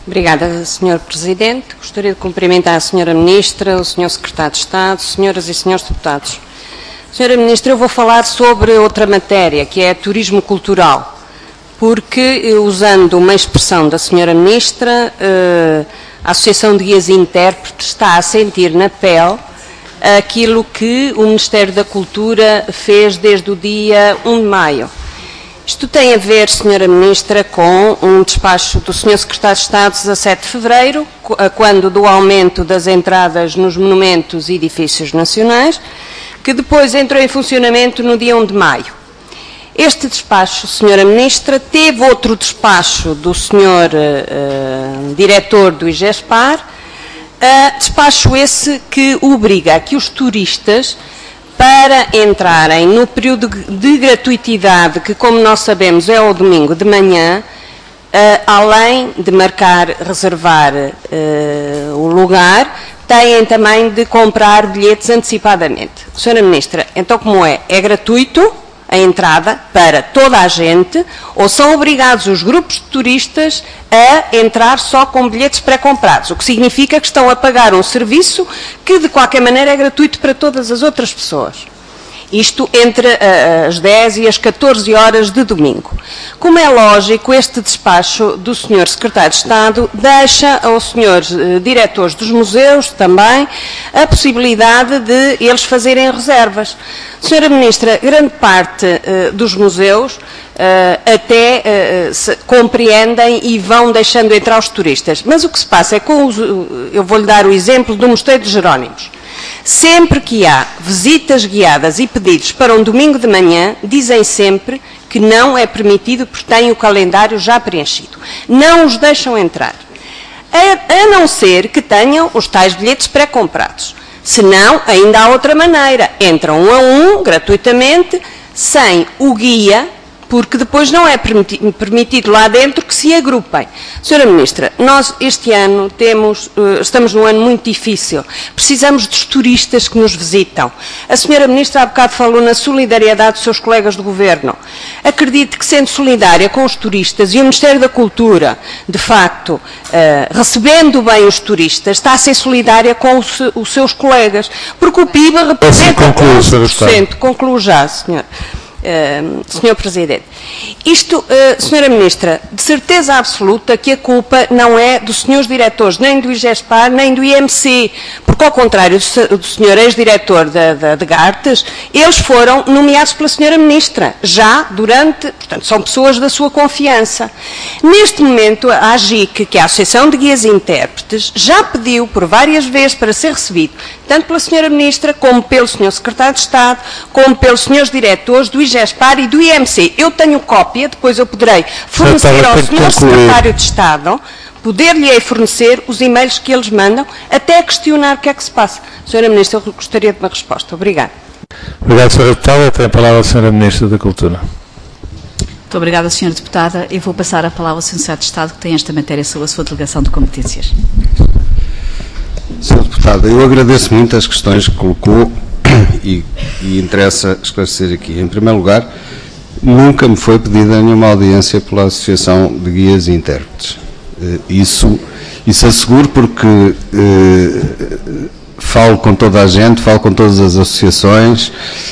S2: Obrigada, Sr. Presidente. Gostaria de cumprimentar a Sra. Ministra, o Sr. Secretário de Estado, senhoras e senhores deputados. Sra. Ministra, eu vou falar sobre outra matéria, que é turismo cultural, porque, usando uma expressão da Sra. Ministra, a Associação de Guias e Intérpretes está a sentir na pele aquilo que o Ministério da Cultura fez desde o dia 1 de maio. Isto tem a ver, Sra. Ministra, com um despacho do Sr. Secretário de Estado, 17 de fevereiro, quando do aumento das entradas nos monumentos e edifícios nacionais, que depois entrou em funcionamento no dia 1 de maio. Este despacho, Sra. Ministra, teve outro despacho do Sr. Diretor do IGESPAR, despacho esse que obriga a que os turistas, para entrarem no período de gratuitidade, que, como nós sabemos, é ao domingo de manhã, além de reservar o lugar, têm também de comprar bilhetes antecipadamente. Sra. Ministra, então como é? É gratuito a entrada para toda a gente, ou são obrigados os grupos de turistas a entrar só com bilhetes pré-comprados, o que significa que estão a pagar um serviço que, de qualquer maneira, é gratuito para todas as outras pessoas. Isto entre as 10 e as 14 horas de domingo. Como é lógico, este despacho do Sr. Secretário de Estado deixa aos senhores diretores dos museus também a possibilidade de eles fazerem reservas. Sra. Ministra, grande parte dos museus até compreendem e vão deixando entrar os turistas. Mas o que se passa é que, eu vou-lhe dar o exemplo do Mosteiro de Jerónimos. Sempre que há visitas guiadas e pedidos para um domingo de manhã, dizem sempre que não é permitido porque têm o calendário já preenchido. Não os deixam entrar. A não ser que tenham os tais bilhetes pré-comprados. Senão, ainda há outra maneira. Entram um a um, gratuitamente, sem o guia, porque depois não é permitido lá dentro que se agrupem. Sra. Ministra, nós este ano estamos num ano muito difícil. Precisamos dos turistas que nos visitam. A Sra. Ministra há bocado falou na solidariedade dos seus colegas do Governo. Acredito que, sendo solidária com os turistas e o Ministério da Cultura, de facto, recebendo bem os turistas, está a ser solidária com os seus colegas, porque o PIB representa 11%. Concluo já, Sr. Presidente. Isto, Sra. Ministra, de certeza absoluta que a culpa não é dos senhores diretores, nem do IGESPAR, nem do IMC, porque, ao contrário do senhor ex-diretor de Gartes, eles foram nomeados pela Sra. Ministra, já portanto, são pessoas da sua confiança. Neste momento, a AGIC, que é a Associação de Guias e Intérpretes, já pediu por várias vezes para ser recebido, tanto pela Sra. Ministra, como pelo Sr. Secretário de Estado, como pelos senhores diretores do IGESPAR e do IMC. Eu tenho cópia, depois eu poderei fornecer ao Sr. Secretário de Estado, poder-lhe fornecer os e-mails que eles mandam, até questionar o que é que se passa. Sra. Ministra, eu gostaria de uma resposta. Obrigada.
S1: Obrigado, Sra. Deputada. Tem a palavra a Sra. Ministra da Cultura.
S3: Muito obrigada, Sra. Deputada. Eu vou passar a palavra ao Sr. Secretário de Estado, que tem esta matéria sob a sua delegação de competências.
S4: Sra. Deputada, eu agradeço muito as questões que colocou e interessa esclarecer aqui. Em primeiro lugar, nunca me foi pedida nenhuma audiência pela Associação de Guias e Intérpretes. Isso asseguro porque falo com toda a gente, falo com todas as associações.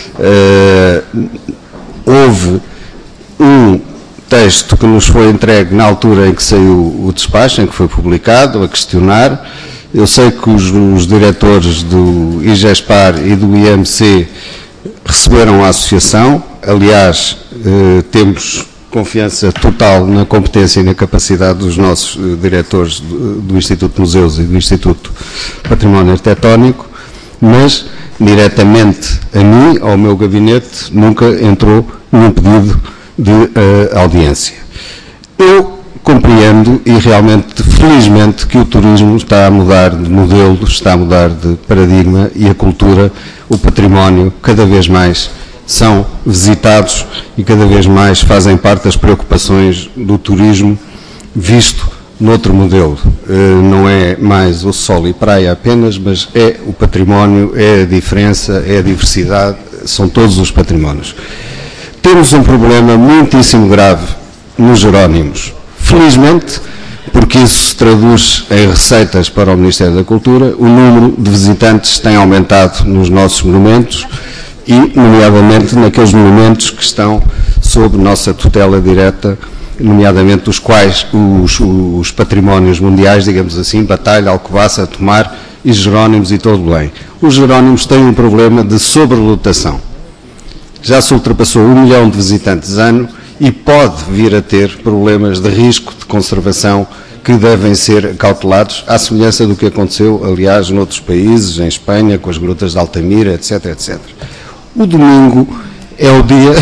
S4: Houve um texto que nos foi entregue na altura em que saiu o despacho, em que foi publicado, a questionar. Eu sei que os diretores do IGESPAR e do IMC receberam a associação. Aliás, temos confiança total na competência e na capacidade dos nossos diretores do Instituto de Museus e do Instituto Património Arquitetónico, mas diretamente a mim, ao meu gabinete, nunca entrou nenhum pedido de audiência. Eu compreendo e realmente, felizmente, que o turismo está a mudar de modelo, está a mudar de paradigma e a cultura, o património, cada vez mais são visitados e cada vez mais fazem parte das preocupações do turismo visto noutro modelo. Não é mais o sol e praia apenas, mas é o património, é a diferença, é a diversidade, são todos os patrimónios. Temos um problema muitíssimo grave nos Jerónimos. Felizmente, porque isso se traduz em receitas para o Ministério da Cultura. O número de visitantes tem aumentado nos nossos monumentos e, nomeadamente, naqueles monumentos que estão sob nossa tutela direta, nomeadamente os patrimónios mundiais, digamos assim, Batalha, Alcobaça, Tomar e Jerónimos e todo Belém. Os Jerónimos têm um problema de sobrelotação. Já se ultrapassou 1 milhão de visitantes ano e pode vir a ter problemas de risco de conservação que devem ser cautelados, à semelhança do que aconteceu, aliás, noutros países, em Espanha, com as grutas de Altamira, etc, etc. O domingo é o dia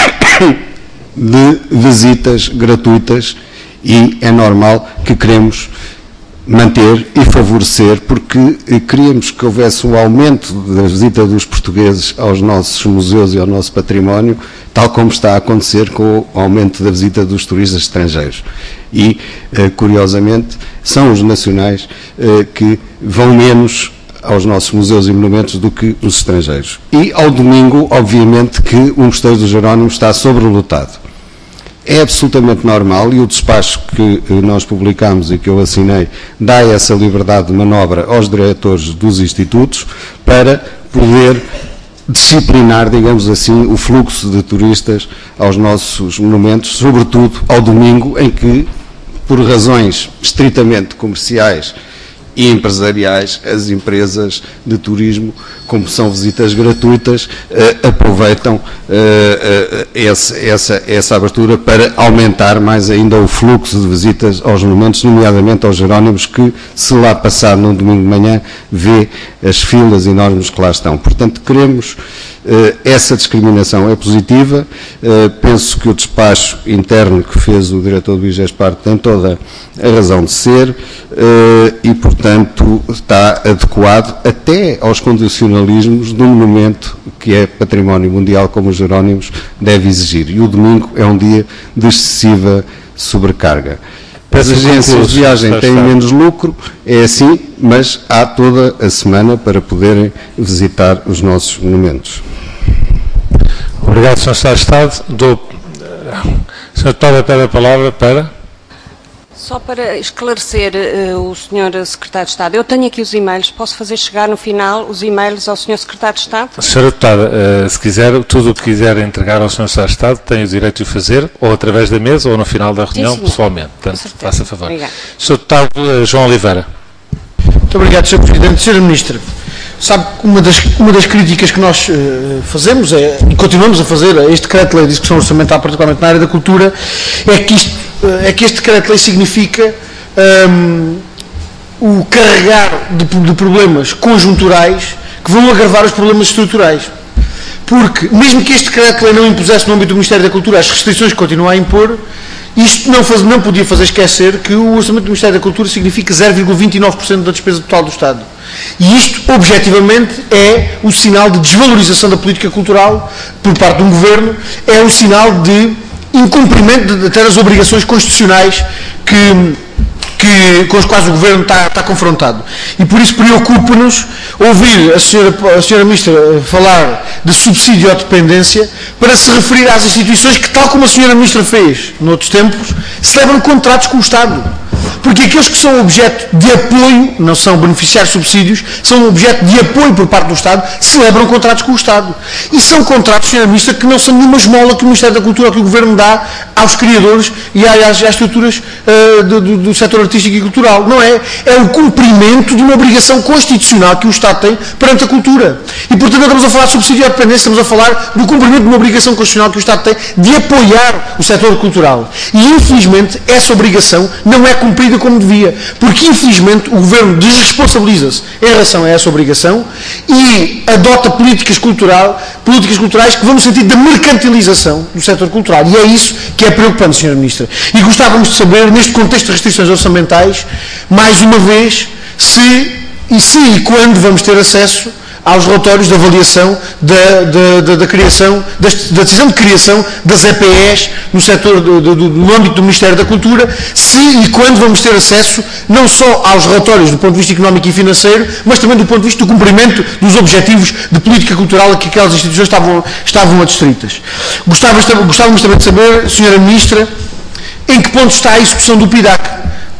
S4: de visitas gratuitas e é normal que queremos manter e favorecer, porque queríamos que houvesse um aumento da visita dos portugueses aos nossos museus e ao nosso património, tal como está a acontecer com o aumento da visita dos turistas estrangeiros. E, curiosamente, são os nacionais que vão menos aos nossos museus e monumentos do que os estrangeiros. E, ao domingo, obviamente, que o Mosteiro dos Jerónimos está sobrelotado. É absolutamente normal, e o despacho que nós publicamos e que eu assinei dá essa liberdade de manobra aos diretores dos institutos para poder disciplinar, digamos assim, o fluxo de turistas aos nossos monumentos, sobretudo ao domingo, em que, por razões estritamente comerciais e empresariais, as empresas de turismo, como são visitas gratuitas, aproveitam essa abertura para aumentar mais ainda o fluxo de visitas aos monumentos, nomeadamente aos Jerónimos, que, se lá passar num domingo de manhã, vê as filas enormes que lá estão. Portanto, queremos essa discriminação é positiva. Penso que o despacho interno que fez o diretor do IGESPAR tem toda a razão de ser e, portanto, está adequado até aos condicionalismos do monumento que é património mundial, como os Jerónimos, deve exigir. E o domingo é um dia de excessiva sobrecarga. As agências de viagem têm menos lucro, é assim, mas há toda a semana para poderem visitar os nossos monumentos.
S1: Obrigado, Sr. Secretário de Estado. Sr. Deputado, pede a palavra para...
S2: Só para esclarecer o Sr. Secretário de Estado, eu tenho aqui os e-mails, posso fazer chegar no final os e-mails ao Sr. Secretário de Estado?
S1: Sra. Deputada, se quiser, tudo o que quiser entregar ao Sr. Secretário de Estado, tem o direito de o fazer, ou através da mesa, ou no final da reunião, sim, pessoalmente. Portanto, faça favor.
S2: Obrigado.
S1: Sr. Deputado João Oliveira.
S7: Muito obrigado, Sr. Presidente. Sra. Ministra, sabe que uma das críticas que nós fazemos e continuamos a fazer a este decreto-lei de execução orçamental, particularmente na área da cultura, é que este decreto-lei significa o carregar de problemas conjunturais que vão agravar os problemas estruturais. Porque, mesmo que este decreto-lei não impusesse no âmbito do Ministério da Cultura as restrições que continua a impor, isto não podia fazer esquecer que o orçamento do Ministério da Cultura significa 0,29% da despesa total do Estado. E isto, objetivamente, é o sinal de desvalorização da política cultural por parte de um governo, é o sinal de incumprimento de até das obrigações constitucionais com as quais o Governo está confrontado. E por isso preocupa-nos ouvir a senhora Ministra falar de subsídio à dependência para se referir às instituições que, tal como a senhora Ministra fez noutros tempos, celebram contratos com o Estado. Porque aqueles que são objeto de apoio, não são beneficiários de subsídios, são objeto de apoio por parte do Estado, celebram contratos com o Estado. E são contratos, Sra. Ministra, que não são nenhuma esmola que o Ministério da Cultura ou que o Governo dá aos criadores e às estruturas do setor artístico e cultural. Não é? É o cumprimento de uma obrigação constitucional que o Estado tem perante a cultura. E, portanto, não estamos a falar de subsídio à dependência, estamos a falar do cumprimento de uma obrigação constitucional que o Estado tem de apoiar o setor cultural. E, infelizmente, essa obrigação não é cumprida como devia, porque infelizmente o Governo desresponsabiliza-se em relação a essa obrigação e adota políticas culturais que vão no sentido da mercantilização do setor cultural, e é isso que é preocupante, Sra. Ministra. E gostávamos de saber, neste contexto de restrições orçamentais, mais uma vez, se e quando vamos ter acesso aos relatórios de avaliação da criação, da decisão de criação das EPEs no setor no âmbito do Ministério da Cultura, se e quando vamos ter acesso não só aos relatórios do ponto de vista económico e financeiro, mas também do ponto de vista do cumprimento dos objetivos de política cultural a que aquelas instituições estavam adstritas. Gostávamos também de saber, Sra. Ministra, em que ponto está a execução do PIDAC.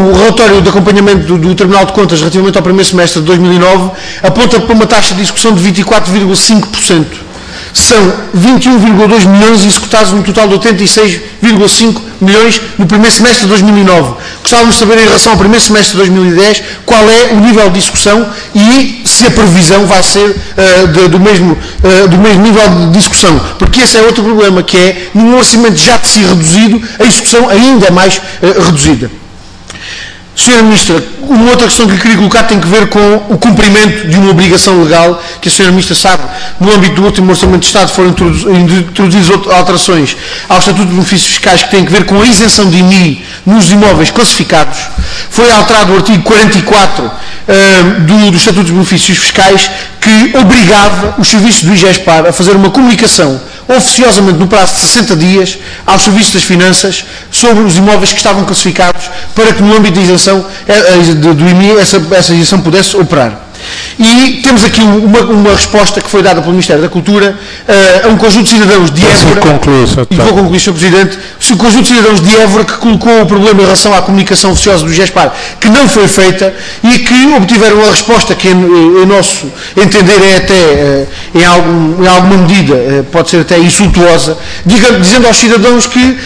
S7: o relatório de acompanhamento do Tribunal de Contas relativamente ao primeiro semestre de 2009 aponta para uma taxa de execução de 24,5%. São 21,2 milhões executados num total de 86,5 milhões no primeiro semestre de 2009. Gostávamos de saber, em relação ao primeiro semestre de 2010, qual é o nível de execução e se a previsão vai ser do mesmo nível de execução. Porque esse é outro problema, que é, num orçamento já de si reduzido, a execução ainda é mais reduzida. Sra. Ministra, uma outra questão que lhe queria colocar tem que ver com o cumprimento de uma obrigação legal, que a Sra. Ministra sabe, no âmbito do último Orçamento de Estado foram introduzidas alterações ao Estatuto de Benefícios Fiscais que têm que ver com a isenção de IMI nos imóveis classificados. Foi alterado o artigo 44 do Estatuto de Benefícios Fiscais, que obrigava os serviços do IGESPAR a fazer uma comunicação oficiosamente no prazo de 60 dias aos serviços das finanças sobre os imóveis que estavam classificados, para que no âmbito da isenção do IMI essa isenção pudesse operar. E temos aqui uma resposta que foi dada pelo Ministério da Cultura a um conjunto de cidadãos de Évora, e vou concluir, Sr. Presidente, o conjunto de cidadãos de Évora que colocou o problema em relação à comunicação oficiosa do GESPAR, que não foi feita, e que obtiveram a resposta que, em nosso entender, é até, em alguma medida, pode ser até insultuosa, dizendo aos cidadãos que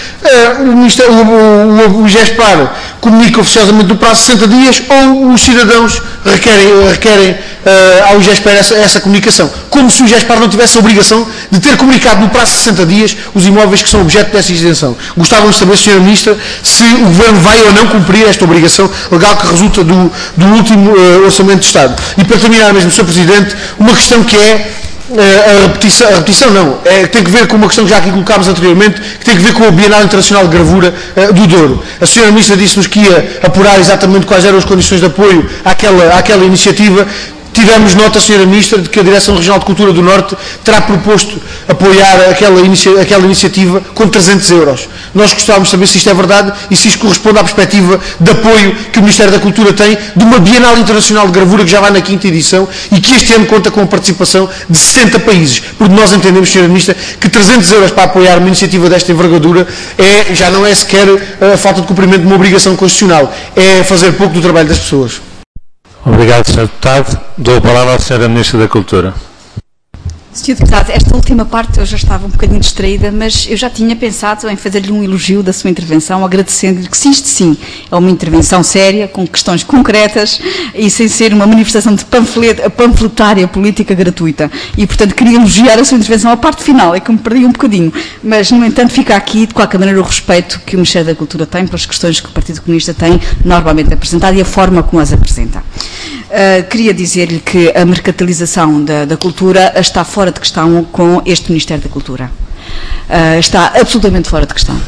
S7: o GESPAR comunica oficiosamente no prazo de 60 dias, ou os cidadãos requerem ao GESPAR essa comunicação, como se o GESPAR não tivesse a obrigação de ter comunicado no prazo de 60 dias os imóveis que são objeto dessa isenção. Gostávamos de saber, Sra. Ministra, se o Governo vai ou não cumprir esta obrigação legal que resulta do último Orçamento de Estado. E para terminar mesmo, Sr. Presidente, uma questão que é a repetição não, tem que ver com uma questão que já aqui colocámos anteriormente, que tem que ver com a Bienal Internacional de Gravura do Douro. A Sra. Ministra disse-nos que ia apurar exatamente quais eram as condições de apoio àquela iniciativa. Tivemos nota, Sra. Ministra, de que a Direção Regional de Cultura do Norte terá proposto apoiar aquela iniciativa com 300 euros. Nós gostávamos de saber se isto é verdade e se isto corresponde à perspectiva de apoio que o Ministério da Cultura tem de uma Bienal Internacional de Gravura que já vai na 5ª edição e que este ano conta com a participação de 70 países. Porque nós entendemos, Sra. Ministra, que 300 euros para apoiar uma iniciativa desta envergadura já não é sequer a falta de cumprimento de uma obrigação constitucional, é fazer pouco do trabalho das pessoas.
S1: Obrigado, Sr. Deputado. Dou a palavra à Sra. Ministra da Cultura.
S3: Sr. Deputado, esta última parte eu já estava um bocadinho distraída, mas eu já tinha pensado em fazer-lhe um elogio da sua intervenção, agradecendo-lhe que, se isto sim é uma intervenção séria, com questões concretas e sem ser uma manifestação de panfletária política gratuita. E, portanto, queria elogiar a sua intervenção. A parte final é que me perdi um bocadinho, mas, no entanto, fica aqui, de qualquer maneira, o respeito que o Ministério da Cultura tem pelas questões que o Partido Comunista tem normalmente apresentado e a forma como as apresenta. Queria dizer-lhe que a mercantilização da cultura está fora de questão com este Ministério da Cultura. Está absolutamente fora de questão.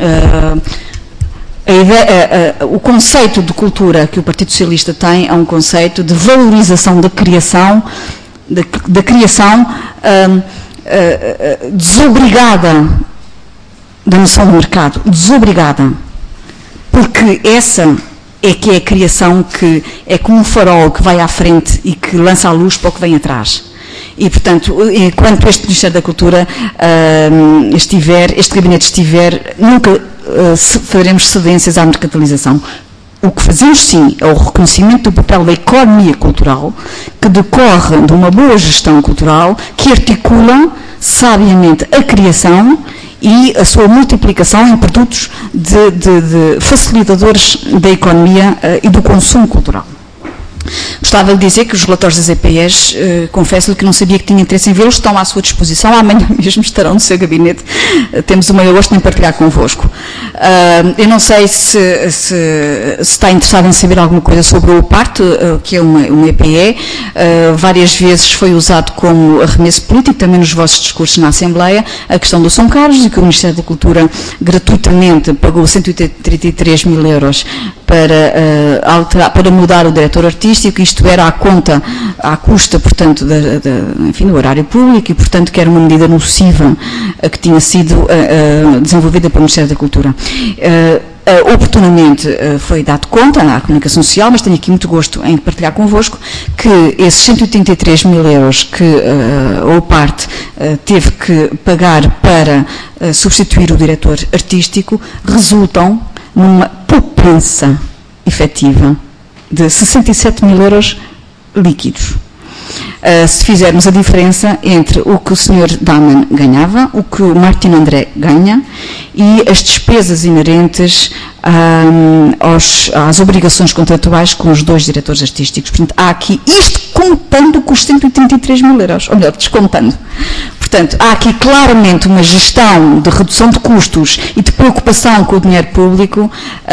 S3: O conceito de cultura que o Partido Socialista tem é um conceito de valorização da criação, desobrigada da noção do mercado, desobrigada, porque essa é que é a criação que é como um farol que vai à frente e que lança a luz para o que vem atrás. E, portanto, enquanto este Ministério da Cultura este gabinete estiver, nunca faremos cedências à mercantilização. O que fazemos, sim, é o reconhecimento do papel da economia cultural, que decorre de uma boa gestão cultural, que articula sabiamente a criação e a sua multiplicação em produtos de facilitadores da economia e do consumo cultural. Gostava de dizer que os relatórios das EPEs, confesso-lhe que não sabia que tinha interesse em vê-los, estão à sua disposição, amanhã mesmo estarão no seu gabinete, temos o maior gosto em partilhar convosco. Eu não sei se está interessado em saber alguma coisa sobre o PART, que é uma EPE, várias vezes foi usado como arremesso político, também nos vossos discursos na Assembleia, a questão do São Carlos, e que o Ministério da Cultura gratuitamente pagou 133 mil euros para mudar o diretor artístico, isto era à custa, portanto, do horário público, e, portanto, que era uma medida nociva que tinha sido desenvolvida pelo Ministério da Cultura. Oportunamente foi dado conta à comunicação social, mas tenho aqui muito gosto em partilhar convosco que esses 183 mil euros que a OPART teve que pagar para substituir o diretor artístico resultam numa poupança efetiva de 67 mil euros líquidos. Se fizermos a diferença entre o que o Sr. Daman ganhava, o que o Martin André ganha e as despesas inerentes às obrigações contratuais com os dois diretores artísticos. Portanto, há aqui, isto contando com os 133 mil euros, ou melhor, descontando. Portanto, há aqui claramente uma gestão de redução de custos e de preocupação com o dinheiro público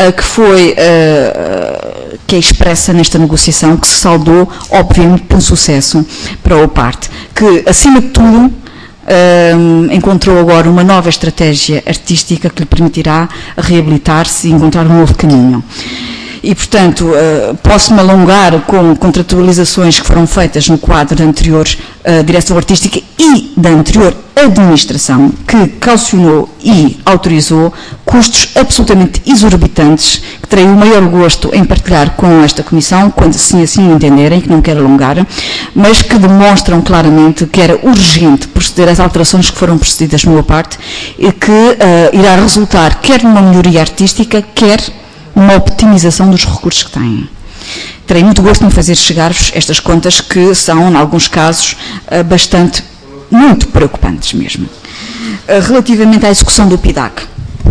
S3: que é expressa nesta negociação, que se saldou, obviamente, por um sucesso para o PART, que, acima de tudo, encontrou agora uma nova estratégia artística que lhe permitirá reabilitar-se e encontrar um novo caminho. E, portanto, posso-me alongar com contratualizações que foram feitas no quadro da anterior direção artística e da anterior administração, que calcionou e autorizou custos absolutamente exorbitantes, que terei o maior gosto em partilhar com esta Comissão, quando assim entenderem, que não quero alongar, mas que demonstram claramente que era urgente proceder às alterações que foram procedidas no meu parte e que irá resultar quer numa melhoria artística, quer uma optimização dos recursos que têm. Terei muito gosto em fazer chegar-vos estas contas que são, em alguns casos, muito preocupantes mesmo. Relativamente à execução do PIDAC.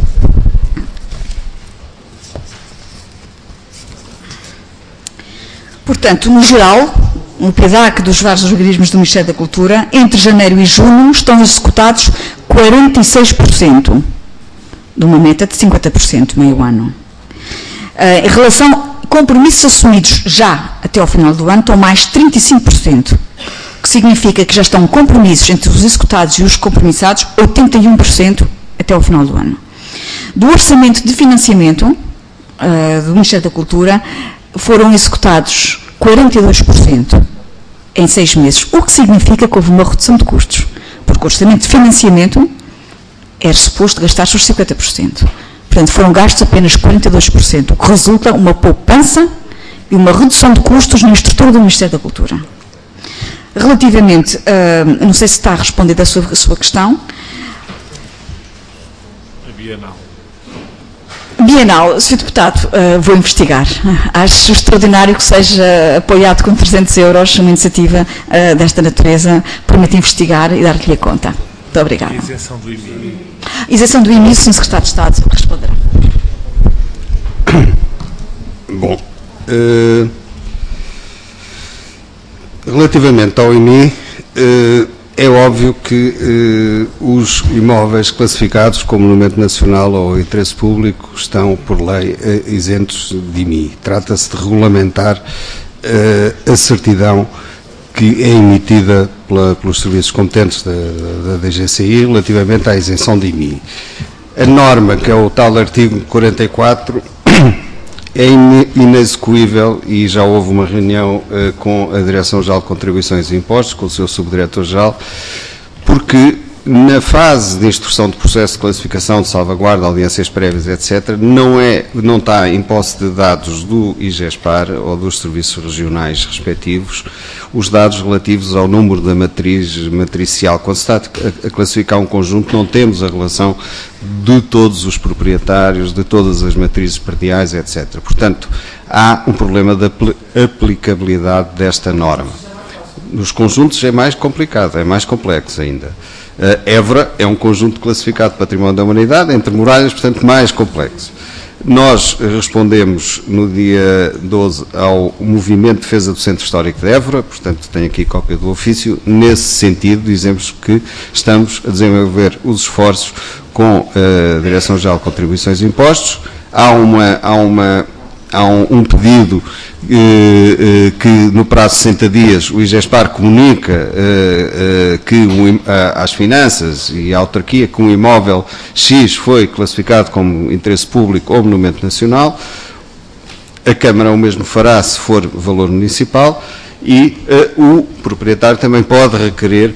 S3: Portanto, no geral, no PIDAC dos vários organismos do Ministério da Cultura, entre janeiro e junho estão executados 46%, de uma meta de 50%, meio ano. Em relação a compromissos assumidos já até ao final do ano, estão mais 35%, o que significa que já estão compromissos entre os executados e os compromissados, 81% até ao final do ano. Do orçamento de financiamento do Ministério da Cultura, foram executados 42% em 6 meses, o que significa que houve uma redução de custos, porque o orçamento de financiamento era suposto gastar-se os 50%. Portanto, foram gastos apenas 42%, o que resulta uma poupança e uma redução de custos na estrutura do Ministério da Cultura. Relativamente, não sei se está a responder a sua questão.
S1: A Bienal.
S3: Bienal, Sr. Deputado, vou investigar. Acho extraordinário que seja apoiado com 300 euros uma iniciativa desta natureza. Prometo investigar e dar-lhe a conta. Muito obrigada.
S1: A isenção do IMI.
S3: Isenção do IMI, o Sr. Secretário de Estado responderá.
S4: Bom, relativamente ao IMI, é óbvio que os imóveis classificados como monumento nacional ou interesse público estão, por lei, isentos de IMI. Trata-se de regulamentar a certidão que é emitida pelos serviços competentes da DGCI relativamente à isenção de IMI. A norma, que é o tal artigo 44, é inexecuível e já houve uma reunião com a Direção-Geral de Contribuições e Impostos, com o seu Subdiretor-Geral, porque na fase de instrução de processo de classificação, de salvaguarda, audiências prévias, etc., não está em posse de dados do IGESPAR ou dos serviços regionais respectivos os dados relativos ao número da matriz matricial. Quando se está a classificar um conjunto, não temos a relação de todos os proprietários, de todas as matrizes prediais, etc. Portanto, há um problema de aplicabilidade desta norma. Nos conjuntos é mais complicado, é mais complexo ainda. Évora é um conjunto classificado de Património da Humanidade, entre muralhas, portanto, mais complexo. Nós respondemos no dia 12 ao Movimento de Defesa do Centro Histórico de Évora, portanto, tenho aqui cópia do ofício. Nesse sentido, dizemos que estamos a desenvolver os esforços com a Direção-Geral de Contribuições e Impostos. Há um pedido que no prazo de 60 dias o IGESPAR comunica às finanças e à autarquia que um imóvel X foi classificado como interesse público ou monumento nacional. A Câmara o mesmo fará se for valor municipal e o proprietário também pode requerer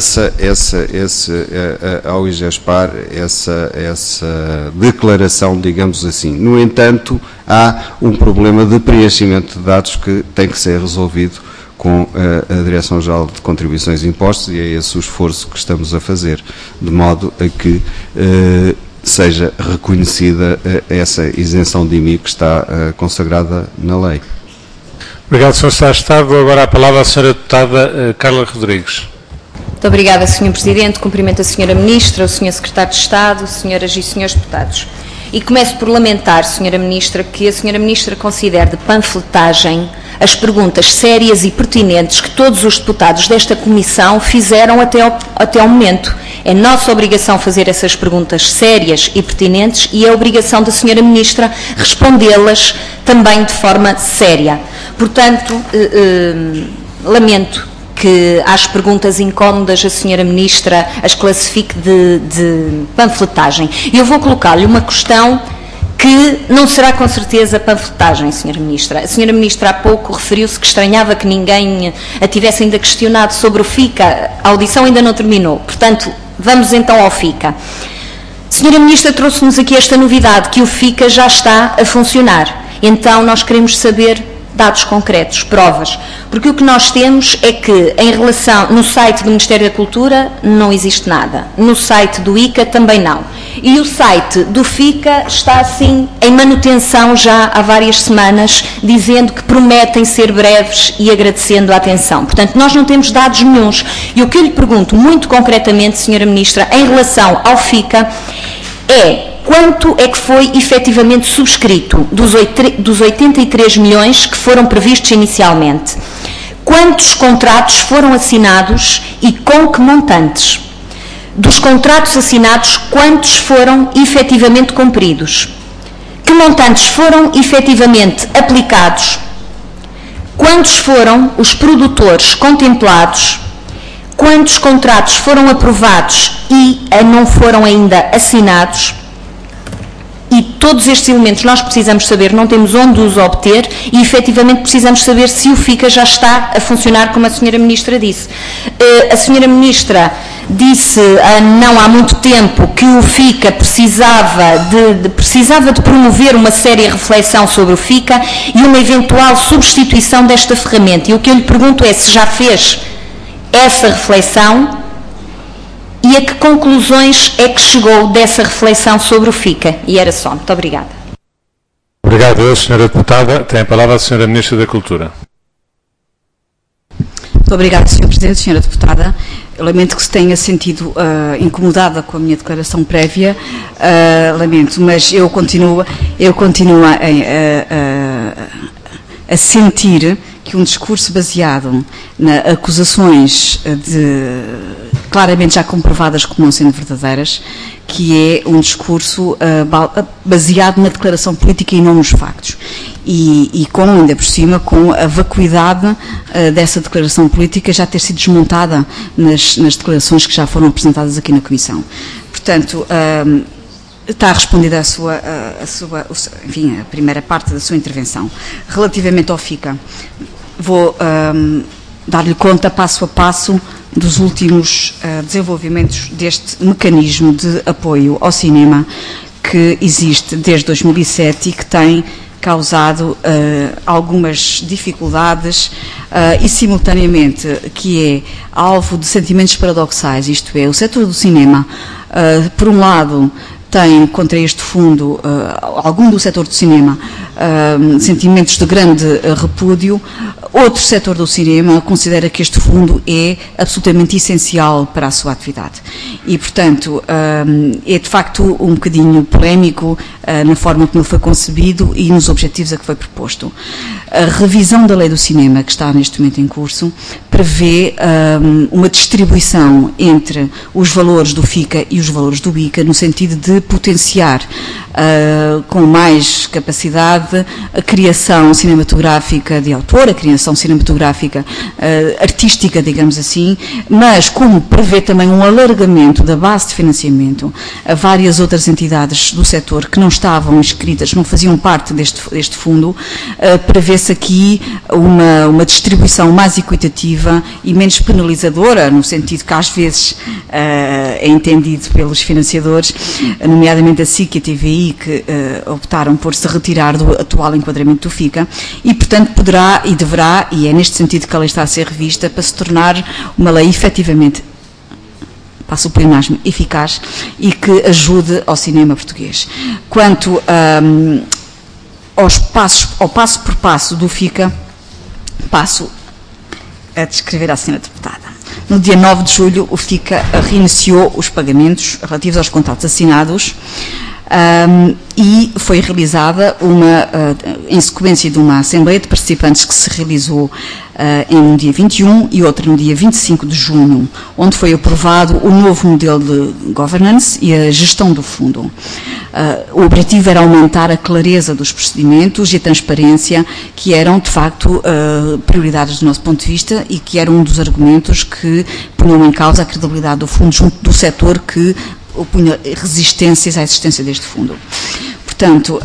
S4: ao IGESPAR essa declaração, digamos assim. No entanto, há um problema de preenchimento de dados que tem que ser resolvido com a Direção-Geral de Contribuições e Impostos, e é esse o esforço que estamos a fazer, de modo a que seja reconhecida essa isenção de IMI que está consagrada na lei.
S1: Obrigado, Sr. Secretário de Estado. Agora a palavra à Sra. Deputada Carla Rodrigues.
S11: Muito obrigada, Sr. Presidente. Cumprimento a Sra. Ministra, o Sr. Secretário de Estado, Sras. e Srs. Deputados. E começo por lamentar, Sra. Ministra, que a Sra. Ministra considere de panfletagem as perguntas sérias e pertinentes que todos os deputados desta Comissão fizeram até ao momento. É nossa obrigação fazer essas perguntas sérias e pertinentes e é obrigação da Sra. Ministra respondê-las também de forma séria. Portanto, lamento que às perguntas incómodas a Sra. Ministra as classifique de panfletagem. Eu vou colocar-lhe uma questão que não será com certeza panfletagem, Sra. Ministra. A Sra. Ministra há pouco referiu-se que estranhava que ninguém a tivesse ainda questionado sobre o FICA. A audição ainda não terminou. Portanto, vamos então ao FICA. A Sra. Ministra trouxe-nos aqui esta novidade, que o FICA já está a funcionar. Então, nós queremos saber dados concretos, provas, porque o que nós temos é que em relação, no site do Ministério da Cultura não existe nada, no site do ICA também não, e o site do FICA está assim em manutenção já há várias semanas, dizendo que prometem ser breves e agradecendo a atenção. Portanto, nós não temos dados nenhuns, e o que eu lhe pergunto muito concretamente, Sra. Ministra, em relação ao FICA, é quanto é que foi efetivamente subscrito dos 83 milhões que foram previstos inicialmente? Quantos contratos foram assinados e com que montantes? Dos contratos assinados, quantos foram efetivamente cumpridos? Que montantes foram efetivamente aplicados? Quantos foram os produtores contemplados? Quantos contratos foram aprovados e não foram ainda assinados? E todos estes elementos nós precisamos saber, não temos onde os obter e efetivamente precisamos saber se o FICA já está a funcionar como a Sra. Ministra disse. A Sra. Ministra disse não há muito tempo que o FICA precisava de promover uma séria reflexão sobre o FICA e uma eventual substituição desta ferramenta. E o que eu lhe pergunto é se já fez essa reflexão e a que conclusões é que chegou dessa reflexão sobre o FICA? E era só. Muito obrigada.
S1: Obrigado, Sra. Deputada. Tem a palavra a Sra. Ministra da Cultura.
S3: Muito obrigada, Sr. Presidente, Sra. Deputada. Eu lamento que se tenha sentido incomodada com a minha declaração prévia. Lamento, mas eu continuo a sentir que um discurso baseado em acusações claramente já comprovadas como não sendo verdadeiras, que é um discurso baseado na declaração política e não nos factos. E ainda por cima, com a vacuidade dessa declaração política já ter sido desmontada nas declarações que já foram apresentadas aqui na Comissão. Portanto, está respondida a primeira parte da sua intervenção. Relativamente ao FICA, vou dar-lhe conta, passo a passo, dos últimos desenvolvimentos deste mecanismo de apoio ao cinema que existe desde 2007 e que tem causado algumas dificuldades e, simultaneamente, que é alvo de sentimentos paradoxais, isto é, o setor do cinema, por um lado, tem contra este fundo, algum do setor do cinema, sentimentos de grande repúdio. Outro setor do cinema considera que este fundo é absolutamente essencial para a sua atividade. E, portanto, é de facto um bocadinho polémico na forma como ele foi concebido e nos objetivos a que foi proposto. A revisão da lei do cinema, que está neste momento em curso, prevê uma distribuição entre os valores do FICA e os valores do ICA, no sentido de potenciar com mais capacidade a criação cinematográfica de autor, a criação cinematográfica artística, digamos assim, mas como prevê também um alargamento da base de financiamento a várias outras entidades do setor que não estavam inscritas, não faziam parte deste fundo, prevê-se aqui uma distribuição mais equitativa e menos penalizadora, no sentido que às vezes é entendido pelos financiadores, nomeadamente a SIC e a TVI, que optaram por se retirar do atual enquadramento do FICA e, portanto, poderá e deverá, e é neste sentido que a lei está a ser revista, para se tornar uma lei efetivamente passo o pleonasmo, eficaz e que ajude ao cinema português. Quanto ao passo por passo do FICA, passo a descrever à senhora deputada. No dia 9 de julho, o FICA reiniciou os pagamentos relativos aos contratos assinados e foi realizada em sequência de uma assembleia de participantes que se realizou no dia 21 e outra no dia 25 de junho, onde foi aprovado o novo modelo de governance e a gestão do fundo. O objetivo era aumentar a clareza dos procedimentos e a transparência, que eram, de facto, prioridades do nosso ponto de vista e que eram um dos argumentos que punham em causa a credibilidade do fundo junto do setor que opunha resistências à existência deste fundo. Portanto,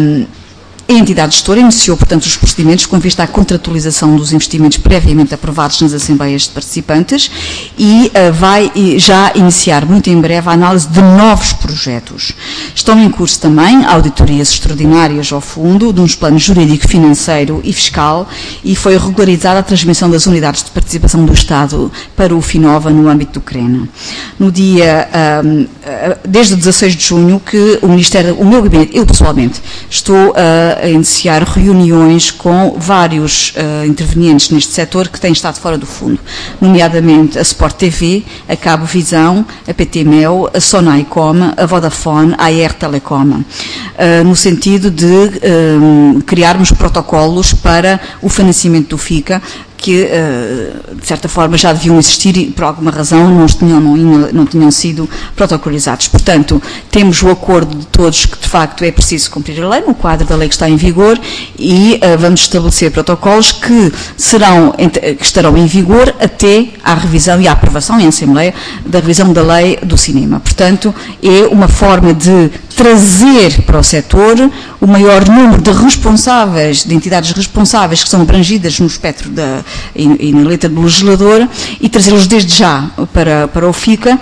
S3: a entidade gestora iniciou, portanto, os procedimentos com vista à contratualização dos investimentos previamente aprovados nas assembleias de participantes e vai já iniciar muito em breve a análise de novos projetos. Estão em curso também auditorias extraordinárias ao fundo, de uns planos jurídico, financeiro e fiscal, e foi regularizada a transmissão das unidades de participação do Estado para o FINOVA no âmbito do CRENA. No dia, desde o 16 de junho, que o Ministério, o meu gabinete, eu pessoalmente, estou a iniciar reuniões com vários intervenientes neste setor que têm estado fora do fundo, nomeadamente a Sport TV, a Cabo Visão, a PT Mel, a Sonaicom, a Vodafone, a AR Telecom, no sentido de criarmos protocolos para o financiamento do FICA, que, de certa forma, já deviam existir e, por alguma razão, não tinham sido protocolizados. Portanto, temos o acordo de todos que, de facto, é preciso cumprir a lei, no quadro da lei que está em vigor, e vamos estabelecer protocolos que estarão em vigor até à revisão e à aprovação em Assembleia da revisão da lei do cinema. Portanto, é uma forma de trazer para o setor o maior número de responsáveis, de entidades responsáveis que são abrangidas no espectro e na letra do legislador, e trazê-los desde já para o FICA,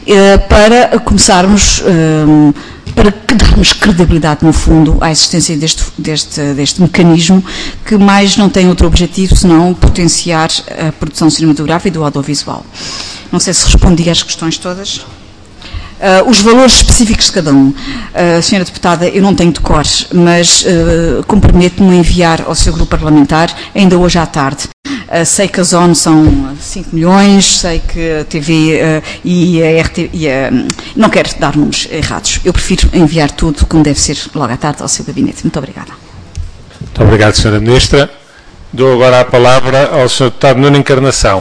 S3: para começarmos, para darmos credibilidade, no fundo, à existência deste mecanismo, que mais não tem outro objetivo senão potenciar a produção cinematográfica e do audiovisual. Não sei se respondi às questões todas. Os valores específicos de cada um. Senhora Deputada, eu não tenho de cor, mas comprometo-me a enviar ao seu grupo parlamentar, ainda hoje à tarde. Sei que a ZON são 5 milhões, sei que a TV e a RT... não quero dar números errados. Eu prefiro enviar tudo, como deve ser, logo à tarde, ao seu gabinete. Muito obrigada.
S1: Muito obrigado, Sra. Ministra. Dou agora a palavra ao Sr. Deputado Nuno Encarnação.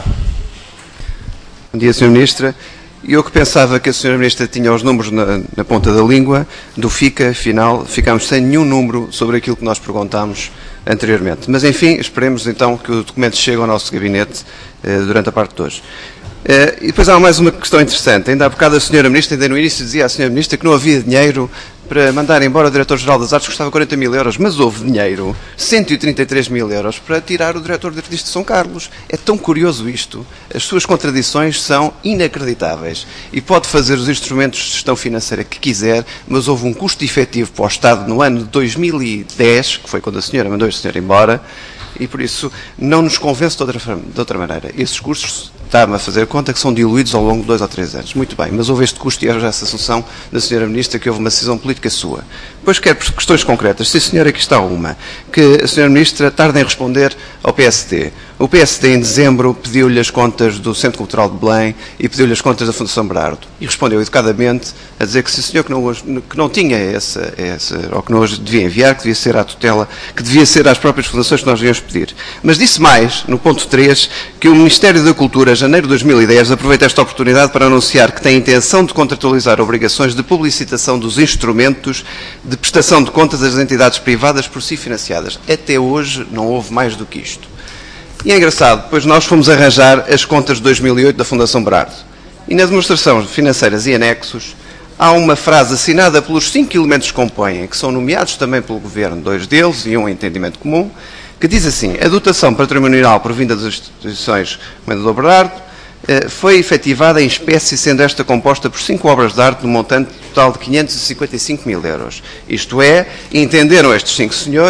S4: Bom dia, Sra. Ministra. Eu que pensava que a Sra. Ministra tinha os números na ponta da língua, do FICA, afinal, ficámos sem nenhum número sobre aquilo que nós perguntámos anteriormente. Mas, enfim, esperemos então que o documento chegue ao nosso gabinete durante a parte de hoje. E depois há mais uma questão interessante. Ainda há bocado a Sra. Ministra, ainda no início, dizia à Sra. Ministra que não havia dinheiro para mandar embora o Diretor-Geral das Artes, que custava 40 mil euros, mas houve dinheiro, 133 mil euros, para tirar o Diretor de Artistas de São Carlos. É tão curioso isto. As suas contradições são inacreditáveis. E pode fazer os instrumentos de gestão financeira que quiser, mas houve um custo efetivo para o Estado no ano de 2010, que foi quando a senhora mandou a senhora embora, e por isso não nos convence de outra maneira. Esses custos, está-me a fazer conta, que são diluídos ao longo de 2 ou 3 anos. Muito bem, mas houve este custo e houve essa assunção da Sra. Ministra que houve uma decisão política sua. Depois quero questões concretas. Sim, senhora, aqui está uma. Que a Sra. Ministra tarda em responder ao PSD. O PSD, em dezembro, pediu-lhe as contas do Centro Cultural de Belém e pediu-lhe as contas da Fundação Berardo. E respondeu educadamente a dizer que sim, senhor, que não tinha ou que não hoje devia enviar, que devia ser à tutela, que devia ser às próprias fundações que nós íamos pedir. Mas disse mais, no ponto 3, que o Ministério da Cultura, em janeiro de 2010, aproveita esta oportunidade para anunciar que tem a intenção de contratualizar obrigações de publicitação dos instrumentos de prestação de contas das entidades privadas por si financiadas. Até hoje não houve mais do que isto. E é engraçado, depois nós fomos arranjar as contas de 2008 da Fundação Berardo. E nas demonstrações financeiras e anexos, há uma frase assinada pelos 5 elementos que compõem, que são nomeados também pelo Governo, 2 deles e um entendimento comum, que diz assim: a dotação patrimonial provinda das instituições Comendador Berardo foi efetivada em espécie, sendo esta composta por 5 obras de arte no montante total de 555 mil euros. Isto é, entenderam estes 5 senhores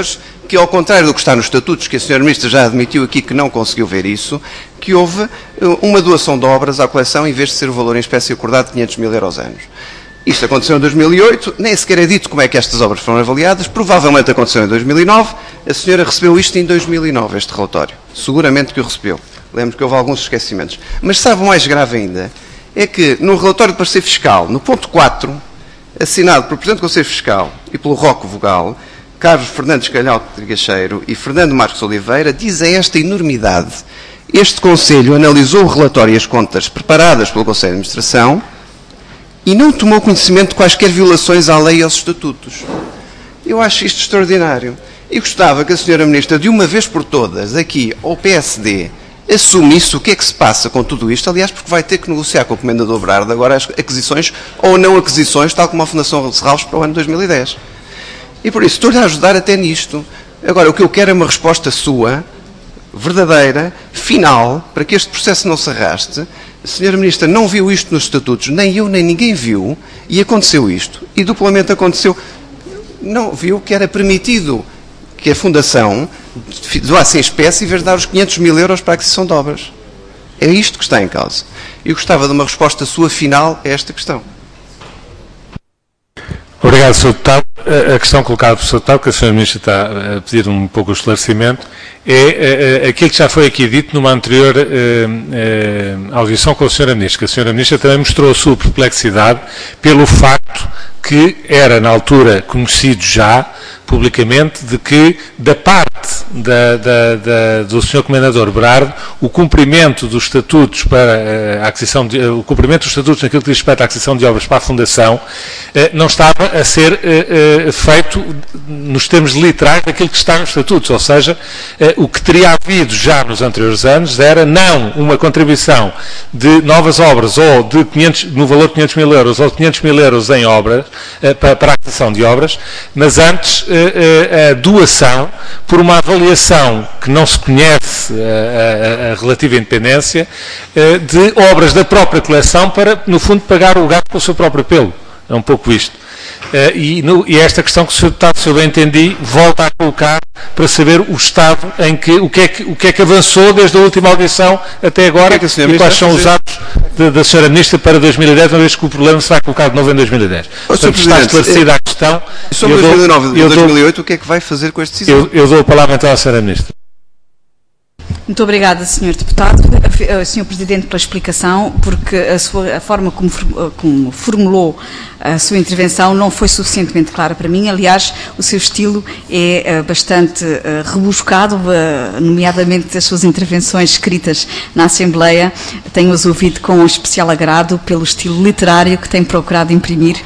S12: que, ao contrário do que está nos estatutos, que a Sra. Ministra já admitiu aqui que não conseguiu ver isso, que houve uma doação de obras à coleção em vez de ser o valor em espécie acordado de 500 mil euros anos. Isto aconteceu em 2008, nem sequer é dito como é que estas obras foram avaliadas, provavelmente aconteceu em 2009, a senhora recebeu isto em 2009, este relatório. Seguramente que o recebeu. Lembro que houve alguns esquecimentos. Mas sabe o mais grave ainda? É que no relatório de parecer fiscal, no ponto 4, assinado pelo Presidente do Conselho Fiscal e pelo Roque Vogal, Carlos Fernandes Calhau de Trigacheiro e Fernando Marcos Oliveira, dizem esta enormidade. Este Conselho analisou o relatório e as contas preparadas pelo Conselho de Administração e não tomou conhecimento de quaisquer violações à lei e aos estatutos. Eu acho isto extraordinário. E gostava que a Sra. Ministra, de uma vez por todas, aqui ao PSD, assumisse o que é que se passa com tudo isto, aliás, porque vai ter que negociar com o Comendador Brardo agora as aquisições ou não aquisições, tal como a Fundação Serralves para o ano 2010. E por isso, estou-lhe a ajudar até nisto. Agora, o que eu quero é uma resposta sua, verdadeira, final, para que este processo não se arraste. A Sra. Ministra não viu isto nos estatutos, nem eu, nem ninguém viu, e aconteceu isto. E duplamente aconteceu. Não viu que era permitido que a Fundação doasse em espécie em vez de dar os 500 mil euros para a aquisição de obras. É isto que está em causa. Eu gostava de uma resposta sua final a esta questão.
S1: Obrigado, Sr. Deputado. A questão colocada pelo Sr. Deputado, que a Sra. Ministra está a pedir um pouco o esclarecimento, é aquilo que já foi aqui dito numa anterior audição com a Sra. Ministra, que a Sra. Ministra também mostrou a sua perplexidade pelo facto que era, na altura, conhecido já, publicamente, de que, da parte do Sr. Comendador Brardo, o cumprimento dos estatutos para a aquisição o cumprimento dos estatutos naquilo que diz respeito à aquisição de obras para a Fundação não estava a ser feito nos termos literais daquilo que está nos estatutos, ou seja, o que teria havido já nos anteriores anos era não uma contribuição de novas obras ou de no valor de 500 mil euros ou de 500 mil euros em obras, para a aquisição de obras, mas antes a doação por uma avaliação que não se conhece a relativa independência de obras da própria coleção para, no fundo, pagar o gato com o seu próprio pelo. É um pouco isto. E esta questão que o Sr. Deputado, se eu bem entendi, volta a colocar para saber o estado em que, o que é que avançou desde a última audição até agora e quais são os atos da Sra. Ministra para 2010, uma vez que o problema será colocado de novo em 2010. Portanto, está esclarecida a questão.
S12: Sobre 2009 e 2008, o que é que vai fazer com esta decisão?
S1: Eu dou a palavra então à Sra. Ministra.
S3: Muito obrigada, Sr. Deputado, Sr. Presidente, pela explicação, porque a forma como formulou a sua intervenção não foi suficientemente clara para mim. Aliás, o seu estilo é bastante rebuscado, nomeadamente as suas intervenções escritas na Assembleia. Tenho-as ouvido com especial agrado pelo estilo literário que tem procurado imprimir.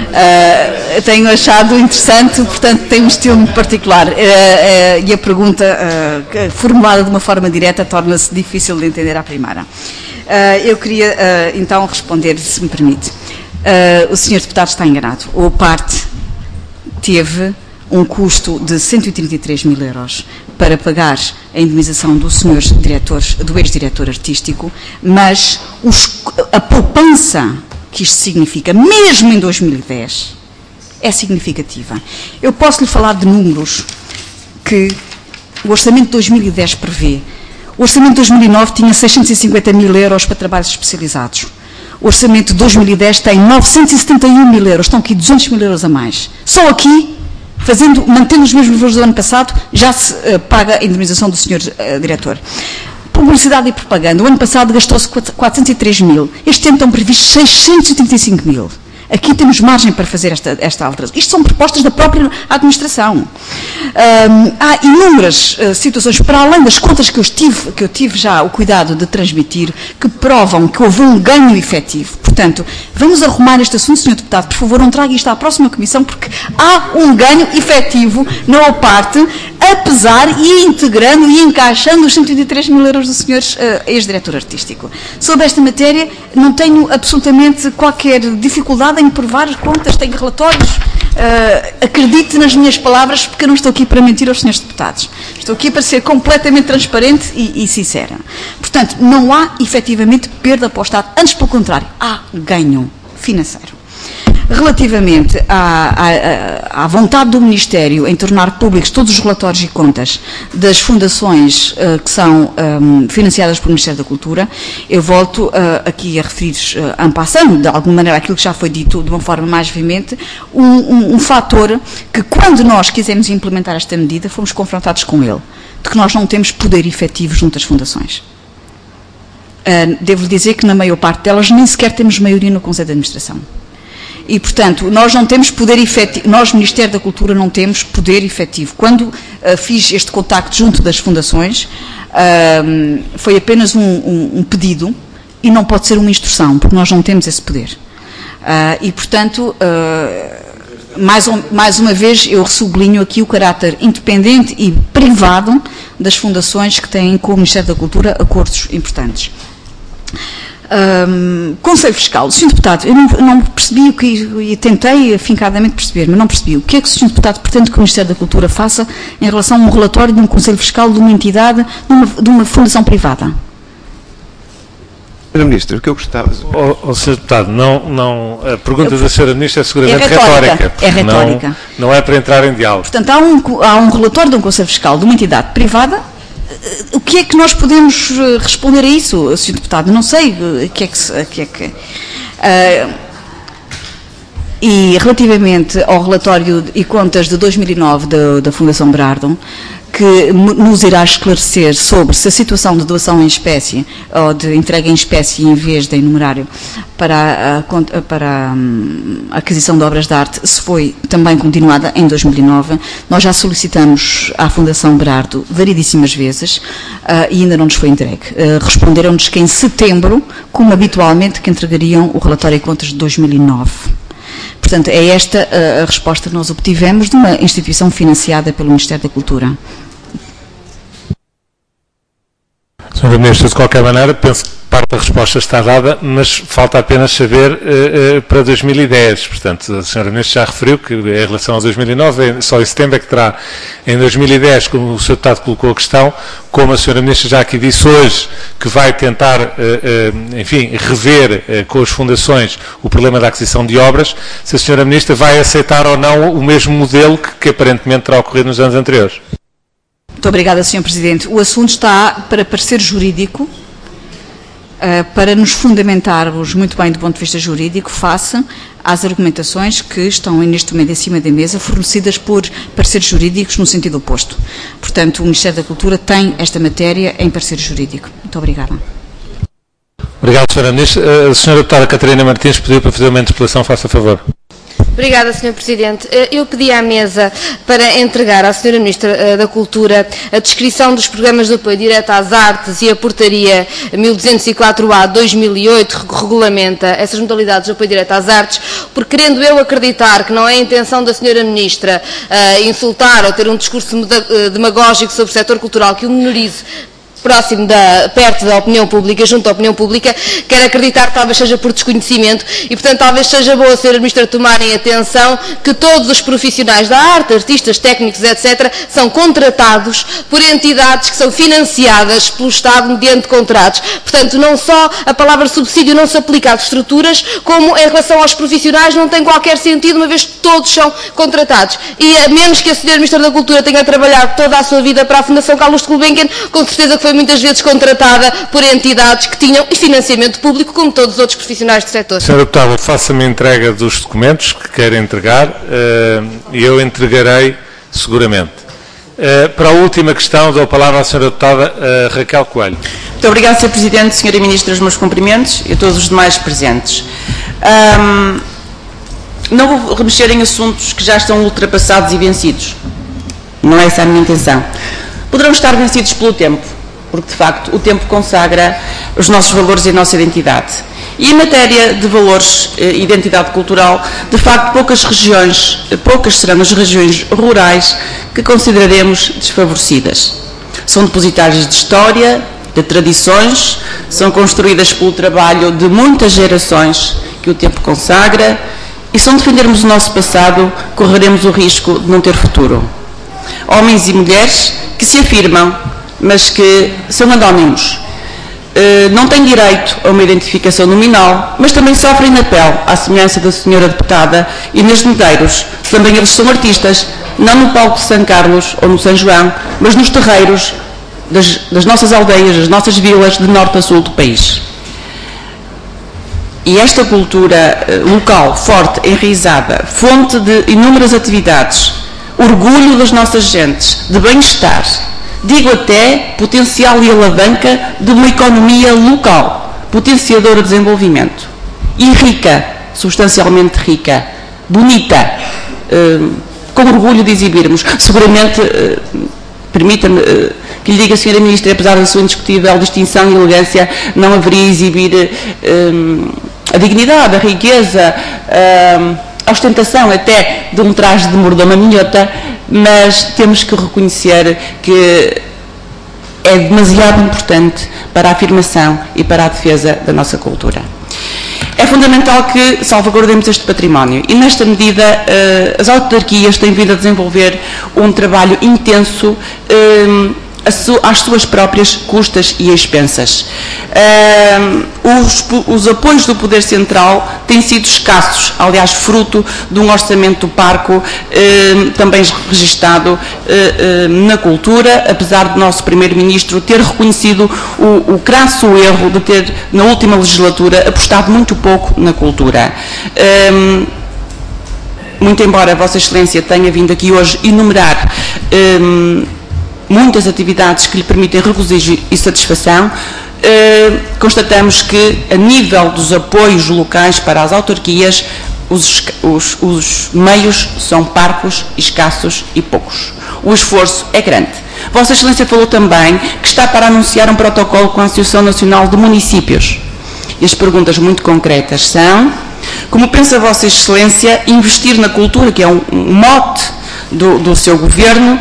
S3: Tenho achado interessante, portanto, tem um estilo muito particular. E a pergunta formulada de uma forma direta torna-se difícil de entender à primeira. Eu queria, então, responder, se me permite. O Sr. Deputado está enganado. O OPARTE teve um custo de 133 mil euros para pagar a indemnização do do ex-diretor artístico, mas a poupança que isto significa, mesmo em 2010, é significativa. Eu posso lhe falar de números que o Orçamento de 2010 prevê. O Orçamento de 2009 tinha 650 mil euros para trabalhos especializados. O Orçamento de 2010 tem 971 mil euros, estão aqui 200 mil euros a mais. Só aqui, mantendo os mesmos valores do ano passado, já se paga a indemnização do Sr. Diretor. Publicidade e propaganda. O ano passado gastou-se 403 mil. Este ano estão previstos 635 mil. Aqui temos margem para fazer esta alteração. Isto são propostas da própria administração. Há inúmeras situações, para além das contas que eu tive já o cuidado de transmitir, que provam que houve um ganho efetivo. Portanto, vamos arrumar este assunto, Sr. Deputado, por favor, não traga isto à próxima Comissão, porque há um ganho efetivo na OPARTE, apesar e integrando e encaixando os 123 mil euros do Sr. ex-diretor artístico. Sobre esta matéria, não tenho absolutamente qualquer dificuldade em provar contas, tenho relatórios. Acredite nas minhas palavras, porque eu não estou aqui para mentir aos senhores deputados. Estou aqui para ser completamente transparente e sincera. Portanto, não há efetivamente perda para o Estado. Antes, pelo contrário, há ganho financeiro. Relativamente à vontade do Ministério em tornar públicos todos os relatórios e contas das fundações que são financiadas pelo Ministério da Cultura, eu volto aqui a referir, en passant, de alguma maneira, aquilo que já foi dito de uma forma mais veemente, um fator que, quando nós quisemos implementar esta medida, fomos confrontados com ele, de que nós não temos poder efetivo junto às fundações. Devo dizer que, na maior parte delas, nem sequer temos maioria no Conselho de Administração. E, portanto, nós não temos poder efetivo, nós, Ministério da Cultura, não temos poder efetivo. Quando fiz este contacto junto das fundações, foi apenas um pedido e não pode ser uma instrução, porque nós não temos esse poder. E, portanto, mais uma vez, eu sublinho aqui o caráter independente e privado das fundações que têm com o Ministério da Cultura acordos importantes. Conselho Fiscal, Sr. Deputado, eu não percebi o que, e tentei afincadamente perceber, mas não percebi o que é que o Sr. Deputado pretende que o Ministério da Cultura faça em relação a um relatório de um Conselho Fiscal de uma entidade, de uma fundação privada.
S12: Sra. Ministra, o que eu gostava...
S1: Sr. Deputado, a pergunta da Sra. Ministra é seguramente retórica.
S3: É retórica.
S1: Não é para entrar em diálogo.
S3: Portanto, há um relatório de um Conselho Fiscal de uma entidade privada. O que é que nós podemos responder a isso, Sr. Deputado? Não sei o que é que... E relativamente ao relatório e contas de 2009 da Fundação Brardon, que nos irá esclarecer sobre se a situação de doação em espécie ou de entrega em espécie em vez de enumerário para a aquisição de obras de arte, se foi também continuada em 2009. Nós já solicitamos à Fundação Brardo variedíssimas vezes e ainda não nos foi entregue. Responderam-nos que em setembro, como habitualmente, que entregariam o relatório e contas de 2009. Portanto, é esta a resposta que nós obtivemos de uma instituição financiada pelo Ministério da Cultura.
S1: Sr. Ministro, de qualquer maneira, penso que parte da resposta está dada, mas falta apenas saber para 2010. Portanto, a Sra. Ministra já referiu que, em relação a 2009, só em setembro é que terá. Em 2010, como o Sr. Deputado colocou a questão, como a Sra. Ministra já aqui disse hoje, que vai tentar, enfim, rever com as fundações o problema da aquisição de obras, se a Sra. Ministra vai aceitar ou não o mesmo modelo que aparentemente terá ocorrido nos anos anteriores.
S3: Muito obrigada, Sr. Presidente. O assunto está para parecer jurídico, para nos fundamentarmos muito bem do ponto de vista jurídico face às argumentações que estão neste momento em cima da mesa, fornecidas por pareceres jurídicos no sentido oposto. Portanto, o Ministério da Cultura tem esta matéria em parecer jurídico. Muito obrigada.
S1: Obrigado, Sra. Ministra. A Sra. Deputada Catarina Martins pediu para fazer uma interpelação. Faça favor.
S6: Obrigada, Sr. Presidente. Eu pedi à mesa para entregar à Sra. Ministra da Cultura a descrição dos programas de apoio direto às artes e a portaria 1204A de 2008 que regulamenta essas modalidades de apoio direto às artes, porque querendo eu acreditar que não é a intenção da Sra. Ministra insultar ou ter um discurso demagógico sobre o setor cultural que o menorize perto da opinião pública, junto à opinião pública, quero acreditar que talvez seja por desconhecimento e, portanto, talvez seja bom a Sra. Ministra tomarem atenção que todos os profissionais da arte, artistas, técnicos, etc., são contratados por entidades que são financiadas pelo Estado mediante contratos. Portanto, não só a palavra subsídio não se aplica às estruturas, como em relação aos profissionais não tem qualquer sentido, uma vez que todos são contratados. E a menos que a Sra. Ministra da Cultura tenha trabalhado toda a sua vida para a Fundação Carlos de Gulbenkian, com certeza que foi muitas vezes contratada por entidades que tinham financiamento público, como todos os outros profissionais do setor.
S1: Sra. Deputada, faça-me entrega dos documentos que quer entregar e eu entregarei seguramente. Para a última questão, dou a palavra à Sra. Deputada Raquel Coelho.
S13: Muito obrigada, Sr. Presidente, Sra. Ministra, os meus cumprimentos e a todos os demais presentes. Não vou remexer em assuntos que já estão ultrapassados e vencidos. Não é essa a minha intenção. Poderão estar vencidos pelo tempo, porque, de facto, o tempo consagra os nossos valores e a nossa identidade. E em matéria de valores e identidade cultural, de facto, poucas serão as regiões rurais que consideraremos desfavorecidas. São depositárias de história, de tradições, são construídas pelo trabalho de muitas gerações que o tempo consagra, e se não defendermos o nosso passado, correremos o risco de não ter futuro. Homens e mulheres que se afirmam, mas que são anónimos. não têm direito a uma identificação nominal, mas também sofrem na pele, à semelhança da senhora deputada Inês de Medeiros. Também eles são artistas, não no palco de São Carlos ou no São João, mas nos terreiros das nossas aldeias, das nossas vilas, de norte a sul do país. E esta cultura local, forte, enraizada, fonte de inúmeras atividades, orgulho das nossas gentes, de bem-estar, digo até potencial e alavanca de uma economia local, potenciadora de desenvolvimento. E rica, substancialmente rica, bonita, com orgulho de exibirmos. Seguramente, permita-me que lhe diga, Sra. Ministra, apesar da sua indiscutível distinção e elegância, não haveria exibir a dignidade, a riqueza, a ostentação até de um traje de mordomo minhota, mas temos que reconhecer que é demasiado importante para a afirmação e para a defesa da nossa cultura. É fundamental que salvaguardemos este património e, nesta medida, as autarquias têm vindo a desenvolver um trabalho intenso às suas próprias custas e expensas. Os apoios do Poder Central têm sido escassos, aliás, fruto de um orçamento parco também registado na cultura, apesar de nosso Primeiro-Ministro ter reconhecido o crasso erro de ter, na última legislatura, apostado muito pouco na cultura. Muito embora Vossa Excelência tenha vindo aqui hoje enumerar muitas atividades que lhe permitem regozijo e satisfação, constatamos que, a nível dos apoios locais para as autarquias, os meios são parcos, escassos e poucos. O esforço é grande. Vossa Excelência falou também que está para anunciar um protocolo com a Associação Nacional de Municípios. E as perguntas muito concretas são: como pensa Vossa Excelência investir na cultura, que é um mote do seu governo,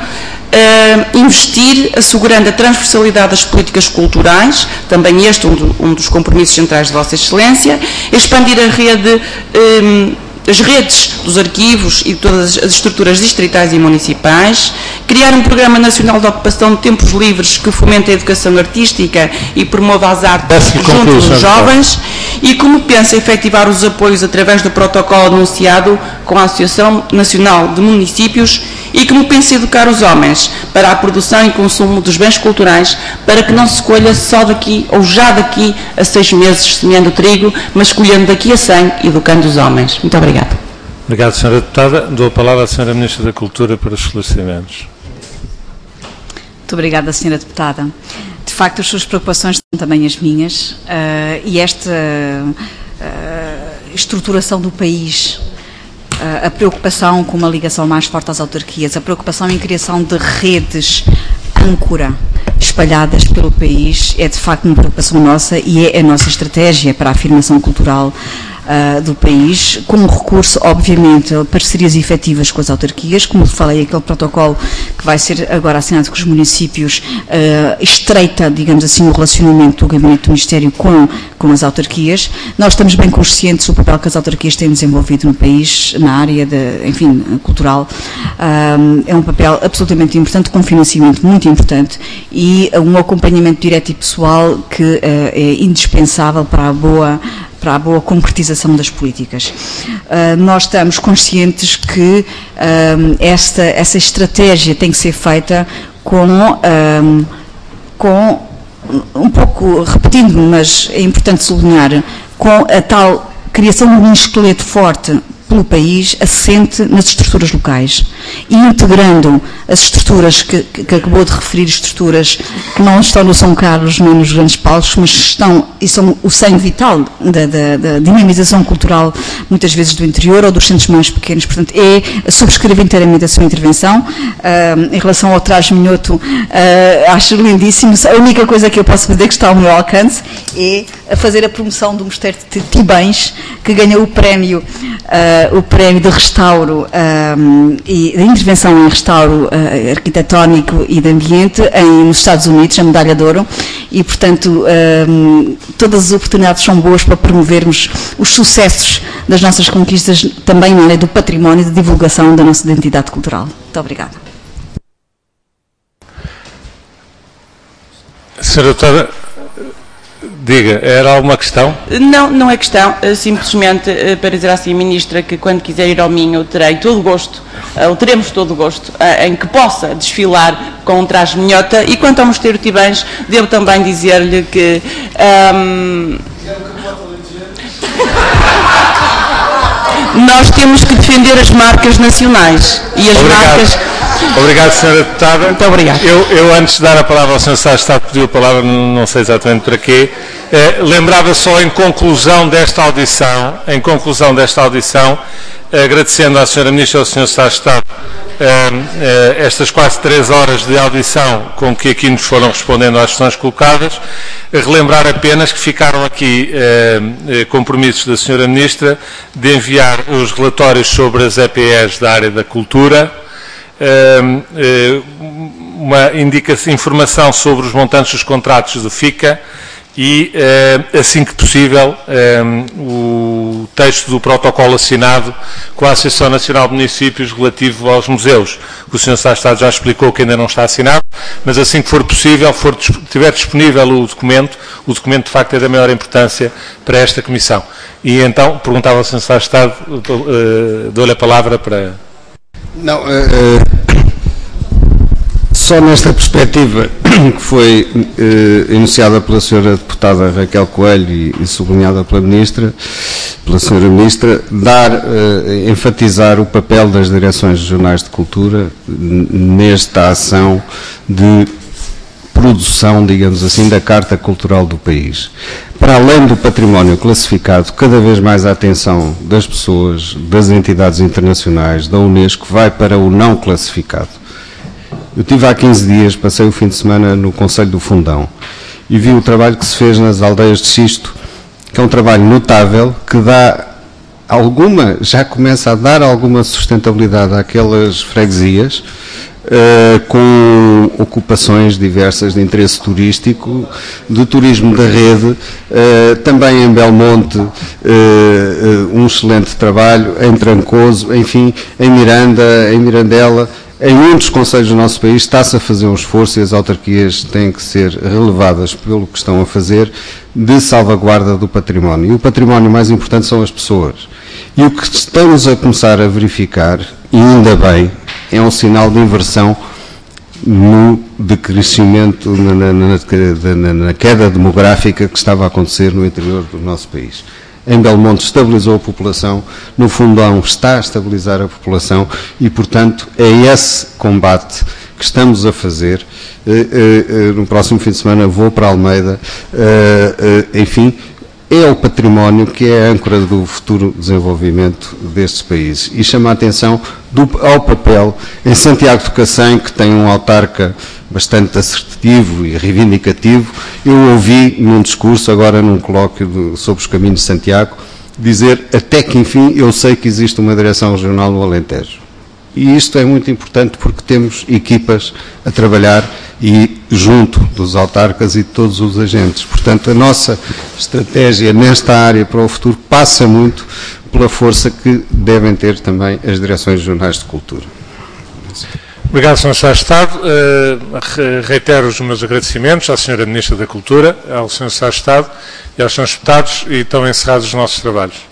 S13: investir assegurando a transversalidade das políticas culturais, também este um dos compromissos centrais de Vossa Excelência, expandir a rede, as redes dos arquivos e todas as estruturas distritais e municipais, criar um programa nacional de ocupação de tempos livres que fomente a educação artística e promova as artes junto dos jovens, e como pensa efetivar os apoios através do protocolo anunciado com a Associação Nacional de Municípios, e como pensa educar os homens para a produção e consumo dos bens culturais, para que não se colha só daqui ou já daqui a 6 meses semeando trigo, mas colhendo daqui a 100, educando os homens. Muito obrigado.
S1: Obrigado, Sra. Deputada. Dou a palavra à Sra. Ministra da Cultura para os esclarecimentos.
S3: Muito obrigada, Sra. Deputada. De facto, as suas preocupações são também as minhas, e esta estruturação do país, a preocupação com uma ligação mais forte às autarquias, a preocupação em criação de redes âncora espalhadas pelo país, é de facto uma preocupação nossa e é a nossa estratégia para a afirmação cultural do país, com recurso, obviamente, a parcerias efetivas com as autarquias, como falei, aquele protocolo que vai ser agora assinado com os municípios, estreita, digamos assim, o relacionamento do Gabinete do Ministério com as autarquias. Nós estamos bem conscientes do papel que as autarquias têm desenvolvido no país, na área, cultural. É um papel absolutamente importante, com financiamento muito importante e um acompanhamento direto e pessoal que é indispensável para a boa concretização das políticas. Nós estamos conscientes que essa estratégia tem que ser feita com um pouco, repetindo, mas é importante sublinhar, com a tal criação de um esqueleto forte pelo país, assente nas estruturas locais e integrando as estruturas que acabou de referir, estruturas que não estão no São Carlos nem nos grandes palcos, mas estão e são o sangue vital da dinamização cultural, muitas vezes do interior ou dos centros mais pequenos. Portanto, subscrevo inteiramente a sua intervenção. Em relação ao traje minhoto, acho lindíssimo. A única coisa que eu posso fazer que está ao meu alcance é a fazer a promoção do Mosteiro de Tibães, que ganhou o prémio de restauro e de intervenção em restauro arquitetónico e de ambiente nos Estados Unidos, a medalha de ouro, e, portanto, todas as oportunidades são boas para promovermos os sucessos das nossas conquistas, também na área do património e de divulgação da nossa identidade cultural. Muito obrigada.
S1: Sra. Doutora, Diga, era alguma questão?
S13: Não, não é questão, simplesmente para dizer assim, Ministra, que quando quiser ir ao Minho terei todo o gosto, ou teremos todo o gosto, em que possa desfilar com um traje minhota. E quanto ao Mosteiro de Tibães, devo também dizer-lhe que... nós temos que defender as marcas nacionais e as marcas...
S1: Obrigado, Sra. Deputada.
S13: Muito obrigado.
S1: Eu, antes de dar a palavra ao Sr. Secretário de Estado, pediu a palavra, não sei exatamente para quê, lembrava só em conclusão desta audição, agradecendo à Sra. Ministra e ao Sr. Secretário de Estado estas quase 3 horas de audição com que aqui nos foram respondendo às questões colocadas, relembrar apenas que ficaram aqui compromissos da Sra. Ministra de enviar os relatórios sobre as EPEs da área da cultura, uma informação sobre os montantes dos contratos do FICA e, assim que possível, o texto do protocolo assinado com a Associação Nacional de Municípios relativo aos museus. O Sr. Secretário de Estado já explicou que ainda não está assinado, mas assim que for possível, estiver disponível o documento de facto é da maior importância para esta Comissão. E então, perguntava ao Sr. Secretário de Estado, dou-lhe a palavra para...
S4: Não, só nesta perspectiva que foi enunciada pela Sra. Deputada Raquel Coelho e sublinhada pela Sra. Ministra, enfatizar o papel das direções regionais de cultura nesta ação de produção, digamos assim, da Carta Cultural do país. Para além do património classificado, cada vez mais a atenção das pessoas, das entidades internacionais, da Unesco, vai para o não classificado. Eu estive há 15 dias, passei o fim de semana no Conselho do Fundão e vi o trabalho que se fez nas aldeias de xisto, que é um trabalho notável, que já começa a dar alguma sustentabilidade àquelas freguesias, com ocupações diversas de interesse turístico, de turismo da rede, também em Belmonte, um excelente trabalho, em Trancoso, enfim, em Miranda, em Mirandela. Em muitos concelhos do nosso país está-se a fazer um esforço e as autarquias têm que ser relevadas pelo que estão a fazer de salvaguarda do património. E o património mais importante são as pessoas. E o que estamos a começar a verificar, e ainda bem, é um sinal de inversão no decrescimento, na queda demográfica que estava a acontecer no interior do nosso país. Em Belmonte estabilizou a população, no Fundão está a estabilizar a população e, portanto, é esse combate que estamos a fazer. No próximo fim de semana vou para Almeida, enfim, é o património que é a âncora do futuro desenvolvimento destes países. E chama a atenção ao papel em Santiago do Cacém, que tem um autarca bastante assertivo e reivindicativo. Eu ouvi num discurso, agora num colóquio sobre os caminhos de Santiago, dizer até que enfim eu sei que existe uma direção regional no Alentejo. E isto é muito importante porque temos equipas a trabalhar e junto dos autarcas e de todos os agentes. Portanto, a nossa estratégia nesta área para o futuro passa muito pela força que devem ter também as direções regionais de cultura.
S1: Obrigado, Sr. Secretário de Estado. Reitero os meus agradecimentos à Sra. Ministra da Cultura, ao Sr. Secretário de Estado e aos Srs. Deputados, e estão encerrados os nossos trabalhos.